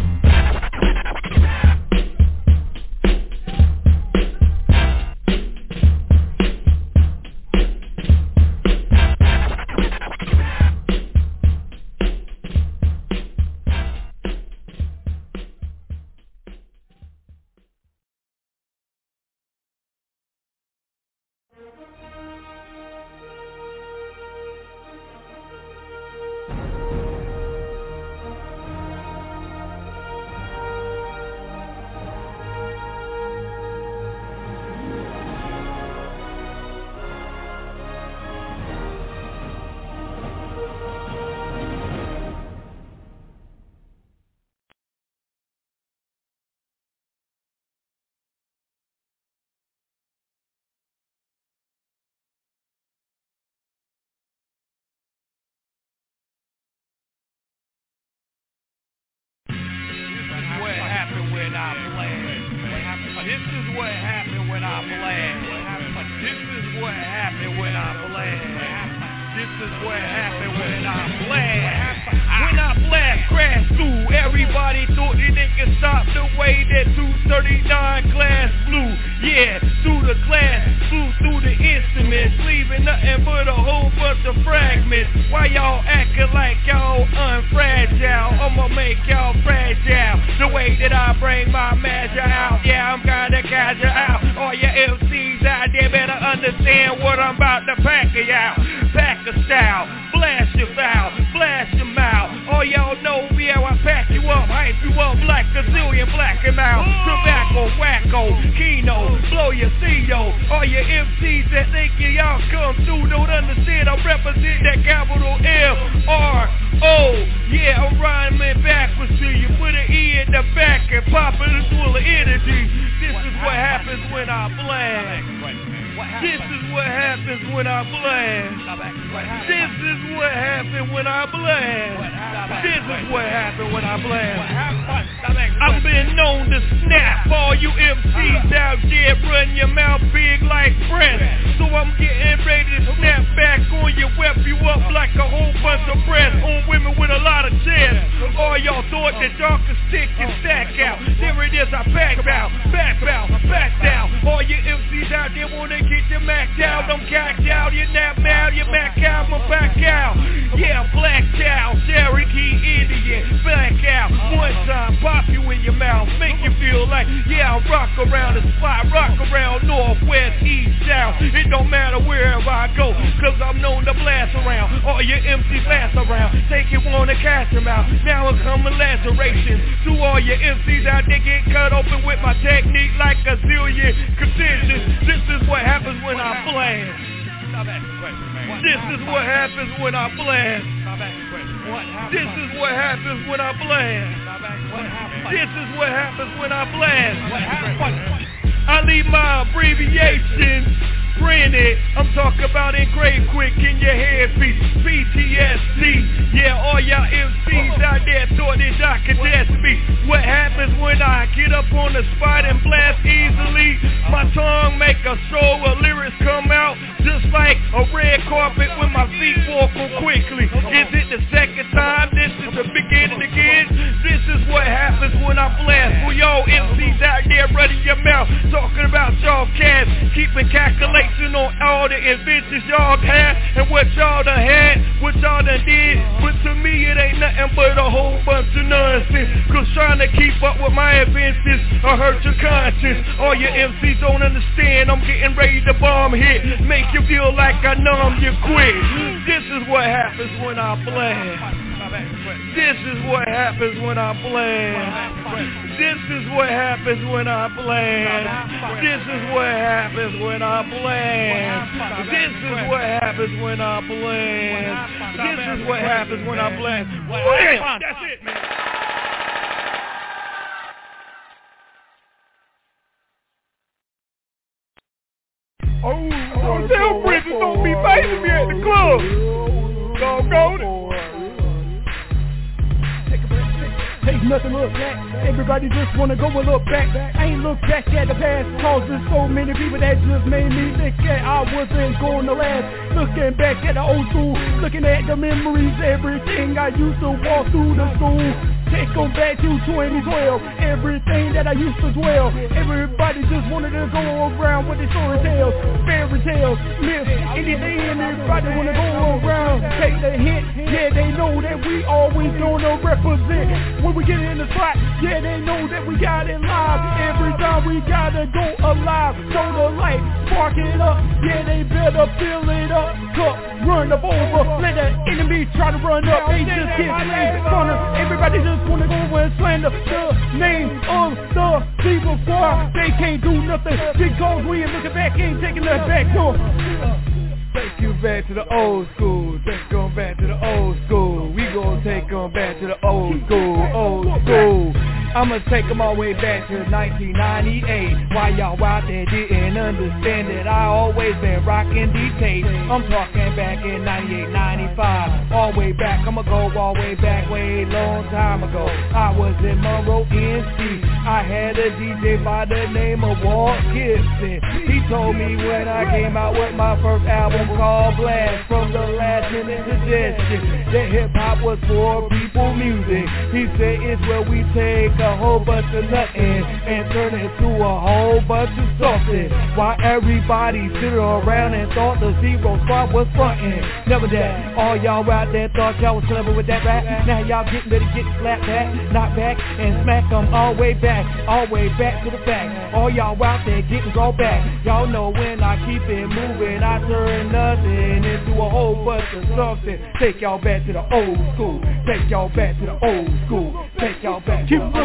This is what happened when I blast. This is what happened when I blast. This is what happened when I blast. When I blast, crash through. Everybody thought that they could stop the way that 239 glass blew. Yeah, through the glass, flew through the instruments, leaving nothing but a whole bunch of fragments. Why y'all acting like y'all unfragile? I'ma make y'all fragile. The way that I bring my measure out. Yeah, I'm gonna catch you out. All your MCs out there better understand what I'm about to pack you out. Pack a style, blast your foul, blast your mouth. All y'all know me how I pack you up, hype you up like a zillion black and out. Tobacco, wacko, Kino, blow your CO. All your MCs that think y'all come through don't understand. I represent that capital M-R-O. Yeah, I'm rhyming backwards to you. Put an E in the back and pop it full of energy. This is what happens when I blast. This is what happens when I blast. This is what happens when I blast. This is what happens when I blast. I've been known to snap. All you MCs out there run your mouth big like breath. So I'm getting ready to snap back on you, whip you up like a whole bunch of breasts on women with a lot of chest. All y'all thought that y'all could stick and stack out. There it is, I back out, back out, back down. All you MCs out there wanna get your mac out. I'm cacked out, you're not mad, you're back out, I'm back out. Yeah, black out, Cherokee Indian, back out. One time, pop you in your mouth, make you feel like, yeah, I rock around the spot, rock around north, west, east, south. It don't matter wherever I go, cause I'm known to blast around. All your MCs last around, take it, wanna cash them out. Now it come a laceration to all your MCs out there get cut open with my technique like a zillion contingents. This is what happens when I blast. This is what happens when I blast. This is what happens when I blast. This is what happens when I blast. I leave my abbreviations printed. I'm talking about engraved quick in your headpiece. PTSD. Yeah, all y'all MCs out there thought that I could test me. What happens when I get up on the spot and blast easily? My tongue make a show of lyrics come out just like a red carpet when my feet walk on quickly. Is it the second time? This is the beginning again. This is what happens when I blast. For y'all MCs out there running your mouth, talking about y'all cats, keeping calculation on all the inventions y'all had and what y'all done had, what y'all done did. But to me it ain't nothing but a whole bunch of nonsense. Cause trying to keep up with my inventions will hurt your conscience. All your MCs don't understand. I'm getting ready to bomb hit, make you feel like I numb you quick. This is what happens when I blast. This is what happens when I blast. This is what happens when I blast. This is what happens when I blast. This is what happens when I blast. This is what happens when I blast. Bam! That's it, man. Oh, tell Bridges don't be fighting me at the club. Doggone it. Take nothing look back. Everybody just wanna go a look back. I ain't look back at the past, cause there's so many people that just made me think that I wasn't going to last. Looking back at the old school, looking at the memories, everything I used to walk through the school. Take them back to 2012, everything that I used to dwell. Everybody just wanted to go around with their story tales, fairy tales, myths, anything. Everybody wanna go around, take the hint. Yeah, they know that we always gonna represent. When we get in the spot, yeah, they know that we got it live. Every time we gotta go alive, show the light, spark it up. Yeah, they better fill it up, cup, run up over. Let the enemy try to run up, they just get slammed. Everybody just wanna go and slander the name of the people squad. They can't do nothing because we ain't looking back, ain't taking that back door. Take you back to the old school. Take them back to the old school. We gon' take them back to the old school, old school. I'ma take them all the way back to 1998. Why y'all out there didn't understand that I always been rocking DK. I'm talking back in 98, 95. All the way back, I'ma go all the way back, way long time ago. I was in Monroe, NC. I had a DJ by the name of Walt Gibson. He told me when I came out with my first album called Blast, from the last minute suggestion that hip-hop was for people music. He said it's where we take a whole bunch of nothing and turn it to a whole bunch of something. While everybody stood around and thought the Zero Squad was frontin'. Never that. All y'all out there thought y'all was clever with that rap. Now y'all getting ready to get slapped back, knocked back, and smack them all way back to the back. All y'all out there getting brought back. Y'all know when I keep it moving, I turn nothing into a whole bunch of something. Take y'all back to the old school. Take y'all back to the old school. Take y'all back to the old school.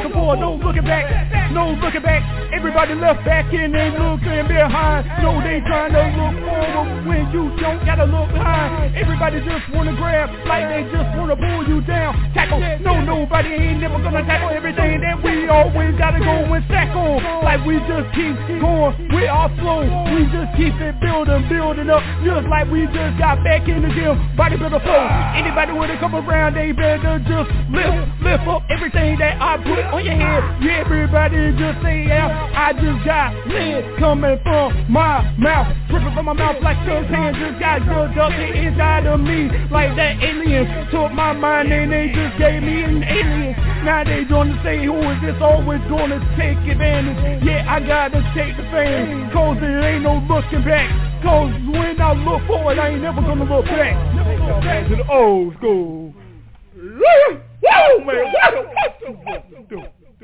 looking forward, no looking back, no looking back. Everybody left back and they looking behind. No, they trying to look forward when you don't gotta look behind. Everybody just wanna grab, like they just wanna pull you down. Tackle, no, nobody ain't never gonna tackle everything that we always gotta go and stack on. Like we just keep going, we are slow. We just keep it building up. Just like we just got back in the gym, bodybuilder flow. Anybody wanna come around, they better just lift up everything that I put on your head. Yeah, everybody just say, yeah, I just got lead coming from my mouth, dripping from my mouth like Sun's hand just got good up the inside of me. Like that alien took my mind and they just gave me an alien. Now they gonna say, who is this always gonna take advantage? Yeah, I gotta take the fame, cause there ain't no looking back. Cause when I look forward, I ain't never gonna look back. Back to the old school. Woo, man, what do?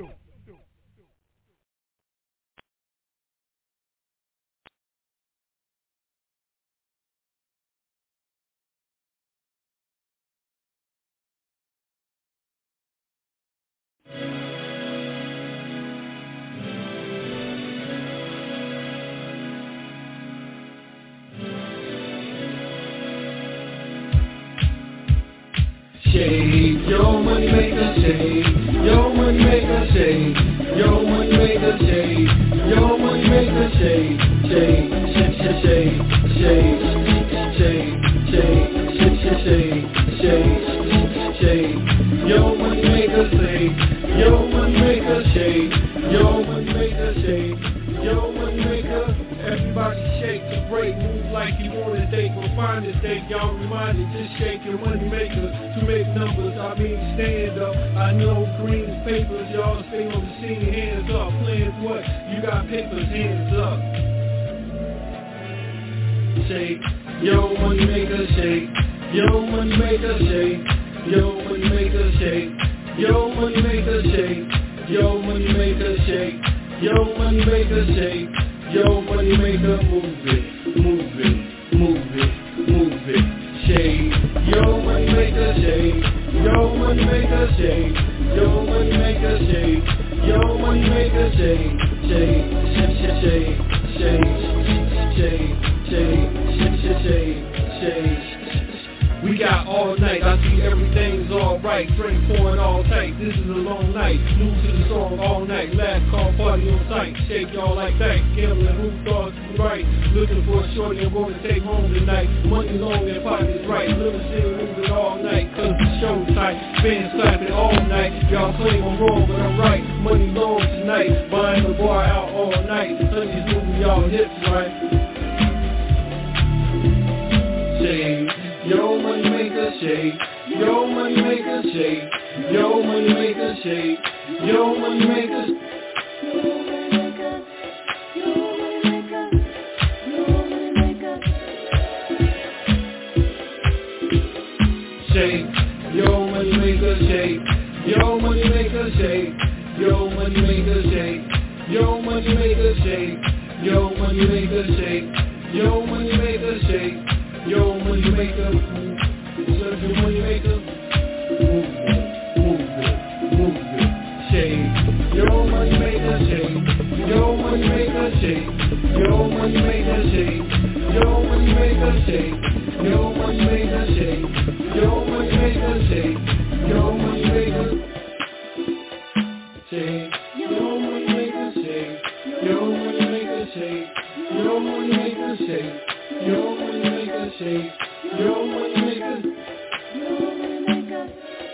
Shake, yo money maker, shake, yo money maker, shake, yo money maker, shake, yo money maker, shake, shake, shake, shake, shake, shake, shake, shake, shake, shake, shake, yo money maker, shake, yo money maker, shake, yo money maker, shake, yo money maker. Everybody shake to break, move like you want to take, or find a stake, y'all reminded, just shake your money maker to make numbers, I mean stand up, I know green papers, y'all stay on the scene, hands up, playing what, you got papers, hands up. Shake, yo money maker, shake, yo money maker, shake, yo money maker, shake, yo money maker, shake, yo money maker, shake, yo money maker, shake. Yo, money maker, move it, move it, move it, move it, shake. Yo, money maker, shake. Yo, money maker, shake. Yo, money maker, shake. Yo, money maker, shake. Shake, shake, shake, shake, shake, shake, shake, shake. We got all night, I see everything's alright. Drink pouring all tight, this is a long night. Move to the song all night, last call party on sight. Shake y'all like that, gambling, who thought you right? Looking for a shorty, I'm gonna take home tonight. Money long and pockets right, little shit moving all night. Cause the show's tight, fans clapping all night. Y'all claim I'm wrong, but I'm right. Money long tonight, buying the bar out all night. Honey's moving y'all hips right. Shake. Yo money maker shake, yo money maker shake, yo money maker shake, yo money maker. Shake, yo money maker shake, yo money maker shake, yo money maker shake, yo money maker shake, yo money maker shake, yo money maker shake. Yo, money maker, serve your money maker, move it, move it, move it, shake. Yo, money maker, shake. Yo, money maker, shake. Yo, money maker, shake. Yo, money maker, shake. Yo, money maker, shake. Yo, money maker, shake. Yo, money maker, shake. Yo, money maker, shake. Yo, money maker, shake. Yo, money maker, shake. Yo, money maker, shake. Yo, money maker. Yo, money maker.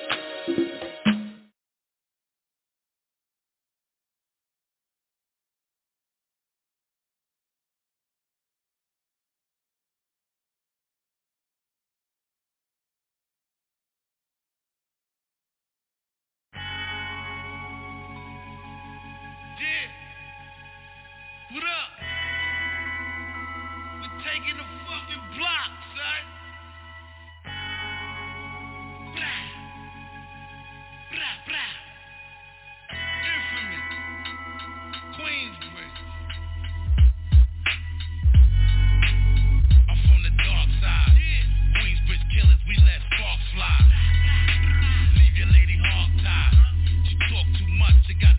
Yeah. What up? Taking the fucking block, son. Brah. Brah, brah. Infamous. Queensbridge. I'm from the dark side. Yeah. Queensbridge killers, we let sparks fly. Leave your lady hog tied. She talk too much, she got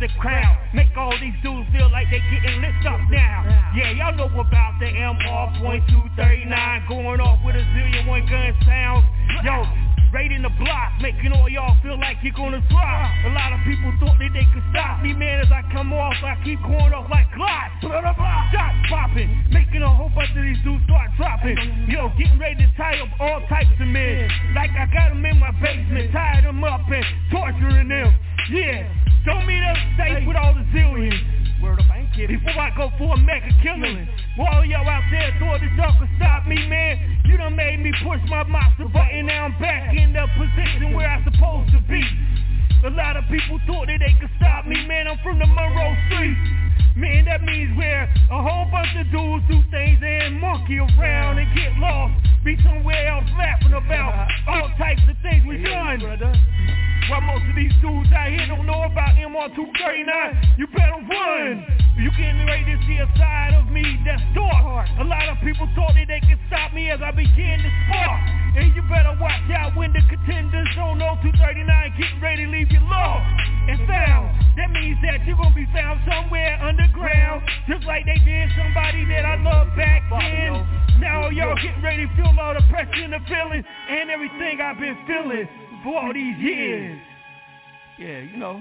the crowd. Make all these dudes feel like they getting lit up now. Yeah, y'all know about the MR.239 going off with a zillion one gun sounds. Yo, raiding the block, making all y'all feel like you're gonna drop. A lot of people thought that they could stop me, man. As I come off, I keep going off like Glocks. Shots popping, making a whole bunch of these dudes start dropping. Yo, getting ready to tie up all types of men. Like I got them in my basement, tied them up and torturing them. Yeah, don't meet up safe with all the zillions. Word up, I ain't kidding. Before I go for a mega killing, all y'all out there thought that y'all could stop me, man. You done made me push my monster button. Now I'm back in the position where I'm supposed to be. A lot of people thought that they could stop me, man. I'm from the Monroe Street. Man, that means where a whole bunch of dudes do things and monkey around and get lost. Be somewhere else laughing about all types of things we done. While most of these dudes out here don't know about MR239, you better run. You getting ready to see a side of me that's dark. A lot of people thought that they could stop me as I began to spark. And you better watch out when the contenders on 239 getting ready to leave you lost and found. That means that you're gonna be found somewhere underground, just like they did somebody that I loved back then. Now y'all getting ready to feel all the pressure and the feeling and everything I've been feeling for all these years. Yeah, you know.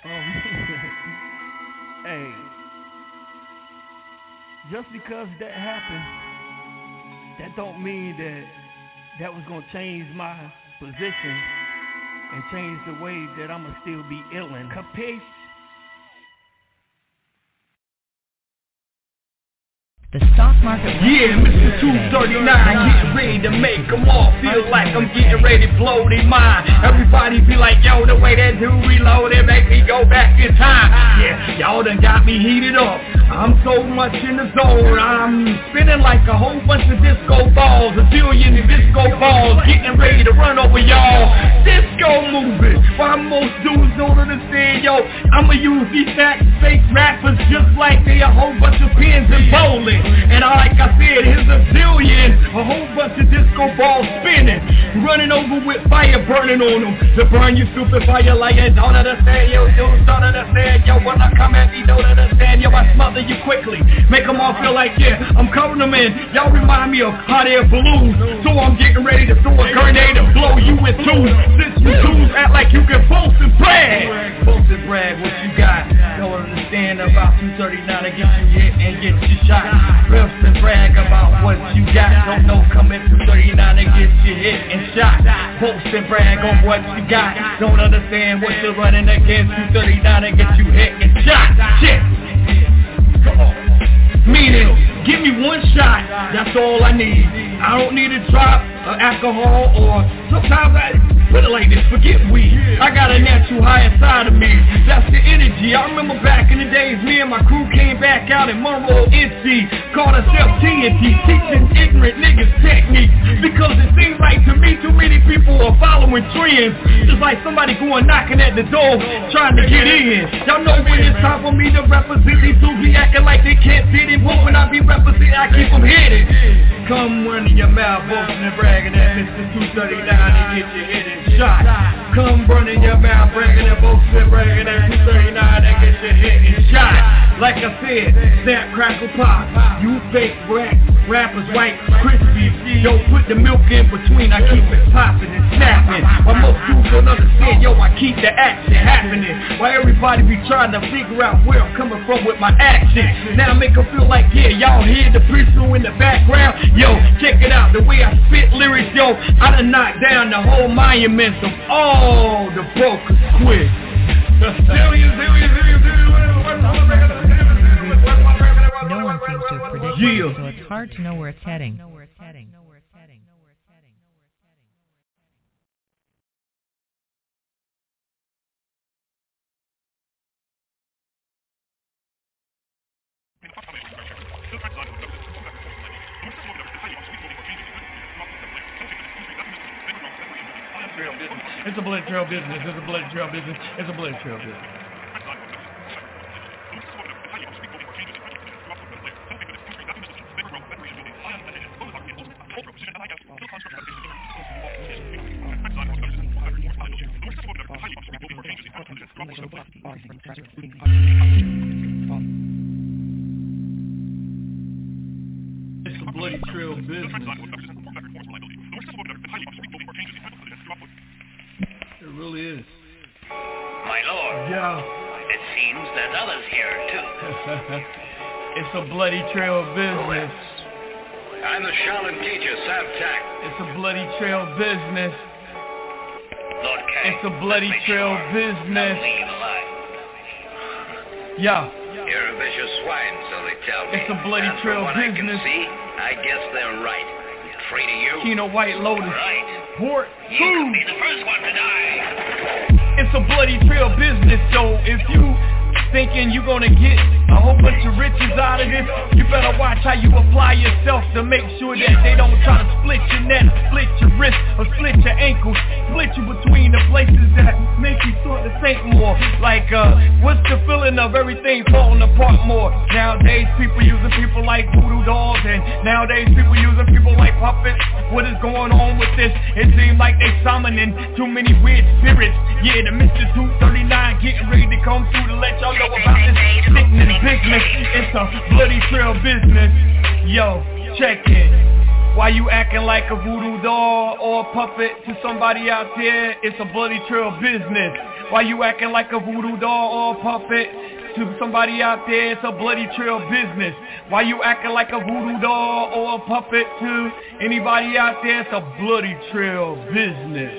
Hey, just because that happened, that don't mean that was gonna change my position and change the way that I'ma still be illin'. Capiche? The stock market. Yeah, Mr. 239, getting ready to make them all feel like I'm getting ready to blow their mind. Everybody be like, yo, the way that dude reloaded make me go back in time. Yeah, y'all done got me heated up. I'm so much in the zone. I'm spinning like a whole bunch of disco balls, a zillion disco balls, getting ready to run over y'all. Disco moving. While most dudes don't understand, yo, I'ma use these fake rappers just like they a whole bunch of pins and bowling. And like I said, here's a zillion, a whole bunch of disco balls spinning, running over with fire burning on them. To burn you stupid fire like you don't understand, yo, dudes don't understand. Yo, when I come at me, don't understand, yo, I smother you quickly. Make them all feel like, yeah, I'm covering them in. Y'all remind me of hot air balloons. So I'm getting ready to throw a grenade and blow you in two. Since you dudes act like you can boast and brag. Boast and brag what you got. Don't understand about 239 to get you hit and get you shot. Riffs and brag about what you got. Don't know coming 239 and get you hit and shot. Boast and brag on what you got. Don't understand what you're running against 239 and get you hit and shot. Shit. Come on. Meaning, give me one shot, that's all I need. I don't need a drop of alcohol or sometimes I put it like this, forget weed. I got a natural high inside of me, that's the energy. I remember back in the days, me and my crew came back out in Monroe, NC, called ourselves TNT, teaching ignorant niggas techniques. Because it seems like to me, too many people are following trends. Just like somebody going knocking at the door, trying to get in. Y'all know when it's time for me to represent, these dudes be acting like they can't fit in. But when I be representing, I keep them hidden. Come running your mouth, boasting and bragging at Mr. 239 and get your head and shot. Come running your mouth, bragging and boasting and bragging at 239 and get your head and shot. Like I said, snap, crackle, pop. You fake rappers, white, crispy. Yo, put the milk in between, I keep it popping and snapping. While most dudes don't understand, yo, I keep the action happening. While everybody be trying to figure out where I'm coming from with my action. Now I make them feel like, yeah, y'all hear the pistol in the background. Yo, check it out, the way I spit lyrics, yo, I done knocked down the whole monuments of all the brokers quit. No one seems to have predicted it, so it's hard to know where it's heading. It's a blood trail business. It's a blood trail business. It's a blood trail business. It's a bloody trail business. It really is. My lord. Yeah. It seems there's others here, too. It's a bloody trail business. I'm the Shaolin teacher, Sam Tak. It's a bloody trail business. Lord Kang. It's a bloody trail business. Leave alive. Yeah. You're a vicious swine, so they tell me. It's a bloody and trail from what business. I can see, I guess they're right. Treating you. Kino White Lotus. Right. Port. You could be the first one to die. It's a bloody trail business, so if you thinking you gonna get a whole bunch of riches out of this, you better watch how you apply yourself to make sure that they don't try to split your neck, split your wrist, or split your ankle, split you between the places that make you start to think more. Like, what's the feeling of everything falling apart more? Nowadays, people using people like voodoo dolls, and nowadays, people using people like puppets. What is going on with this? It seems like they summoning too many weird spirits. Yeah, the Mr. 239 getting ready to come through to let y'all know about this sickening business. It's a bloody trail business. Yo, check it. Why you acting like a voodoo doll or a puppet to somebody out there? It's a bloody trail business. Why you acting like a voodoo doll or a puppet to somebody out there? It's a bloody trail business. Why you acting like a voodoo doll or a puppet to anybody out there? It's a bloody trail business.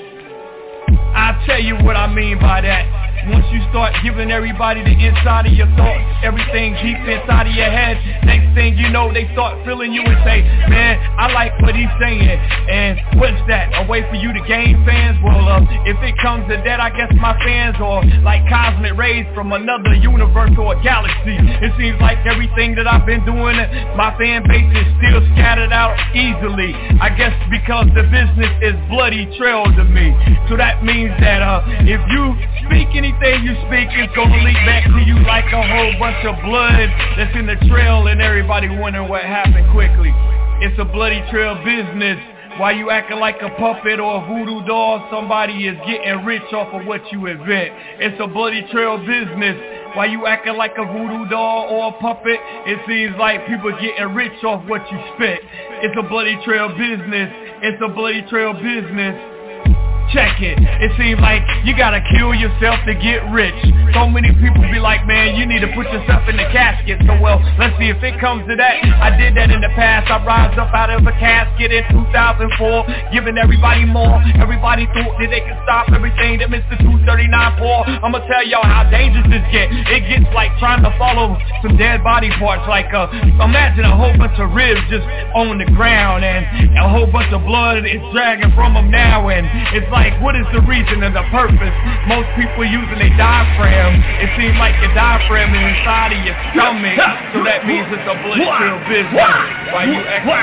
I'll tell you what I mean by that. Once you start giving everybody the inside of your thoughts, everything deep inside of your head, next thing you know, they start feeling you and say, man, I like what he's saying. And what's that? A way for you to gain fans? Well, if it comes to that, I guess my fans are like cosmic rays from another universe or a galaxy. It seems like everything that I've been doing, my fan base is still scattered out easily. I guess because the business is bloody trail to me. So that means that if you speak anything you speak, it's gonna leak back to you like a whole bunch of blood that's in the trail and everybody wondering what happened quickly. It's a bloody trail business. Why you acting like a puppet or a voodoo doll? Somebody is getting rich off of what you invent. It's a bloody trail business. Why you acting like a voodoo doll or a puppet? It seems like people getting rich off what you spent. It's a bloody trail business. It's a bloody trail business. Check it. It seems like you gotta kill yourself to get rich. So many people be like, man, you need to put yourself in the casket. So well, let's see if it comes to that. I did that in the past. I rise up out of a casket in 2004, giving everybody more. Everybody thought that they could stop everything that Mr. 239 for. I'ma tell y'all how dangerous this gets. It gets like trying to follow some dead body parts. Like imagine a whole bunch of ribs just on the ground and a whole bunch of blood is dragging from them now, and it's like, what is the reason and the purpose? Most people using a diaphragm. It seems like your diaphragm is inside of your stomach, so that means it's a bloody trail business. Why you acting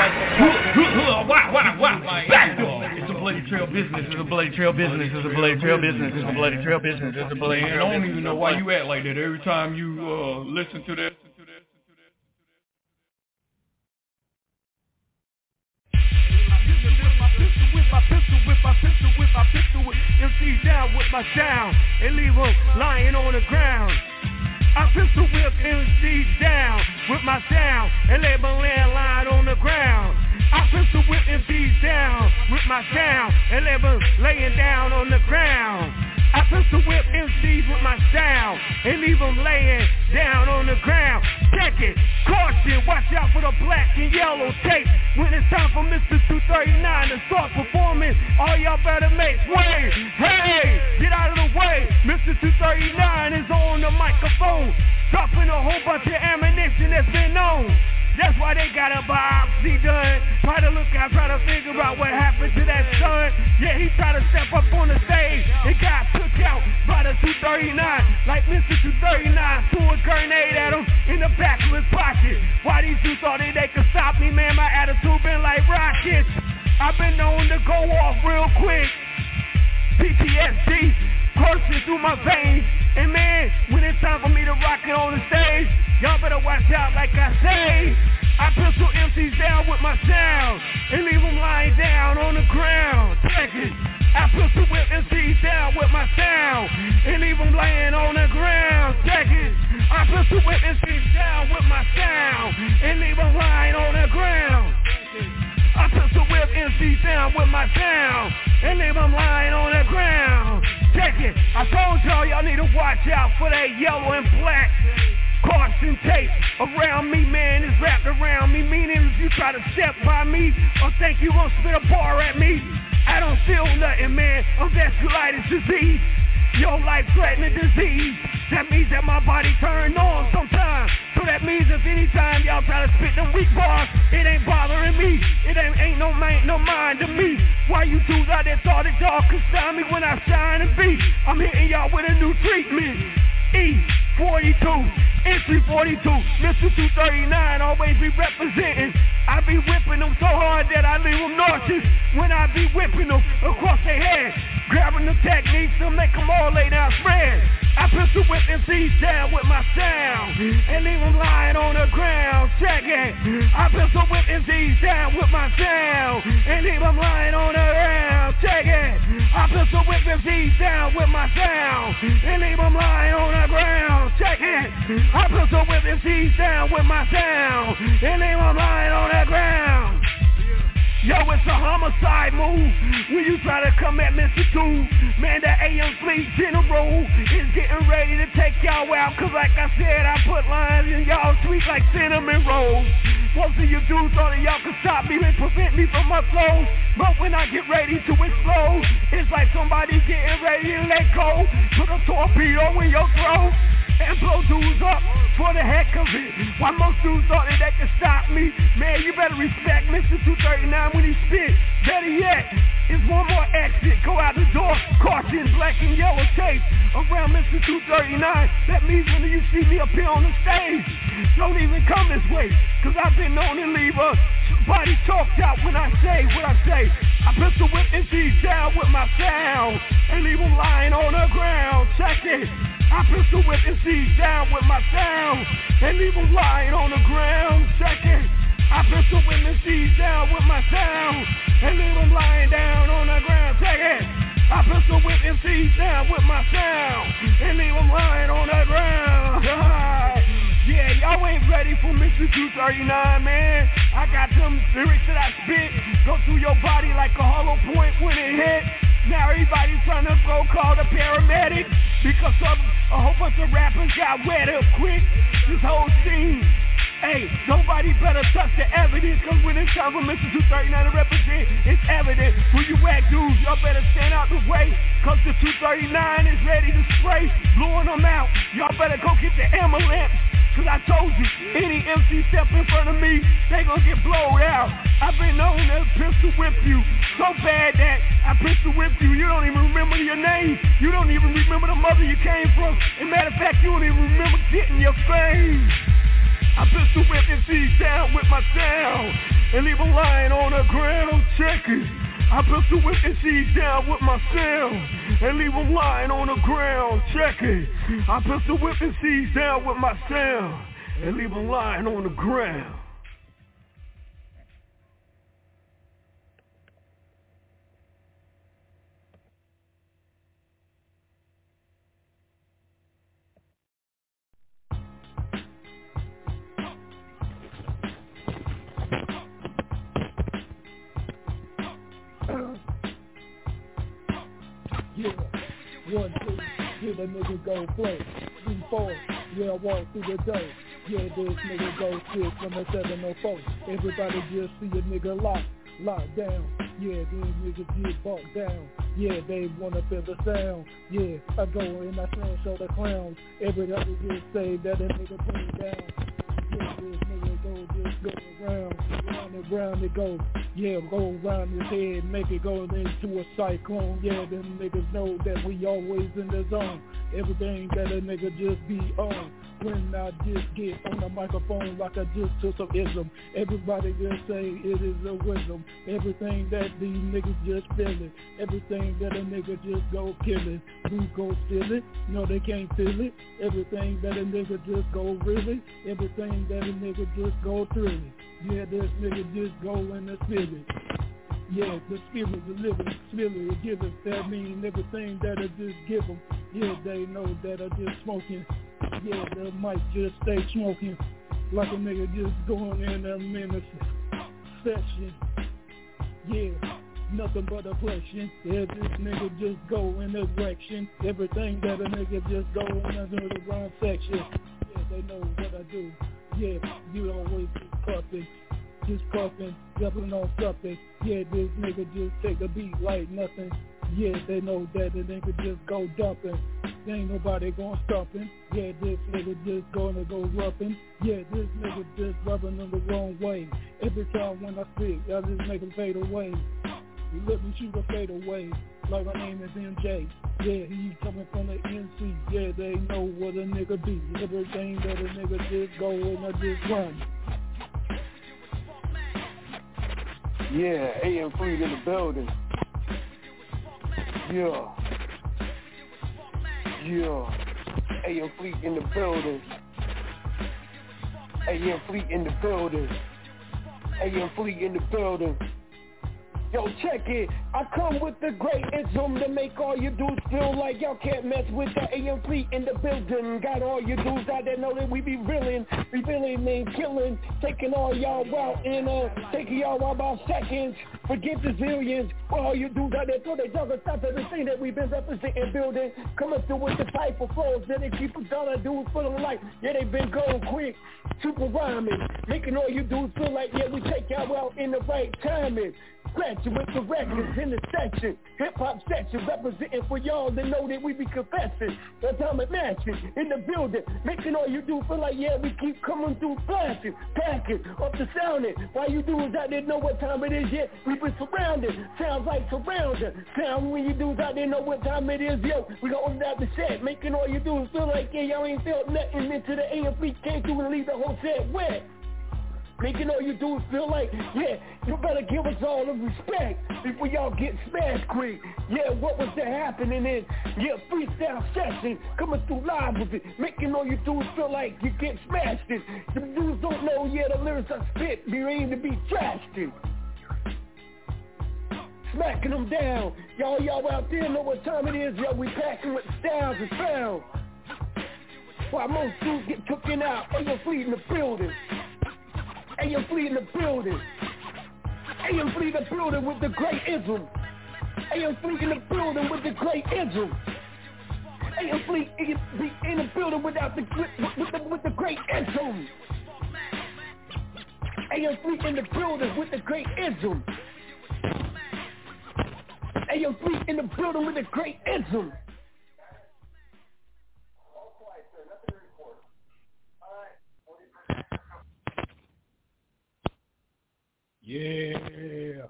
like it's a bloody trail business. It's a bloody trail business. It's a bloody trail business. It's a bloody trail business. It's a bloody. I don't even know why you act like that every time you listen to that. Whip my pistol with MCs down with my sound and leave them lying on the ground. I pistol whip MCs down with my sound and leave them lying on the ground. I pistol whip MCs down with my sound and leave them laying down on the ground. I pistol whip MCs with my sound and leave them laying down on the ground. Check it, caution, watch out for the black and yellow tape. When it's time for Mr. 239 to start performing, all y'all better make way. Hey, get out of the way. Mr. 239 is on the microphone, dropping a whole bunch of ammunition that's been known. That's why they got a biopsy done. Try to look out, try to figure out what happened to that son. Yeah, he tried to step up on the stage and got took out by the 239. Like Mr. 239 threw a grenade at him in the back of his pocket. Why these two thought they could stop me, man? My attitude been like rockets. I've been known to go off real quick. PTSD coursing through my veins. And man, when it's time for me to rock it on the stage, y'all better watch out like I say. I pistol MCs down with my sound and leave them lying down on the ground. Check it. I pistol whip MCs down with my sound and leave them laying on the pistol whip MCs down with my sound and leave them lying on the ground. I pistol whip MCs down with my sound and leave them lying on the ground. Check it, I told y'all need to watch out for that yellow and black caution tape around me, man, it's wrapped around me. Meaning if you try to step by me or think you gon' spit a bar at me, I don't feel nothing, man. I'm vasculitis disease, your life-threatening disease. That means that my body turned on sometimes. So that means if anytime y'all try to spit them weak bars, it ain't bothering me. It ain't no mind to me. Why you dudes out there thought that y'all could stop me when I shine and beat? I'm hitting y'all with a new treatment. E42, N342, Mr. 239, always be representing. I be whipping them so hard that I leave them nauseous when I be whipping them across their head. Grabbing the techniques to make them all lay down spread. I pistol whip MCs down with my sound and leave them lying on the ground. Check it. I pistol whip MCs down with my sound and leave them lying on the ground. Check it. I pistol whip MCs down with my sound and leave them lying on the ground. Check it. I pistol whip MCs down with my sound and leave them lying on the ground. Yo, it's a homicide move when you try to come at Mr. 2. Man, that AM Fleet General is getting ready to take y'all out. Cause like I said, I put lines in y'all sweet like cinnamon rolls. Most of you dudes thought that y'all could stop me and prevent me from my flow. But when I get ready to explode, it's like somebody getting ready to let go. Put a torpedo in your throat and blow dudes up for the heck of it. Why most dudes thought that they could stop me? Man, you better respect Mr. 239 when he spit. Better yet, it's one more exit. Go out the door, caution, black and yellow tape around Mr. 239. That means when you see me up here on the stage, don't even come this way. Cause I've been known to leave a body chalked out when I say what I say. I pistol whip MCs down with my sound and leave them lying on the ground. Check it. I pistol whip MCs down with my sound and leave them lying on the ground. Check it. I pistol whip MCs down with my sound and leave them lying down on the ground. Check it. I pistol whip MCs down with my sound and leave them lying on the ground. Yeah, y'all ain't ready for Mr. 239, man. I got them lyrics that I spit go through your body like a hollow point when it hit. Now everybody's trying to go call the paramedic because a whole bunch of rappers got wet up quick. This whole scene, hey, nobody better touch the evidence, cause when it's time for Mr. 239 to represent, it's evident. When you whack dudes, y'all better stand out the way, cause the 239 is ready to spray, blowing them out. Y'all better go get the ammo lamps. Cause I told you, any MC step in front of me, they gon' get blowed out. I've been known to pistol whip you so bad that I pistol whip you. You don't even remember your name. You don't even remember the mother you came from. As a matter of fact, you don't even remember getting your fame. I pistol whip MCs down with my sound and leave them lying on the ground. Check it. I pistol whip MCs down with my sound and leave them lying on the ground. Check it. I pistol whip MCs down with my sound and leave them lying on the ground. Yeah, 1, 2, here the nigga go play. 3, 4, yeah, I walk through the door. Yeah, this nigga go shit from the 704. Everybody just see a nigga locked down. Yeah, these niggas get bucked down. Yeah, they wanna feel the sound. Yeah, I go and I show the clowns. Everybody just say that a nigga put it down. Yeah, this nigga go just go around and round it goes. Yeah, go around his head, make it go into a cyclone. Yeah, them niggas know that we always in the zone. Everything that a nigga just be on. When I just get on the microphone like I just took some ism. Everybody just say it is a wisdom. Everything that these niggas just feeling. Everything that a nigga just go killing. We go steal it, no they can't feel it. Everything that a nigga just go really. Everything that a nigga just go through it. Yeah, this nigga just go in the spirit. Yeah, the spirit, the living spirit, the giving. That mean everything that I just give them. Yeah, they know that I just smoking. Yeah, that might just stay smoking like a nigga just going in a minute session. Yeah, nothing but a question. Yeah, this nigga just go in a direction. Everything that a nigga just go in the wrong section. Yeah, they know what I do. Yeah, you always just puffing, jumping on something. Yeah, this nigga just take a beat like nothing. Yeah, they know that the nigga just go dumping. There ain't nobody gon' stop him. Yeah, this nigga just gonna go rubbing. Yeah, this nigga just rubbing them the wrong way. Every time when I speak, I just make him fade away. You let me shoot a fade away. Like my name is MJ. Yeah, he coming from the NC. Yeah, they know what a nigga be. Everything that a nigga just go and I just run. Yeah, AM Fleet in the building. Yeah. AM Fleet in the building. AM Fleet in the building. AM Fleet in the building. Yo, check it. I come with the great ism to make all you dudes feel like y'all can't mess with the AM Fleet in the building. Got all you dudes out there know that we be reeling and killing, taking all y'all out and taking y'all out about seconds. Forget the zillions. Well, all you dudes out there throw they juggle stop everything that we've been representing, building. Coming through with the type of flows that they keep us down and dudes feeling like, yeah, they been going quick, super rhyming, making all you dudes feel like, yeah, we take y'all out in the right timing. Scratching with the records in the section, hip-hop section, representing for y'all to know that we be confessing. That's how it matches in the building, making all you do feel like, yeah, we keep coming through flashing, packing, up the sounding. While you dudes out there know what time it is, yeah, we been surrounded. Sounds like surrounding. Sound when you dudes out there know what time it is, yo, we gon' open out the set, making all you dudes feel like, yeah, y'all ain't felt nothing into the AM Fleet came through and leave the whole set wet. Making all you dudes feel like, yeah, you better give us all the respect before y'all get smashed quick. Yeah, what was that happening in? Yeah, freestyle session, coming through live with it, making all you dudes feel like you get smashed in. The dudes don't know, yeah, the lyrics I spit, be aim to be trashed in. Smacking them down. Y'all out there know what time it is, yo, we packing with styles and sound. While most dudes get cooking out, AM Fleet in the building. AM Fleet in the building. AM Fleet in the building with the great ism. AM Fleet in the building with the great ism. AM Fleet in the building without with the great ism. AM Fleet in the building with the great ism. AM Fleet in the building with the great ism. Yeah.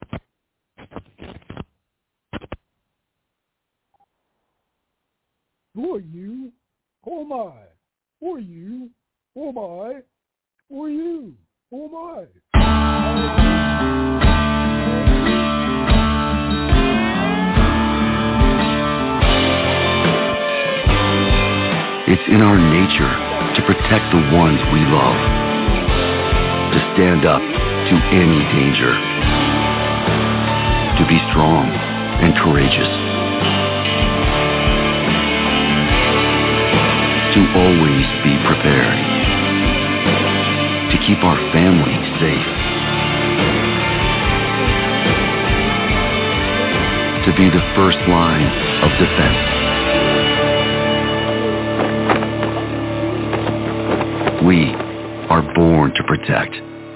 Who are you? Who am I? Who are you? Who am I? Who are you? Who am I? It's in our nature to protect the ones we love, to stand up to any danger, to be strong and courageous, to always be prepared, to keep our family safe, to be the first line of defense. We are born to protect.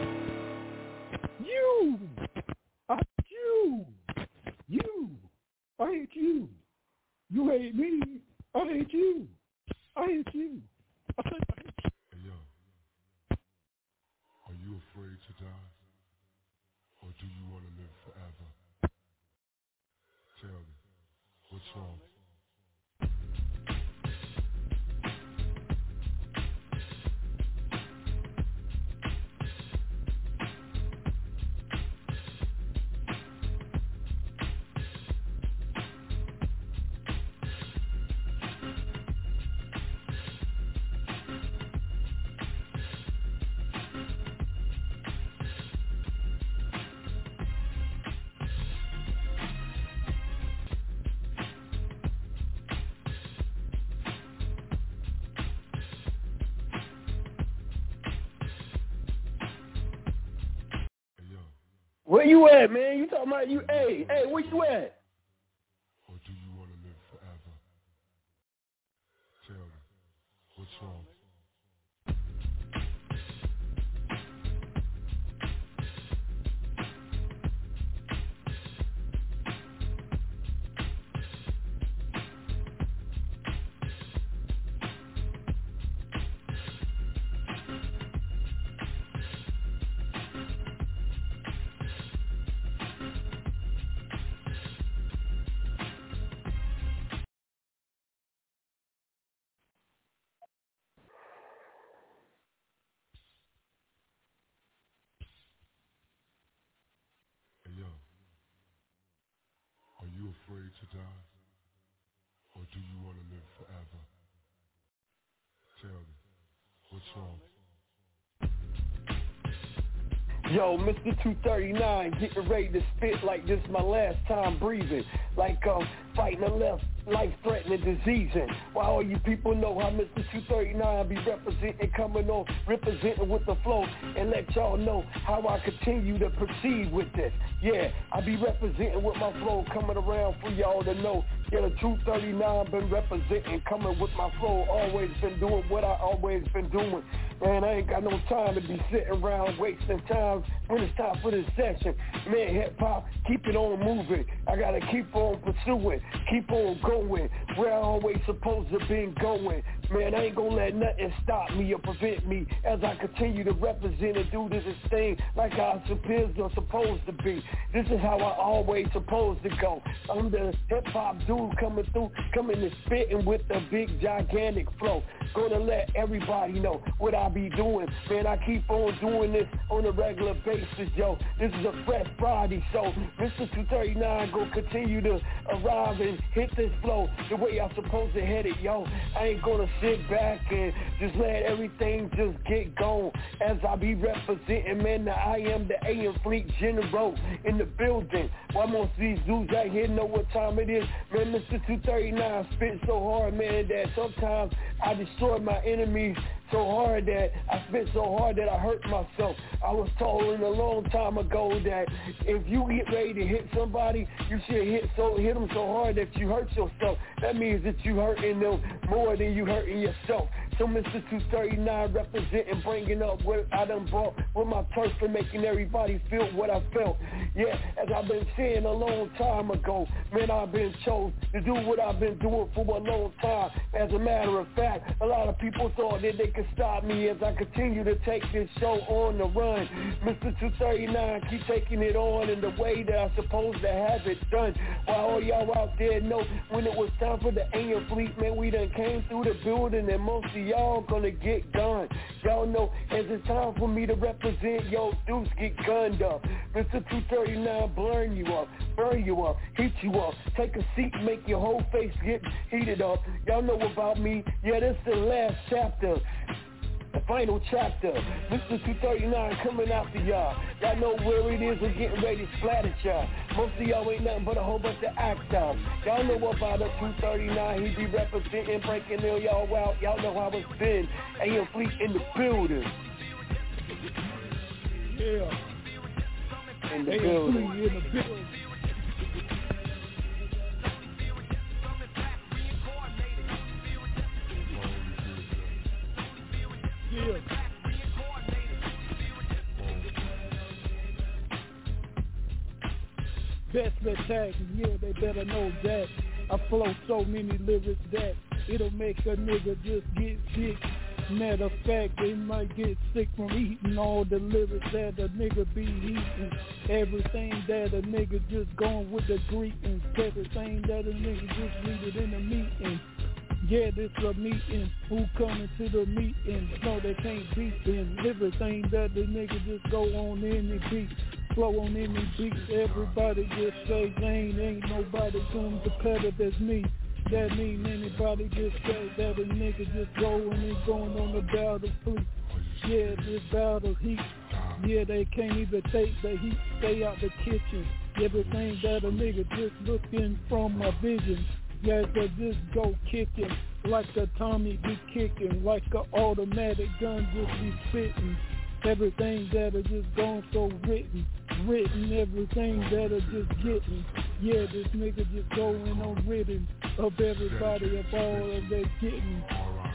You! I hate you! You! I hate you! You hate me! I hate you! I hate you! I hate you! Hey, yo. Are you afraid to die? Or do you want to live forever? Tell me, what's wrong? Where you at, man? You talking about you? Hey, where you at? Or do you want to live forever? Tell me, what's wrong? Are you afraid to die? Or do you want to live forever? Tell me, what's wrong? Yo, Mr. 239, getting ready to spit like this my last time breathing. Like fighting a left life-threatening disease. And while all you people know how Mr. 239 be representing with the flow, and let y'all know how I continue to proceed with this. Yeah, I be representing with my flow, coming around for y'all to know. Yeah, the 239 been representing, coming with my flow, always been doing what I always been doing. Man, I ain't got no time to be sitting around wasting time when it's time for this session. Man, hip-hop, keep it on moving. I gotta keep on pursuing, keep on going where I always supposed to be going. Man, I ain't gonna let nothing stop me or prevent me as I continue to represent and do this thing like I'm supposed to be. This is how I always supposed to go. I'm the hip-hop dude coming through, coming and spitting with a big, gigantic flow. Gonna let everybody know what I be doing. Man, I keep on doing this on a regular basis, yo. This is a fresh Friday, so Mr. 239 gonna continue to arrive and hit this flow the way I'm supposed to hit it, yo. I ain't gonna sit back and just let everything just get going as I be representing, man. I am the AM Fleet General in the building. Why most of these dudes out here know what time it is? Man, Mr. 239 spit so hard, man, that sometimes I destroy my enemies so hard that I spit so hard that I hurt myself. I was told a long time ago that if you get ready to hit somebody, you should hit them so hard that you hurt yourself. That means that you hurting them more than you hurting yourself. So Mr. 239 representing, bringing up what I done brought with my turf and making everybody feel what I felt. Yeah, as I've been saying a long time ago, man, I've been chosen to do what I've been doing for a long time. As a matter of fact, a lot of people thought that they could stop me as I continue to take this show on the run. Mr. 239, keep taking it on in the way that I'm supposed to have it done. While all y'all out there know when it was time for the AM Fleet, man, we done came through the building and most of y'all gonna get gunned. Y'all know as it's time for me to represent, yo, dudes get gunned up. Mr. 239, burn you up, heat you up, take a seat, make your whole face get heated up. Y'all know about me, yeah, this is the last chapter. The final chapter, Mr. 239 coming after y'all. Y'all know where it is, we're getting ready to splatter y'all. Most of y'all ain't nothing but a whole bunch of actors. Y'all know about the 239, he be representing, breaking y'all out. Y'all know how it's been. AM Fleet in the building. Yeah. In the building. In the building. Yeah. Best attack, yeah, they better know that. I flow so many lyrics that it'll make a nigga just get sick. Matter of fact, they might get sick from eating all the lyrics that a nigga be eating. Everything that a nigga just going with the greetings. Everything that a nigga just read it in the meeting. Yeah, this a meeting. Who coming to the meeting? No, they can't beat them. Everything that the nigga just go on any beat. Flow on any beat. Everybody just say, ain't nobody going to cut it as me. That mean anybody just say that a nigga just going and going on the battlefield. Yeah, this battle heat. Yeah, they can't even take the heat. Stay out the kitchen. Everything that a nigga just looking from a vision. Yeah, they just go kicking like a Tommy be kicking, like a automatic gun just be spitting. Everything that is just gone so written. written everything that are just getting. Yeah, this nigga just going on written of everybody of all of they getting.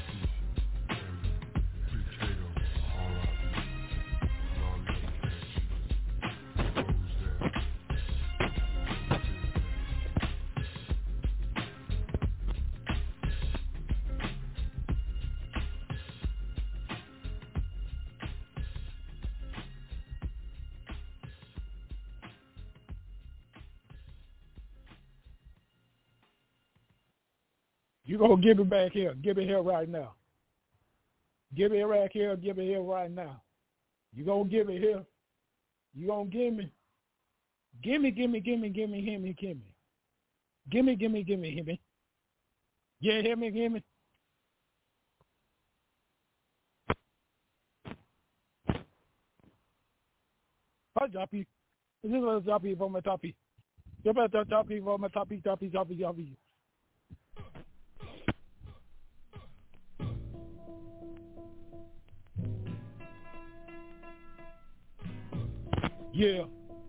You gonna give it back here. Give it here right now. Give it right here. Give it here right now. You gonna give it here. You gonna give me. Gimme. Yeah, hear me. I'll drop you. This is a drop you for my toppy. You better drop you for my toppy. Yeah.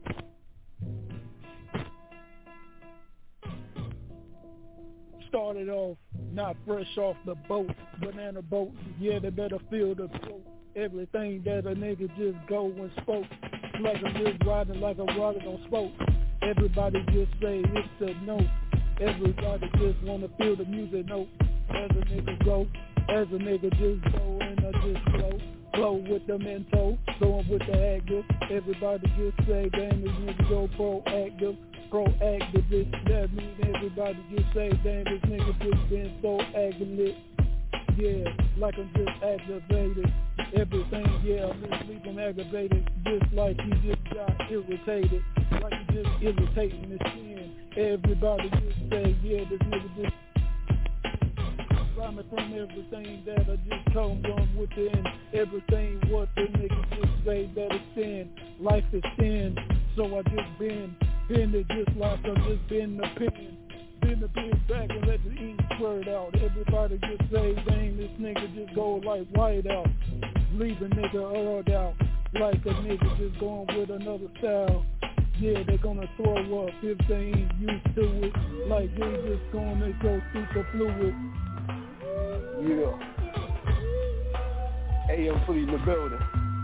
Started off not fresh off the boat, banana boat. Yeah, they better feel the quote. Everything that a nigga just go and spoke. Like I'm just riding like a rocket on spoke. Everybody just say it's a note. Everybody just wanna feel the music note. As a nigga go, as a nigga just go and I just flow with the mental, going with the active. Everybody just say, damn, this nigga go proactive, bitch. That mean everybody just say, damn, this nigga just been so aggravated. Yeah, like I'm just aggravated. Everything, yeah, I'm just sleeping aggravated. Just like he just got irritated. Like he just irritating his skin. Everybody just say, yeah, this nigga just from everything that I just come from within. Everything what the niggas just say that it's sin. Life is sin. So I just been it just like I just been the pen. Been the pen back and let the ink squirt out. Everybody just say, dang, this nigga just go like white out. Leave a nigga earled out. Like a nigga just going with another style. Yeah, they gonna throw up if they ain't used to it. Like they just gonna go super fluid. Yeah. AM Fleet in the building.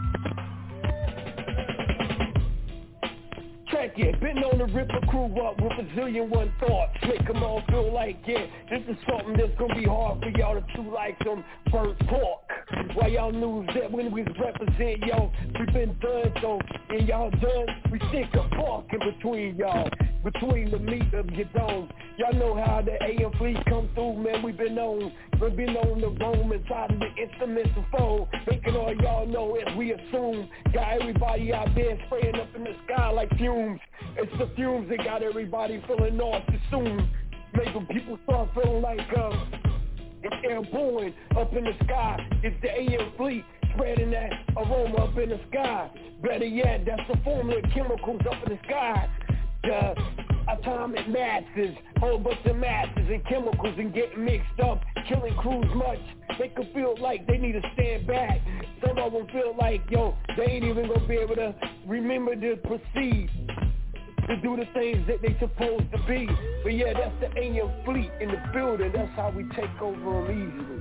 Check it. Been on the rip a crew up with a zillion one thoughts. Make them all feel like, yeah, this is something that's gonna be hard for y'all to chew like some burnt pork. Why y'all knew that when we represent y'all, we been done, so and y'all done, we stick a fork in between y'all. Between the meat of your dome. Y'all know how the AM Fleet come through, man. We've been on the roam inside of the instrumental phone. Making all y'all know as we assume. Got everybody out there spraying up in the sky like fumes. It's the fumes that got everybody feeling nauseous soon. Making people start feeling like it's airborne up in the sky. It's the AM Fleet spreading that aroma up in the sky. Better yet, that's the formula of chemicals up in the sky. Atomic masses, whole bunch of masses and chemicals and getting mixed up, killing crews much. They could feel like they need to stand back. Some of them feel like, yo, they ain't even gonna be able to remember to proceed to do the things that they supposed to be. But yeah, that's the AM Fleet in the building. That's how we take over them easily.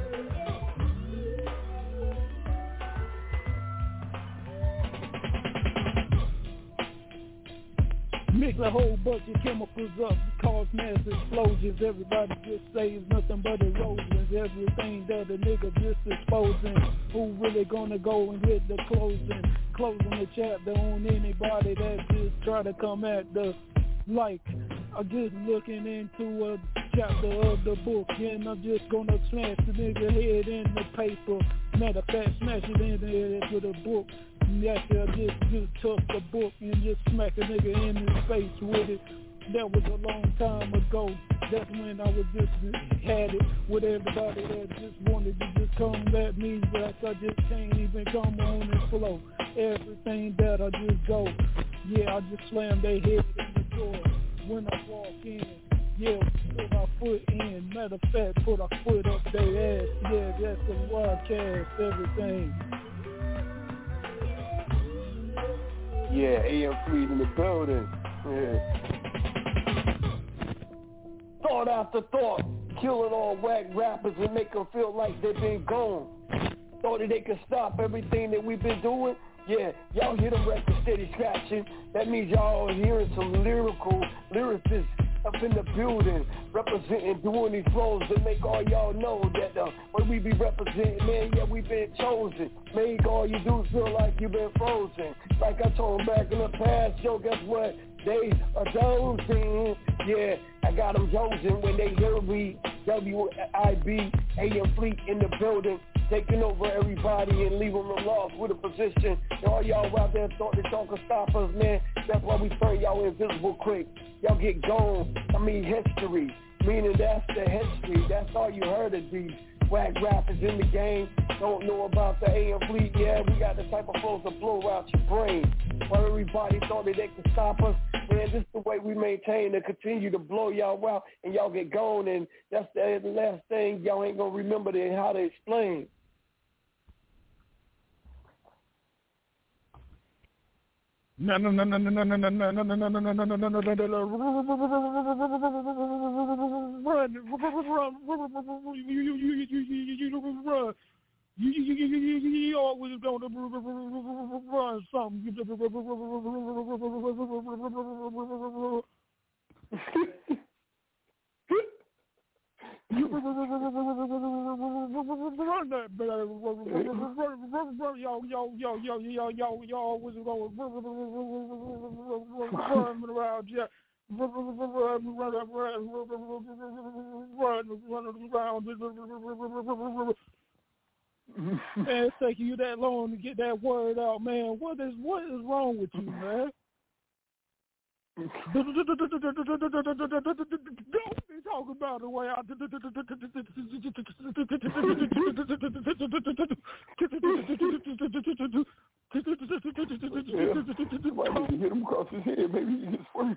Mix a whole bunch of chemicals up, cause mass explosions. Everybody just say it's nothing but erosions. Everything that a nigga just exposing. Who really gonna go and hit the closing the chapter on anybody that just try to come at the like. I'm just looking into a chapter of the book, and I'm just gonna smash the nigga head in the paper. Matter of fact, smash it in the head with a book. After I just took the book and just smack a nigga in his face with it. That was a long time ago. That's when I was just had it with everybody that just wanted to just come at me, but I just can't even come on and flow. Everything that I just go, yeah, I just slam their head in the door when I walk in. Yeah, put my foot in. Matter of fact, put a foot up their ass. Yeah, that's the Wildcats, everything. Yeah, AM Fleet in the building. Yeah. Thought after thought, killing all whack rappers and make them feel like they've been gone. Thought that they could stop everything that we've been doing. Yeah, y'all hear them records steady scratching. That means y'all are hearing some lyricists up in the building, representing, doing these flows to make all y'all know that when we be representing, man, yeah, we been chosen. Make all you do feel like you been frozen. Like I told them back in the past, yo, guess what? They are dozing. Yeah, I got them chosen when they hear me. WIB, AM Fleet in the building, taking over everybody and leaving them lost with a position. And all y'all out there thought that y'all could stop us, man. That's why we turn y'all invisible quick. Y'all get gone. I mean history, meaning that's the history. That's all you heard of these whack rappers in the game. Don't know about the AM Fleet. Yeah, we got the type of flows to blow out your brain. While everybody thought that they could stop us, man, this is the way we maintain and continue to blow y'all out and y'all get gone. And that's the last thing y'all ain't gonna remember how to explain. No. Run. You always gonna run something. Run that, y'all always gonna run around, yeah. Run around. Man, it's taking you that long to get that word out, man. What is wrong with you, man? Don't be talking about the way I Somebody hit him across his head, maybe he gets worked.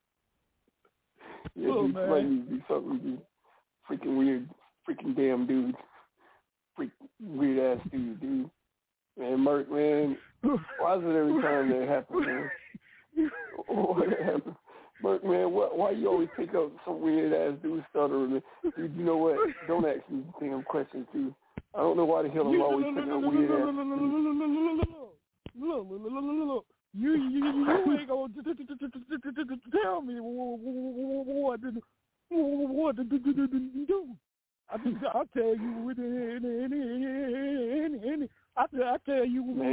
Yeah, oh, dude, somebody be something freaking weird, freaking damn dude. Weird ass dude. Man, Merc, man, why is it every time that happens, man? What happened? Merc, man, why you always pick up some weird ass dude stuttering? Dude, you know what? Don't ask me damn questions, dude. I don't know why the hell I'm always picking up weird ass Look. You ain't gonna tell me what to do. I'll tell you with any. I tell you what I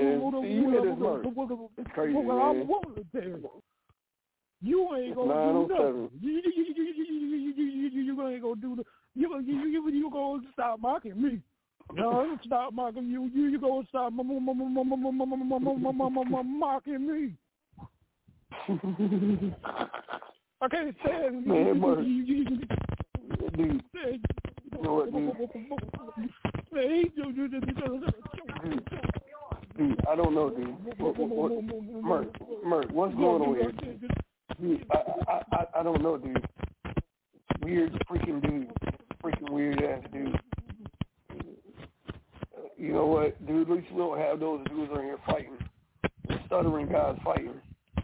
want to tell you. You ain't gonna do nothing. You ain't gonna do the. You gonna stop mocking me. No, I'm stop mocking you. You gonna stop mocking me. I can't stand it. Man, dude. You know what, dude? Dude, I don't know, dude. Merc, what's going on here? Dude, I don't know, dude. Weird freaking dude. Freaking weird ass dude. You know what, dude? At least we don't have those dudes on here fighting. Stuttering guys fighting.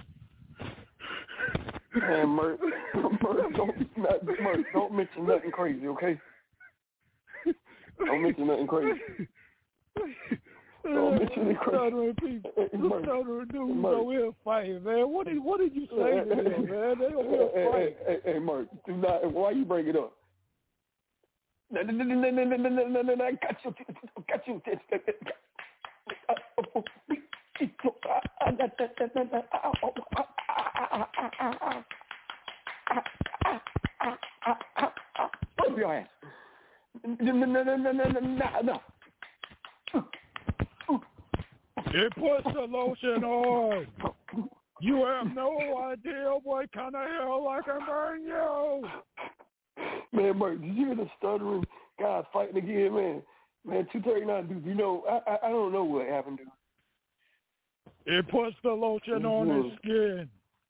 Man, Merc, don't mention nothing crazy, okay? Don't mention nothing crazy. Don't mention anything crazy. Stuttering dudes over here fighting, man. What did you say to them, man? They over here fighting. Hey, Merc, do not. Why you bring it up? No, I got you. Put your ass. No. It puts the lotion on. You have no idea what kind of hell I can burn you. Man, Mark, did you hear the stuttering guys fighting again, man? Man, 239, dude, you know, I don't know what happened, dude. It puts the lotion on his skin.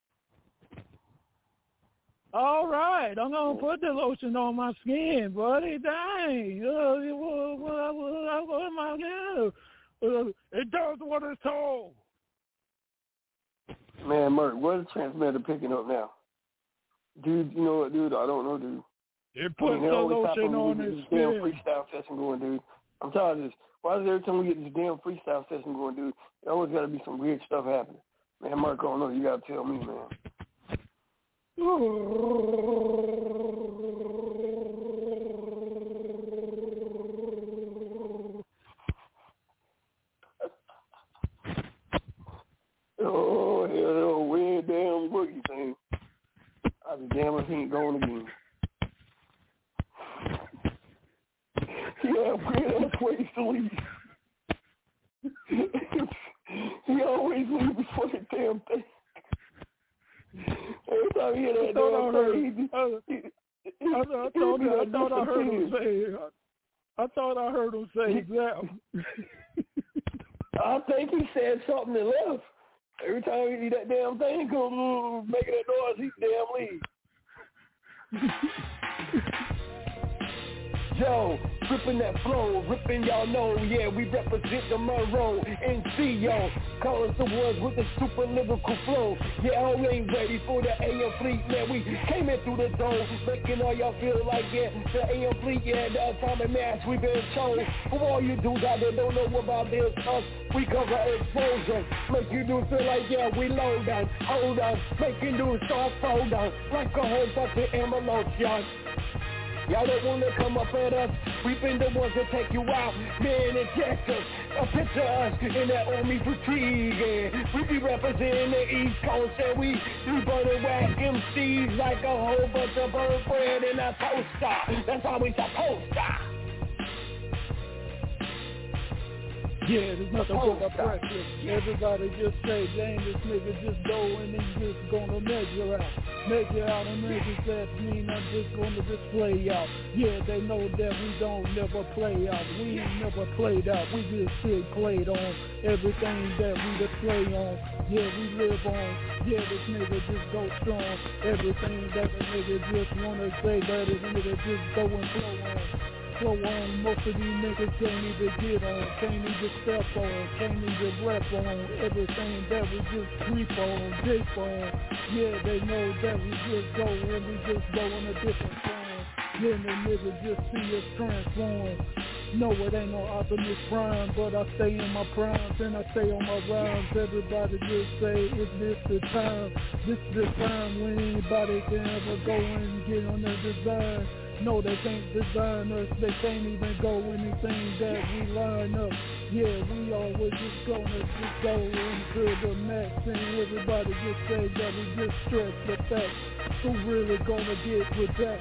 All right, I'm going to put the lotion on my skin, buddy. Dang. What am I going to do? It does what it's told. Man, Merc, what is Transmitter picking up now? Dude, you know what, dude? I don't know, dude. It puts the lotion on his skin. Damn freestyle session going, dude. I'm tired of this. Why is it every time we get this damn freestyle session going, dude, there always got to be some weird stuff happening? Man, Mark, I don't know. You got to tell me, man. Oh, hell, that weird damn boogie thing. I'll be damn if he ain't going again. Yeah, weird ass ways to leave. He always leave before the damn thing. Every time he hear that damn thing, I thought I heard him say that. I think he said something and left. Every time he that damn thing comes making that noise, he damn leave. Yo, ripping that flow, ripping y'all know, yeah, we represent the Monroe NC, yo. Call us the ones with the super lyrical flow. Yeah, I ain't ready for the AM Fleet, man. We came in through the door, making all y'all feel like, yeah, the AM Fleet, yeah, the atomic mass, we been told. For all you dudes out there don't know about this, us, we cover explosion. Make you dudes feel like, yeah, we low down, hold on, making dudes start fold down, like a whole bunch of envelopes, y'all. Y'all don't want to come up at us. We been the ones that take you out. Man in Texas, a picture of us in that army fatigue. And we be representing the East Coast. And we burning whack MCs like a whole bunch of burnt bread in a toaster. That's how we supposed to. Yeah, there's nothing but the pressure. Everybody just say, dang, this nigga just go and he's just gonna measure out. Measure out and niggas that mean I'm just gonna display out. Yeah, they know that we don't never play out. We ain't never played out. We just sit played on everything that we display on. Yeah, we live on. Yeah, this nigga just go strong. Everything that the nigga just wanna say, that this nigga just go and flow on. Flow on, most of these niggas can't even get on, can't even step on, can't even rap on, everything that we just creep on, dip on, yeah, they know that we just go and we just go in a different form, then the niggas just see us transform. No, it ain't no Optimus Prime, but I stay in my primes and I stay on my rhymes. Everybody just say, is this the time? This the time when anybody can ever go and get on their design. No, they can't design us, they can't even go anything that we line up. Yeah, we always just gonna just go into the max, and everybody just say that we just stress the fact. Who really gonna get with that?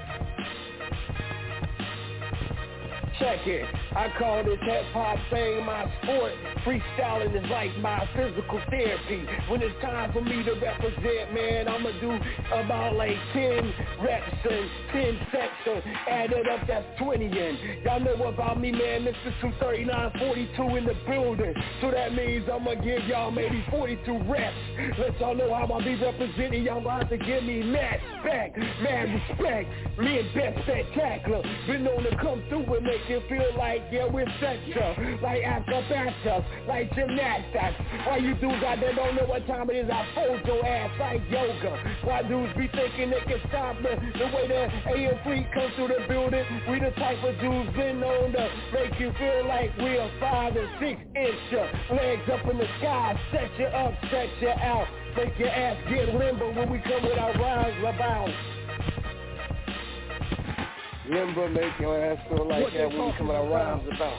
Check it. I call this hip-hop thing my sport. Freestyling is like my physical therapy. When it's time for me to represent, man, I'ma do about like 10 reps and 10 sets. Add it up, that's 20 in. Y'all know about me, man. Mr. 239-42 in the building. So that means I'ma give y'all maybe 42 reps. Let y'all know how I be representing. Y'all gonna have to give me mad respect. Me and Best Spectacular been known to come through and make you feel like, yeah, we're sexual, like acrobatics, like gymnastics. Why you dudes out there don't know what time it is, I fold your ass like yoga. Why dudes be thinking they can stop the way the AM Fleet comes through the building? We the type of dudes been known to make you feel like we're 5 and 6 inch, legs up in the sky, set you up, set you out, make your ass get limber when we come with our rhymes about. Limber, make your ass feel like that when we come with our rhymes about.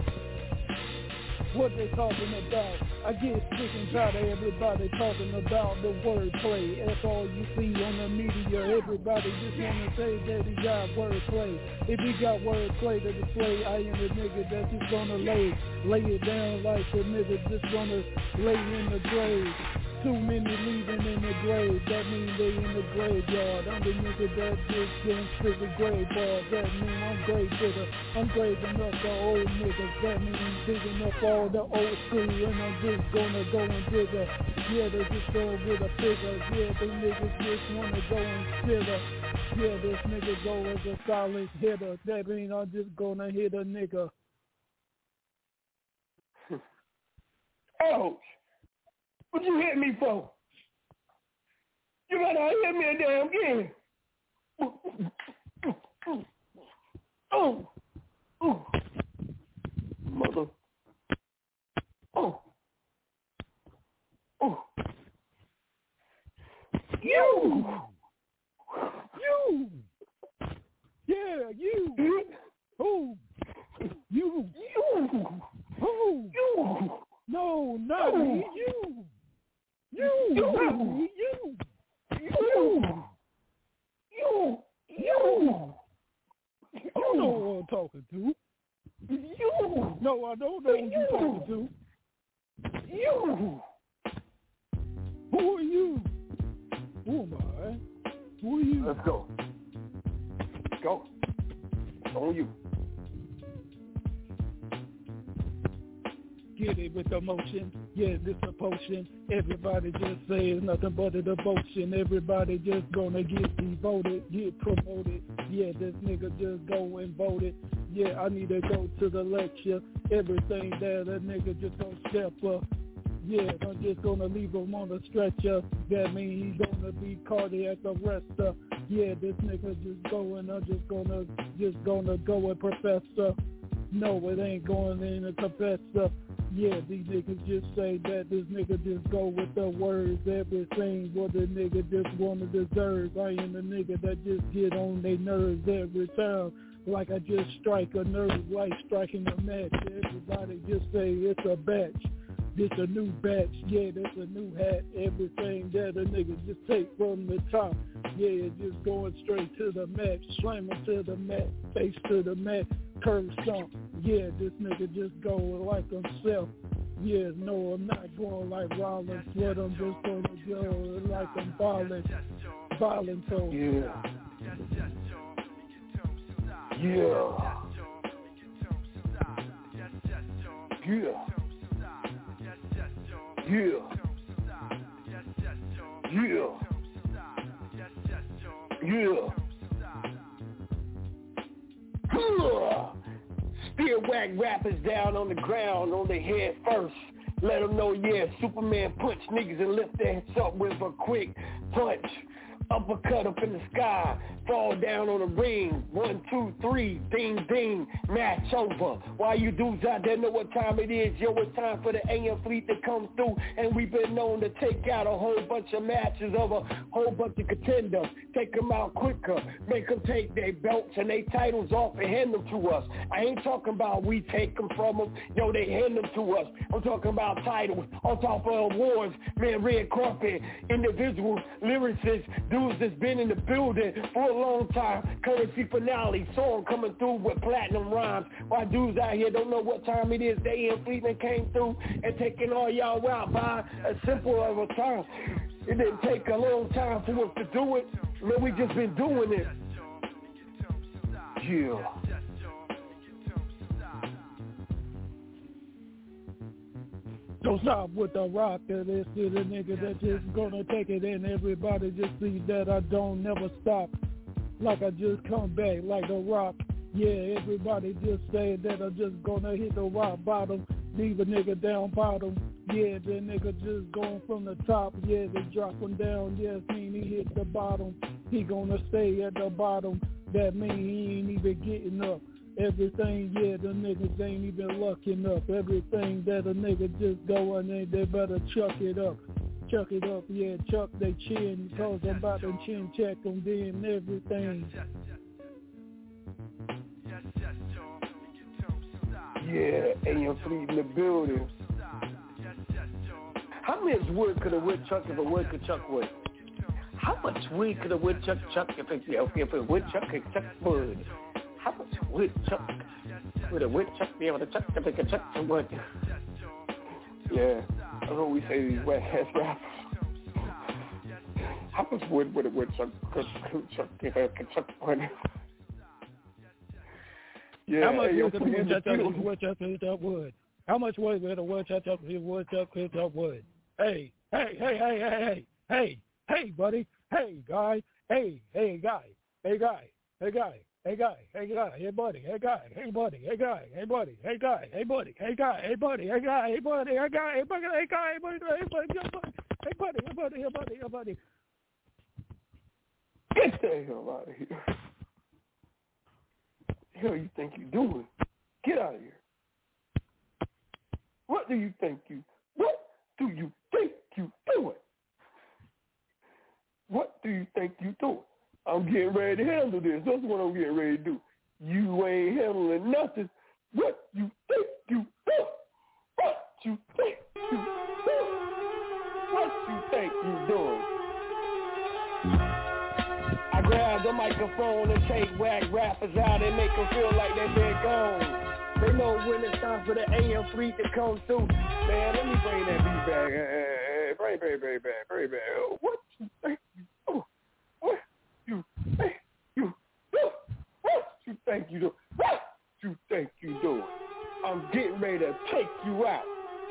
What they talking about? I get sick and tired of everybody talking about the wordplay. That's all you see on the media. Everybody just wanna say that he got wordplay. If he got wordplay to display, I am the nigga that's just gonna lay it down like the nigga just gonna lay in the grave. Too many leaving in the grave, that means they in the graveyard. I'm the nigga that just getting strictly grave ball. That mean I'm grave digger. I'm graving up the old niggas. That means digging up all the old school, and I'm just gonna go and dig her. Yeah, they just go with a figure. Yeah, the niggas just wanna go and sit her. Yeah, this nigga go as a solid hitter. That mean I'm just gonna hit a nigga. Oh! What you hit me for? You might not hear me a damn again. Oh. Oh. Mother. Oh. Oh. You. Yeah, you. Who? You. Who? You. No, not me. You. Not me. You. I don't know who I'm talking to. You. No, I don't know who you're talking to. You. Who are you? Who am I? Who are you? Let's go. Go. On you. Get it with emotion. Yeah, this a potion. Everybody just says nothing but a devotion. Everybody just gonna get devoted, get promoted. Yeah, this nigga just go and vote it. Yeah, I need to go to the lecture. Everything that a nigga just don't step up. Yeah, I'm just gonna leave him on the stretcher. That means he's gonna be cardiac arrestor. Yeah, this nigga just going. I'm just gonna go and professor. No, it ain't going in a confessor. Yeah, these niggas just say that this nigga just go with the words. Everything what the nigga just wanna deserve. I ain't a nigga that just get on their nerves every time. Like I just strike a nerve like striking a match. Everybody just say it's a batch. This a new batch, yeah, that's a new hat. Everything that a nigga just take from the top. Yeah, just going straight to the mat, slamming to the mat, face to the mat, curve stomp. Yeah, this nigga just going like himself. Yeah, no, I'm not going like Rollins, but I'm just gonna go like I'm violent so. Yeah. Yeah. Yeah. Yeah. Yeah. Yeah. Spear whack rappers down on the ground on their head first. Let them know, yeah, Superman punch niggas and lift their heads up with a quick punch. Uppercut up in the sky, fall down on the ring. 1, 2, 3, ding, ding, match over. While you dudes out there know what time it is, yo, it's time for the AM fleet to come through. And we've been known to take out a whole bunch of matches of a whole bunch of contenders. Take them out quicker, make them take their belts and their titles off and hand them to us. I ain't talking about we take them from them, yo, they hand them to us. I'm talking about titles, on top of awards, man, red carpet, individuals, lyricists, dudes that's been in the building for a long time. Currency finale, song coming through with platinum rhymes. While dudes out here don't know what time it is, they in Fleetman came through and taking all y'all out by a simple of a time. It didn't take a long time for us to do it. Man, we just been doing it. Yeah. Don't stop with the rock, this is a nigga that just gonna take it in. Everybody just see that I don't never stop. Like I just come back like a rock. Yeah, everybody just say that I'm just gonna hit the rock bottom. Leave a nigga down bottom. Yeah, the nigga just going from the top. Yeah, they drop him down. Yes, mean he hit the bottom. He gonna stay at the bottom. That mean he ain't even getting up. Everything, yeah, the niggas ain't even lucking up. Everything that a nigga just going in, they better chuck it up. Chuck it up, yeah, chuck their chin, because I'm about to chin check them, then everything. Yeah, and you're fleet in the building. How much wood could a woodchuck if a wood could chuck wood? How much wood could a woodchuck chuck if a woodchuck could chuck wood? How much woodchuck would a woodchuck be able to chuck if it could chuck some wood? Yeah, that's what we say these wet ass rappers. How much wood would a woodchuck could chuck if it could chuck wood? Yeah, how much wood could a woodchuck chuck wood? How much wood would a woodchuck chuck wood? Hey, buddy. Hey, guy. Hey, guy. Hey, buddy, hey guy, hey buddy, hey guy, hey buddy, hey guy, hey buddy, hey guy, hey buddy, hey guy, hey buddy, hey guy, hey buddy, hey guy, hey buddy, hey buddy, hey buddy, hey buddy, hey buddy. Get the hell out of here. What the hell you think you doing? Get out of here. What do you think you doing? What do you think you doing? I'm getting ready to handle this. That's what I'm getting ready to do. You ain't handling nothing. What you think you doing? What you think you doing? What you think you doing? I grab the microphone and take whack rappers out and make them feel like that they're gone. They know when it's time for the AM fleet to come through. Man, let me bring that beat back. Bring back. What you think you do? What you think you do? What you think you do? What you think you doing? I'm getting ready to take you out.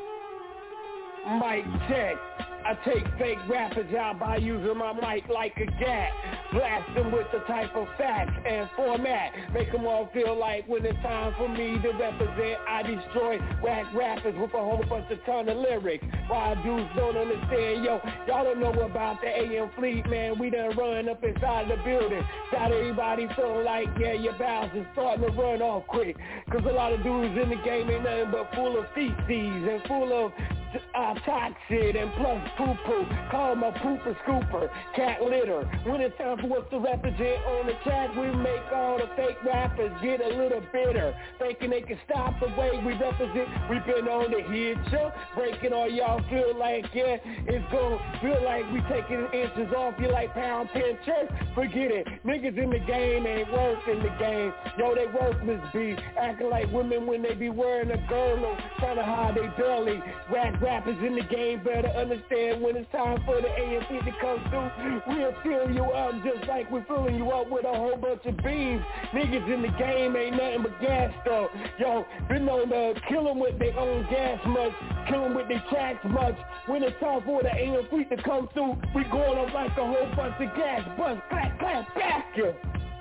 Mic check. I take fake rappers out by using my mic like a gat. Blast them with the type of facts and format. Make them all feel like when it's time for me to represent, I destroy whack rappers with a whole bunch of ton of lyrics. Why dudes don't understand, yo, y'all don't know about the AM fleet, man. We done run up inside the building. Got everybody feeling like, yeah, your bowels is starting to run off quick. Cause a lot of dudes in the game ain't nothing but full of feces and full of toxic and plus poo-poo. Call my pooper scooper, cat litter. When it's time for us to represent on the track, we make all the fake rappers get a little bitter, thinking they can stop the way we represent. We've been on the hit show, breaking all y'all feel like, yeah, it's gonna feel like we taking inches off you like pound 10 church. Forget it, niggas in the game ain't working the game. Yo, they worthless be acting like women when they be wearing a girdle, trying to hide their belly. Rappers in the game better understand when it's time for the AMP to come through. We'll fill you up just like we're filling you up with a whole bunch of beans. Niggas in the game ain't nothing but gas though. Yo, been known to kill them with their own gas much, kill them with their tracks much. When it's time for the AMP to come through, we going up like a whole bunch of gas. Buzz, clap, clap, back ya.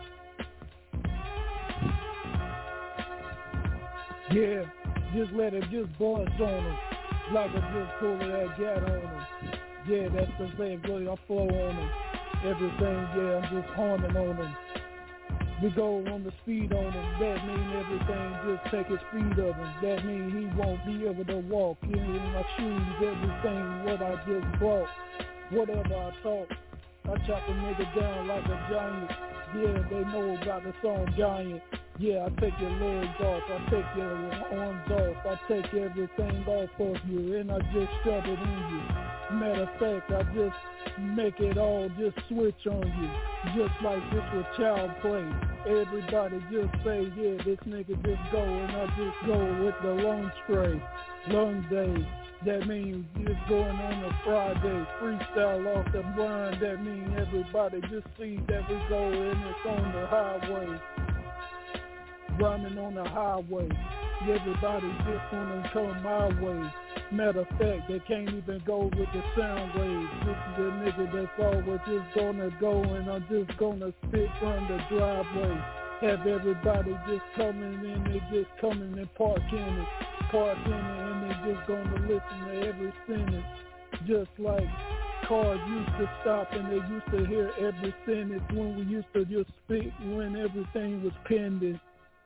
Yeah, just let it just buzz on them. Like I just pulled that gat on them. Yeah, that's the same way I flow on them. Everything, yeah, I'm just horning on them. We go on the speed on them. That mean everything just take his speed of him. That mean he won't be able to walk. In my shoes, everything what I just brought. Whatever I talk, I chop a nigga down like a giant. Yeah, they know about the song Giant. Yeah, I take your legs off, I take your arms off, I take everything off of you, and I just shove it in you. Matter of fact, I just make it all just switch on you, just like this with child play. Everybody just say, yeah, this nigga just go, and I just go with the lung spray, lung day. That means just going on a Friday, freestyle off the blind. That means everybody just see that we go, and it's on the highway. Rhyming on the highway. Everybody just wanna come my way. Matter of fact, they can't even go with the sound waves. This is the nigga that's always just gonna go, and I'm just gonna spit from the driveway. Have everybody just coming in, they just coming and park in it, and they just gonna listen to every sentence. Just like cars used to stop and they used to hear every sentence when we used to just spit when everything was pending.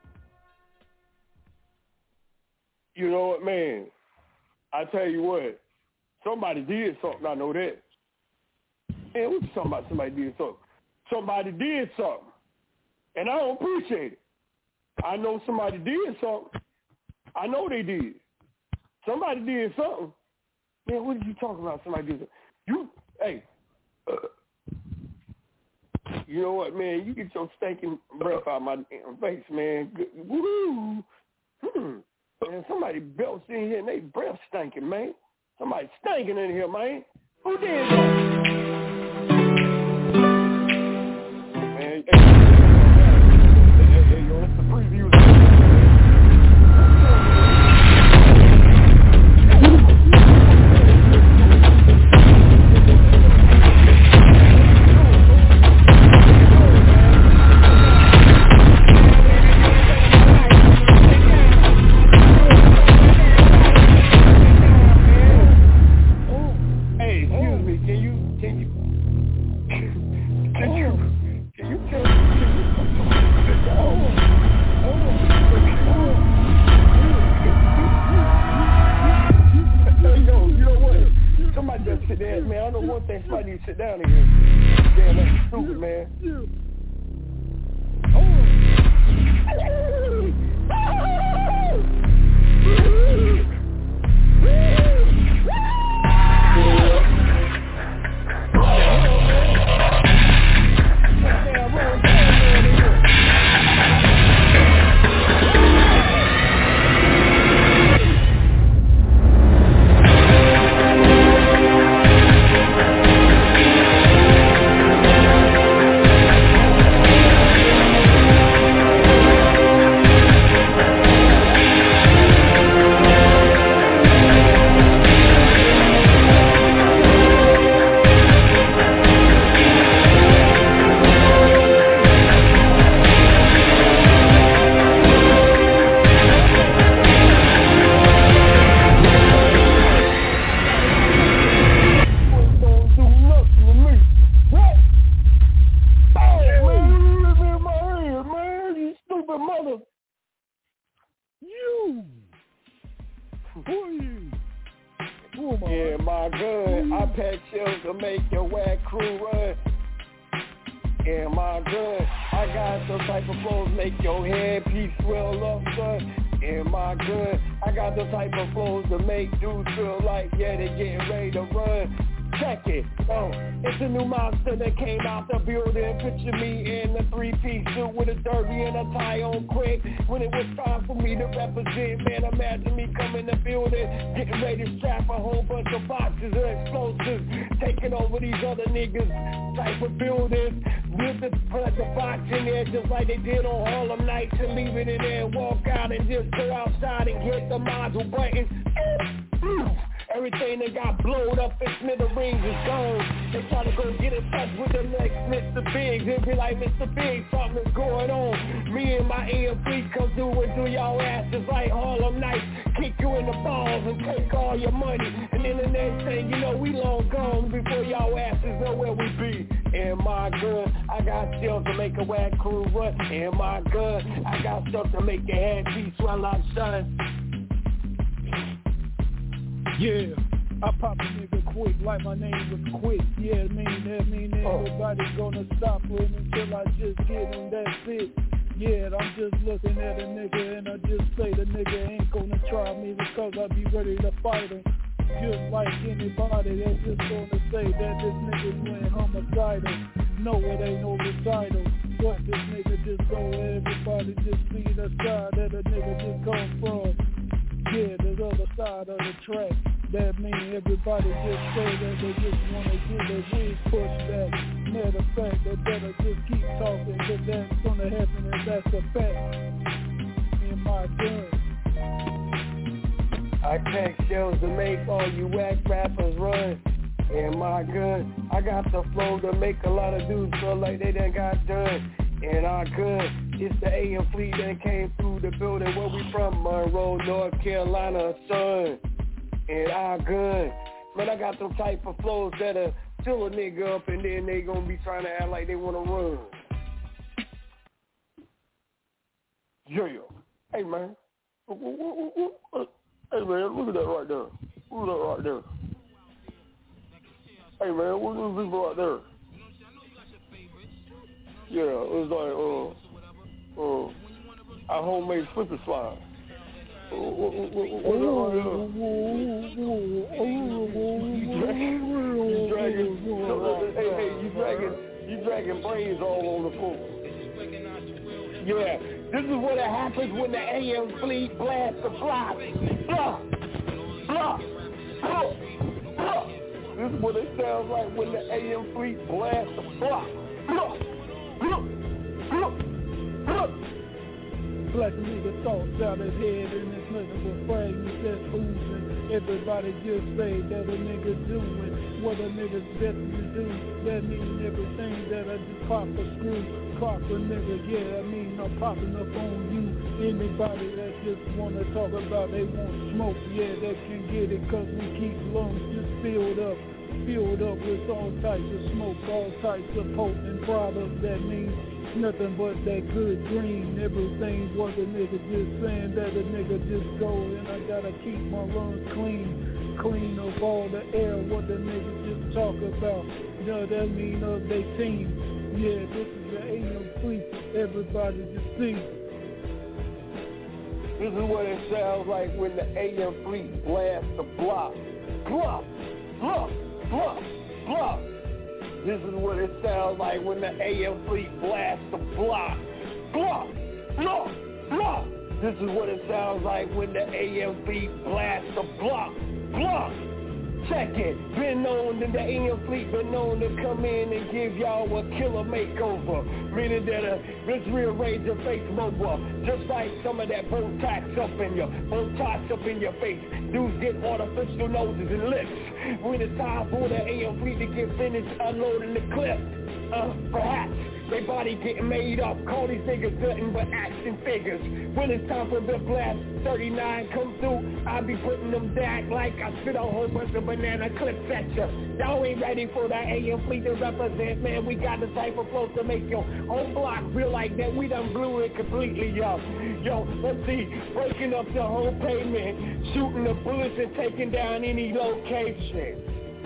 You know what, man? I tell you what, somebody did something, I know that. Man, what you talking about somebody did something? Somebody did something, and I don't appreciate it. I know somebody did something. I know they did. Somebody did something. Man, what are you talking about? Somebody did something. You know what, man? You get your stinking breath out my face, man. Woo! Man, somebody belts in here and they breath stinking, man. Somebody stinking in here, man. Who did that? Man, hey, yo, that's the preview. Can think somebody need to sit down in here. Damn, that's stupid, man. Yeah, my gun, I pack shells to make your whack crew run. Yeah, my gun, I got some type of flows make your headpiece swell up, son. Yeah, my gun, I got the type of flows to make dudes feel like, yeah, they getting ready to run. Check it, it's a new monster that came out the building. Picture me in a three-piece suit with a derby and a tie on quick. When it was time for me to represent, man, imagine me coming the building, getting ready to strap a whole bunch of boxes of explosives, taking over these other niggas type of buildings. With put the box in there just like they did on Harlem Nights and leave it in there and walk out and just go outside and hit the module buttons. Everything that got blowed up in smithereens is gone. They try to go get in touch with the next Mr. Biggs. It'd be like, Mr. Biggs, something is going on. Me and my AM fleet come through and do y'all asses like Harlem Nights. Kick you in the balls and take all your money. And then the next thing you know, we long gone before y'all asses know where we be. And my gun, I got shells to make a whack crew run. And my gun, I got stuff to make your head piece swell like sun. Yeah, I pop a nigga quick like my name was Quick. Yeah, that mean everybody's gonna stop with me until I just get him, that's it. Yeah, I'm just looking at a nigga and I just say the nigga ain't gonna try me because I be ready to fight him. Just like anybody that's just gonna say that this nigga's went homicidal. No, it ain't no recital. But this nigga just go, everybody just see the side that a nigga just come from. Yeah, the other side of the track. That mean everybody just say that they just wanna get their wings pushed back. Matter of fact, they better just keep talking, cause that's gonna happen and that's a fact. In my gun, I pack shells to make all you whack rappers run. In my gun, I got the flow to make a lot of dudes feel like they done got done. And our gun, it's the AM fleet that came through the building. Where we from? Monroe, North Carolina, son. And our gun, man, I got them type of flows that'll fill a nigga up and then they gonna be trying to act like they wanna run. Yeah. Hey, man. Hey, man, look at that right there. Look at that right there. Hey, man, what are those people right there? Yeah, it was like, our homemade slipper slide. You dragging brains all on the floor. Yeah, this is what happens when the AM fleet blasts the block. Blah, blah, blah, blah. This is what it sounds like when the AM fleet blasts the block. Blah, blah, blah, blah. Black nigga thoughts out his head and it's nothing but fragments that's oozing. Everybody just say that a nigga doing what a nigga's best to do. That means everything that I just pop a screw, pop a nigga, yeah, I mean I'm popping up on you. Anybody that just wanna talk about they want smoke, yeah, that can get it cause we keep lungs just filled up with all types of smoke, all types of potent products. That means nothing but that good green. Everything was a nigga just saying that a nigga just go and I gotta keep my lungs clean. clean up all the air, what the niggas just talk about. You know that mean of they team. Yeah, this is the AM Fleet, everybody just see. This is what it sounds like when the AM Fleet blasts the block. Block, block, block, block. This is what it sounds like when the AM Fleet blasts the block. Block, block, block. This is what it sounds like when the AM Fleet blasts the block. Block. Check it. Been known that the AM Fleet been known to come in and give y'all a killer makeover. Meaning that let's rearrange your face over. Just like some of that Botox up in your face. Dudes get artificial noses and lips. When it's time for the AM Fleet to get finished unloading the clip. Perhaps they body getting made up. Call these niggas nothing but action figures. When it's time for the blast 39 come through, I be putting them back like I spit a whole bunch of banana clips at ya. Y'all ain't ready for the AM Fleet to represent, man. We got the type of flow to make your whole block feel like that. We done blew it completely, yo. Yo, let's see, breaking up the whole pavement, shooting the bullets and taking down any location.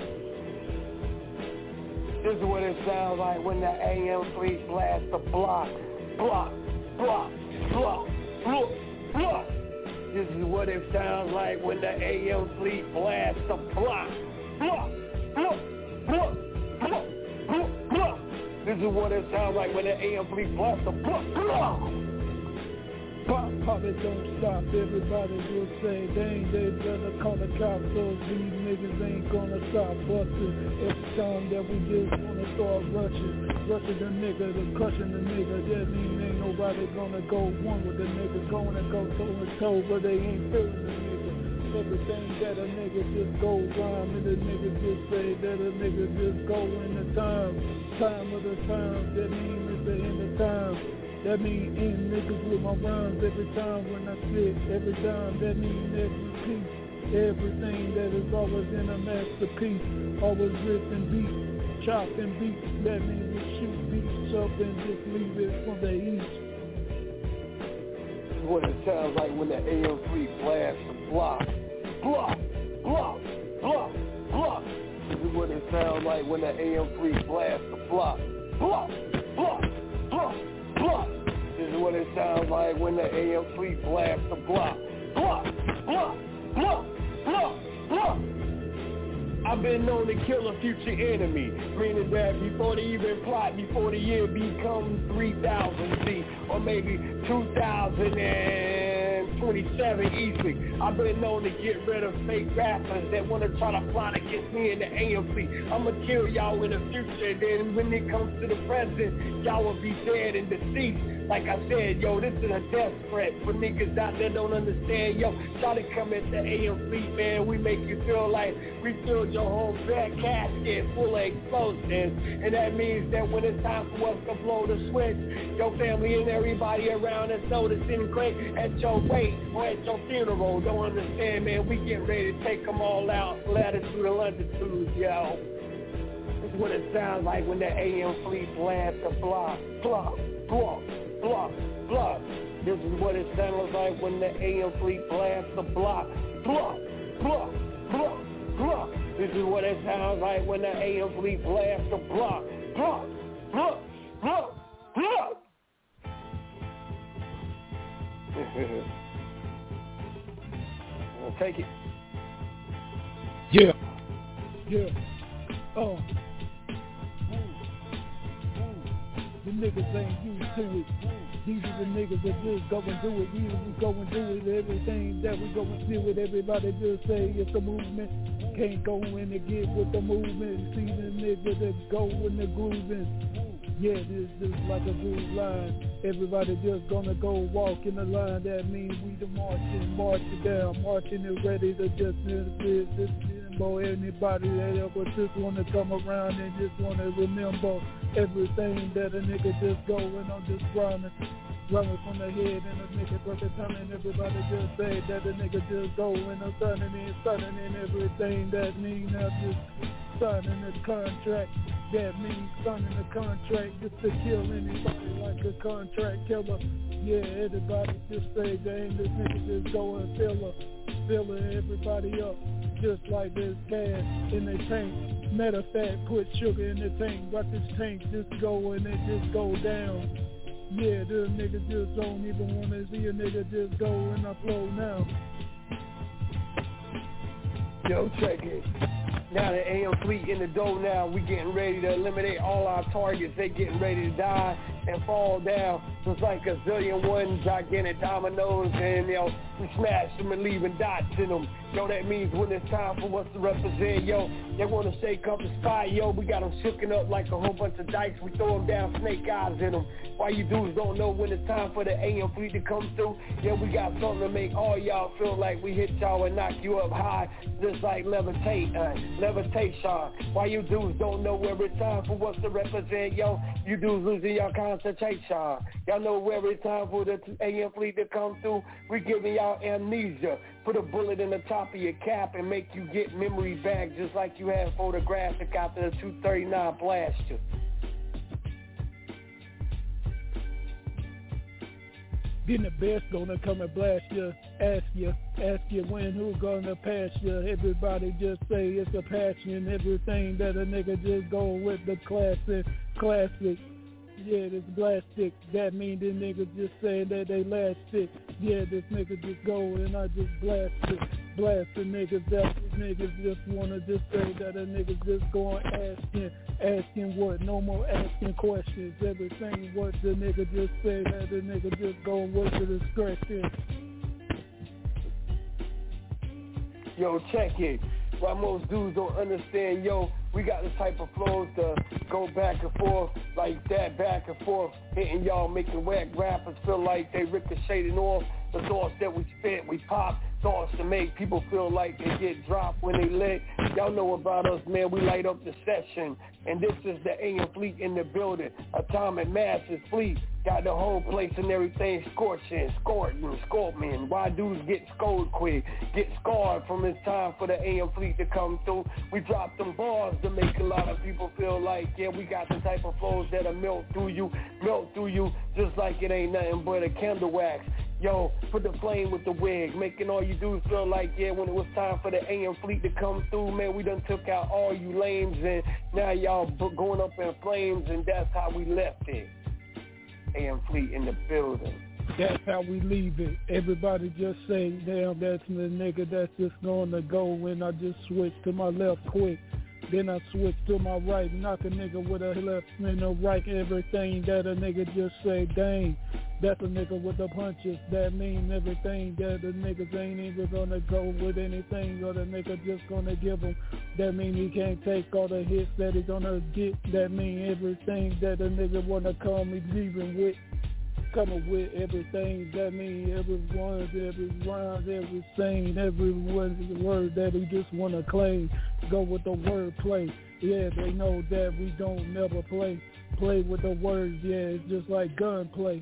This is what it sounds like when the AM Fleet blasts the block. Block, block, block, block, block. This is what it sounds like when the AM Fleet blasts the block. Block, block, block, block, block, block. This is what it sounds like when the AM Fleet blasts the block. Block. Pop it don't stop, everybody will say they better call the cops, so these niggas ain't gonna stop busting. Every time that we just wanna start rushing the nigga, crushing the nigga, that mean ain't nobody gonna go one with the nigga, gonna go toe and toe, but they ain't feeling the nigga. Everything that a nigga just go rhyme, and the nigga just say that a nigga just go in the time of the time, that mean it's the end of time. That mean end niggas with my rhymes every time when I spit, every time, that mean every piece, everything that is always in a masterpiece, always ripped and beat, chopped and beat, that means we shoot beats up and just leave it from the east. This is what it sounds like when the AM Fleet blasts the block. Block, block, block, block. This is what it sounds like when the AM Fleet blasts the block. Block, block, block. Block. This is what it sounds like when the AM Fleet blasts the block. Block, block, block, block, block. I've been known to kill a future enemy, meaning that before they even plot, before the year becomes 3000 C, or maybe 2027 easily. I've been known to get rid of fake rappers that want to try to plot against me in the AM Fleet. I'ma kill y'all in the future, then when it comes to the present, y'all will be dead and deceased. Like I said, yo, this is a death threat for niggas out there don't understand. Yo, try to come at the AM Fleet, man. We make you feel like we filled your whole back casket full of explosives. And that means that when it's time for us to blow the switch, your family and everybody around us know this isn't great at your wake or at your funeral. Don't understand, man. We get ready to take them all out, latitude and longitude, yo. This is what it sounds like when the AM Fleet blasts the block. Block, block. Block, block. This is what it sounds like when the AM Fleet blasts the block. Block, block, block, block. This is what it sounds like when the AM Fleet blasts the block. Block, block, block, block. I'll take it. Yeah. Yeah. Oh. The niggas ain't used to it. These are the niggas that just go and do it. We go and do it. Everything that we go and do it, everybody just say it's a movement. Can't go in and get with the movement. See the nigga that go in the grooving. Yeah, this is like a groove line. Everybody just gonna go walk in the line. That means we the marching down, marching and ready to just this. Boy, anybody that ever just wanna come around and just wanna remember everything that a nigga just going on, just running from the head and a nigga broke the tongue and everybody just say that a nigga just going on stunning and everything that mean I just signing the contract. That means signing the contract just to kill anybody like a contract killer. Yeah, everybody just say, dang, this nigga just go and filling everybody up just like this gas in the tank. Matter of fact, put sugar in the tank, watch this tank just go and it just go down. Yeah, the niggas just don't even want to see a nigga just go in the flow now. Yo, check it. Now the AM Fleet in the door now. We getting ready to eliminate all our targets. They getting ready to die and fall down. Just like a zillion one gigantic dominoes. And, yo, we smash them and leaving dots in them. Yo, that means when it's time for us to represent, yo, they want to shake up the spot, yo. We got them shooken up like a whole bunch of dice. We throw them down, snake eyes in them. Why you dudes don't know when it's time for the AM Fleet to come through? Yeah, we got something to make all y'all feel like we hit y'all and knock you up high. Just like levitation. Why you dudes don't know where it's time for us to represent, yo? You dudes losing your concentration. Y'all know where it's time for the AM Fleet to come through? We giving y'all amnesia. Put a bullet in the top of your cap and make you get memory back just like you had photographic after the 239 blast you. Getting the best gonna come and blast you, ask you when, who gonna pass you. Everybody just say it's a passion, everything that a nigga just go with the classic. Yeah, this blast stick, that mean the niggas just say that they last stick. Yeah, this nigga just go and I just blast the niggas that these niggas just wanna just say that a nigga just going asking what, no more asking questions. Everything what the nigga just say that the nigga just going with the discretion. Yo, check it. Why most dudes don't understand, yo, we got the type of flows to go back and forth like that, back and forth, hitting y'all, making whack rappers feel like they ricocheting off the thoughts that we spit, we pop thoughts to make people feel like they get dropped when they lit. Y'all know about us, man, we light up the session, and this is the AM Fleet in the building. Atomic Masses Fleet, got the whole place and everything scorching. Why dudes get scolded quick, get scarred from it's time for the AM Fleet to come through. We drop them bars to make a lot of people feel like, yeah, we got the type of flows that'll melt through you, just like it ain't nothing but a candle wax. Yo, put the flame with the wig, making all you dudes feel like, yeah, when it was time for the AM Fleet to come through, man, we done took out all you lames, and now y'all going up in flames, and that's how we left it. AM Fleet in the building. That's how we leave it. Everybody just say, damn, that's the nigga that's just gonna go when I just switch to my left quick. Then I switch to my right, knock a nigga with a left and a right. Everything that a nigga just say, dang, that's a nigga with the punches. That mean everything that the niggas ain't even gonna go with anything or the nigga just gonna give him. That mean he can't take all the hits that he gonna get. That mean everything that a nigga wanna come, he leaving with. Coming with everything, that mean every rhyme, every saying, every word that he just wanna claim. Go with the word play. Yeah, they know that we don't never play with the words. Yeah, it's just like gunplay.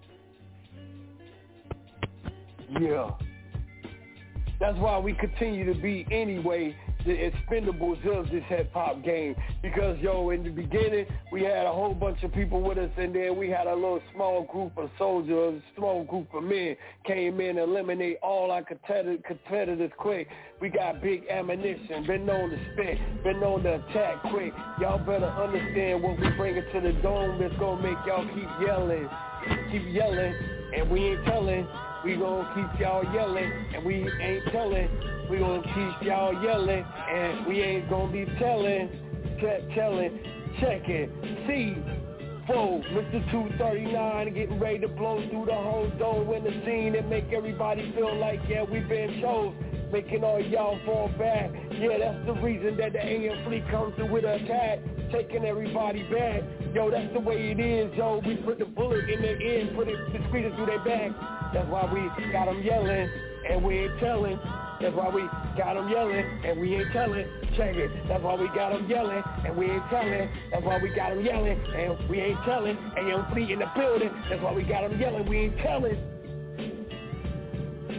Yeah. That's why we continue to be anyway the expendables of this hip-hop game. Because, yo, in the beginning, we had a whole bunch of people with us, and then we had a little small group of soldiers, a small group of men came in and eliminate all our competitors quick. We got big ammunition, been known to spit, been known to attack quick. Y'all better understand what we bring to the dome that's gonna make y'all keep yelling, and we ain't telling. We gonna keep y'all yelling, and we ain't telling. We gonna keep y'all yelling, and we ain't gonna be telling. Check it. C4, Mr. 239, getting ready to blow through the whole dome in the scene and make everybody feel like, yeah, we been chose. Making all y'all fall back. Yeah, that's the reason that the AM Fleet comes through with an attack, taking everybody back. Yo, that's the way it is, yo. We put the bullet in their ear, put it discreetly through their back. That's why we got them yelling, and we ain't telling. That's why we got them yelling, and we ain't telling. Check it. That's why we got them yelling, and we ain't telling. That's why we got them yelling, and we ain't telling. AM Fleet in the building. That's why we got them yelling, we ain't telling.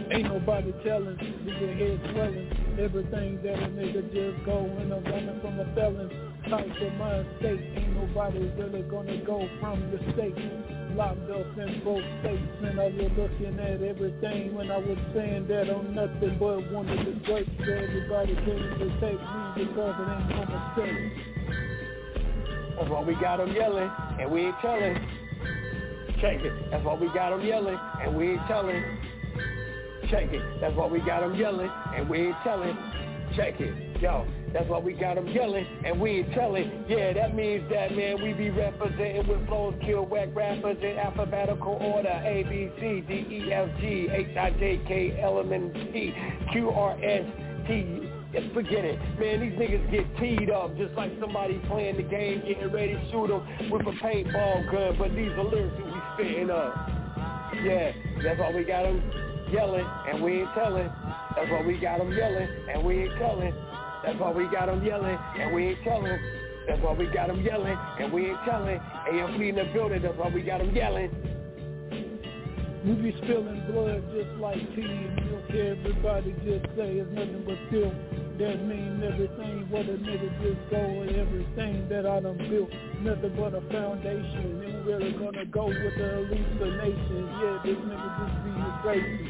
Ain't nobody telling, do your head swelling. Everything that a nigga just go when I'm running from a felon type of mind state. Ain't nobody really gonna go from the state. Locked up in both states, and I was looking at everything when I was saying that I'm nothing but one of the greats. So everybody came to take me because it ain't no mistake. That's why we got them yelling, and we ain't telling. Check it. That's why we got them yelling, and we ain't telling. Check it. That's why we got them yelling, and we ain't telling. Check it. Yo, that's why we got them yelling, and we ain't telling. Yeah, that means that, man, we be representing with flows, kill whack rappers in alphabetical order. A, B, C, D, E, F, G, H, I, J, K, L, M, N, P, Q, R, S, T. Forget it. Man, these niggas get teed up just like somebody playing the game, getting ready to shoot them with a paintball gun. But these are lyrics that we spitting up. Yeah, that's why we got them yelling, and we ain't telling. That's why we got them yelling, and we ain't telling. That's why we got them yelling, and we ain't telling. That's why we got them yelling, and we ain't telling. AMP in the building, that's why we got them yelling. We be spilling blood just like tea, and you don't care, everybody just say it's nothing but still. That mean everything, what a nigga just go with everything that I done built. Nothing but a foundation, and we're really gonna go with the hallucination. Yeah, this nigga just be crazy.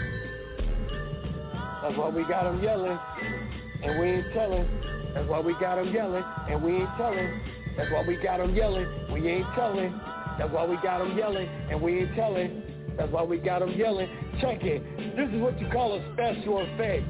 That's why we got them yelling, and we ain't telling. That's why we got them yelling, and we ain't telling. That's why we got them yelling, we ain't telling. That's why we got them yelling, and we ain't telling. That's why we got them yelling. Check it. This is what you call a special effect.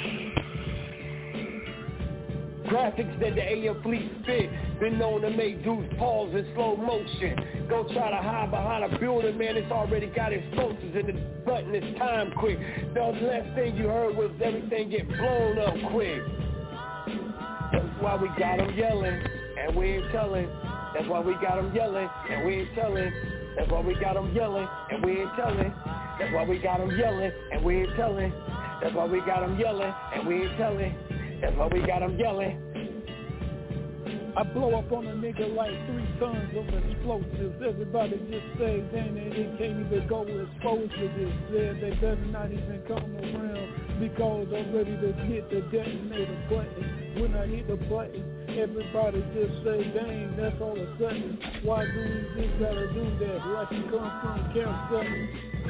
Graphics that the AM Fleet spit. Been known to make dudes pause in slow motion. Go try to hide behind a building, man, it's already got explosives in the button, it's time quick. The last thing you heard was everything get blown up quick. That's why we got them yelling, and we ain't telling. That's why we got them yelling, and we ain't telling. That's why we got them yelling, and we ain't telling. That's why we got them yelling, and we ain't telling. That's why we got them yelling, and we ain't telling. That's why we got them yelling. I blow up on a nigga like 3 tons of explosives. Everybody just say, dang, they can't even go exposed to this. Yeah, they better not even come around because I'm ready to hit the detonator button. When I hit the button, everybody just say, dang, that's all of a sudden. Why do we just gotta do that? Like you come from Camp Sutton.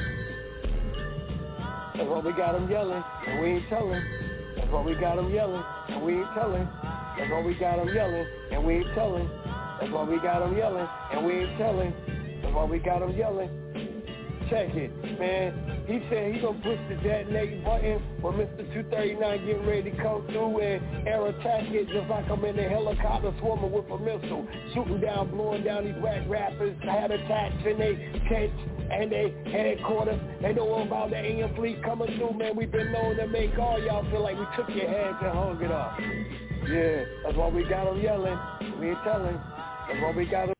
That's why we got them yelling, and we ain't telling. That's why we got them yelling, and we ain't telling. That's why we got them yelling, and we ain't telling. That's why we got them yelling, and we ain't telling. That's why we got them yelling. Check it, man. He said he gonna push the detonate button when Mr. 239 getting ready to come through and air attack it just like I'm in a helicopter swarming with a missile. Shooting down, blowing down these whack rappers. Had attacks in they tents and they headquarters. They know about the AM Fleet coming through, man. We've been known to make all y'all feel like we took your heads and hung it up. Yeah, that's why we got them yelling. We ain't telling. That's why we got them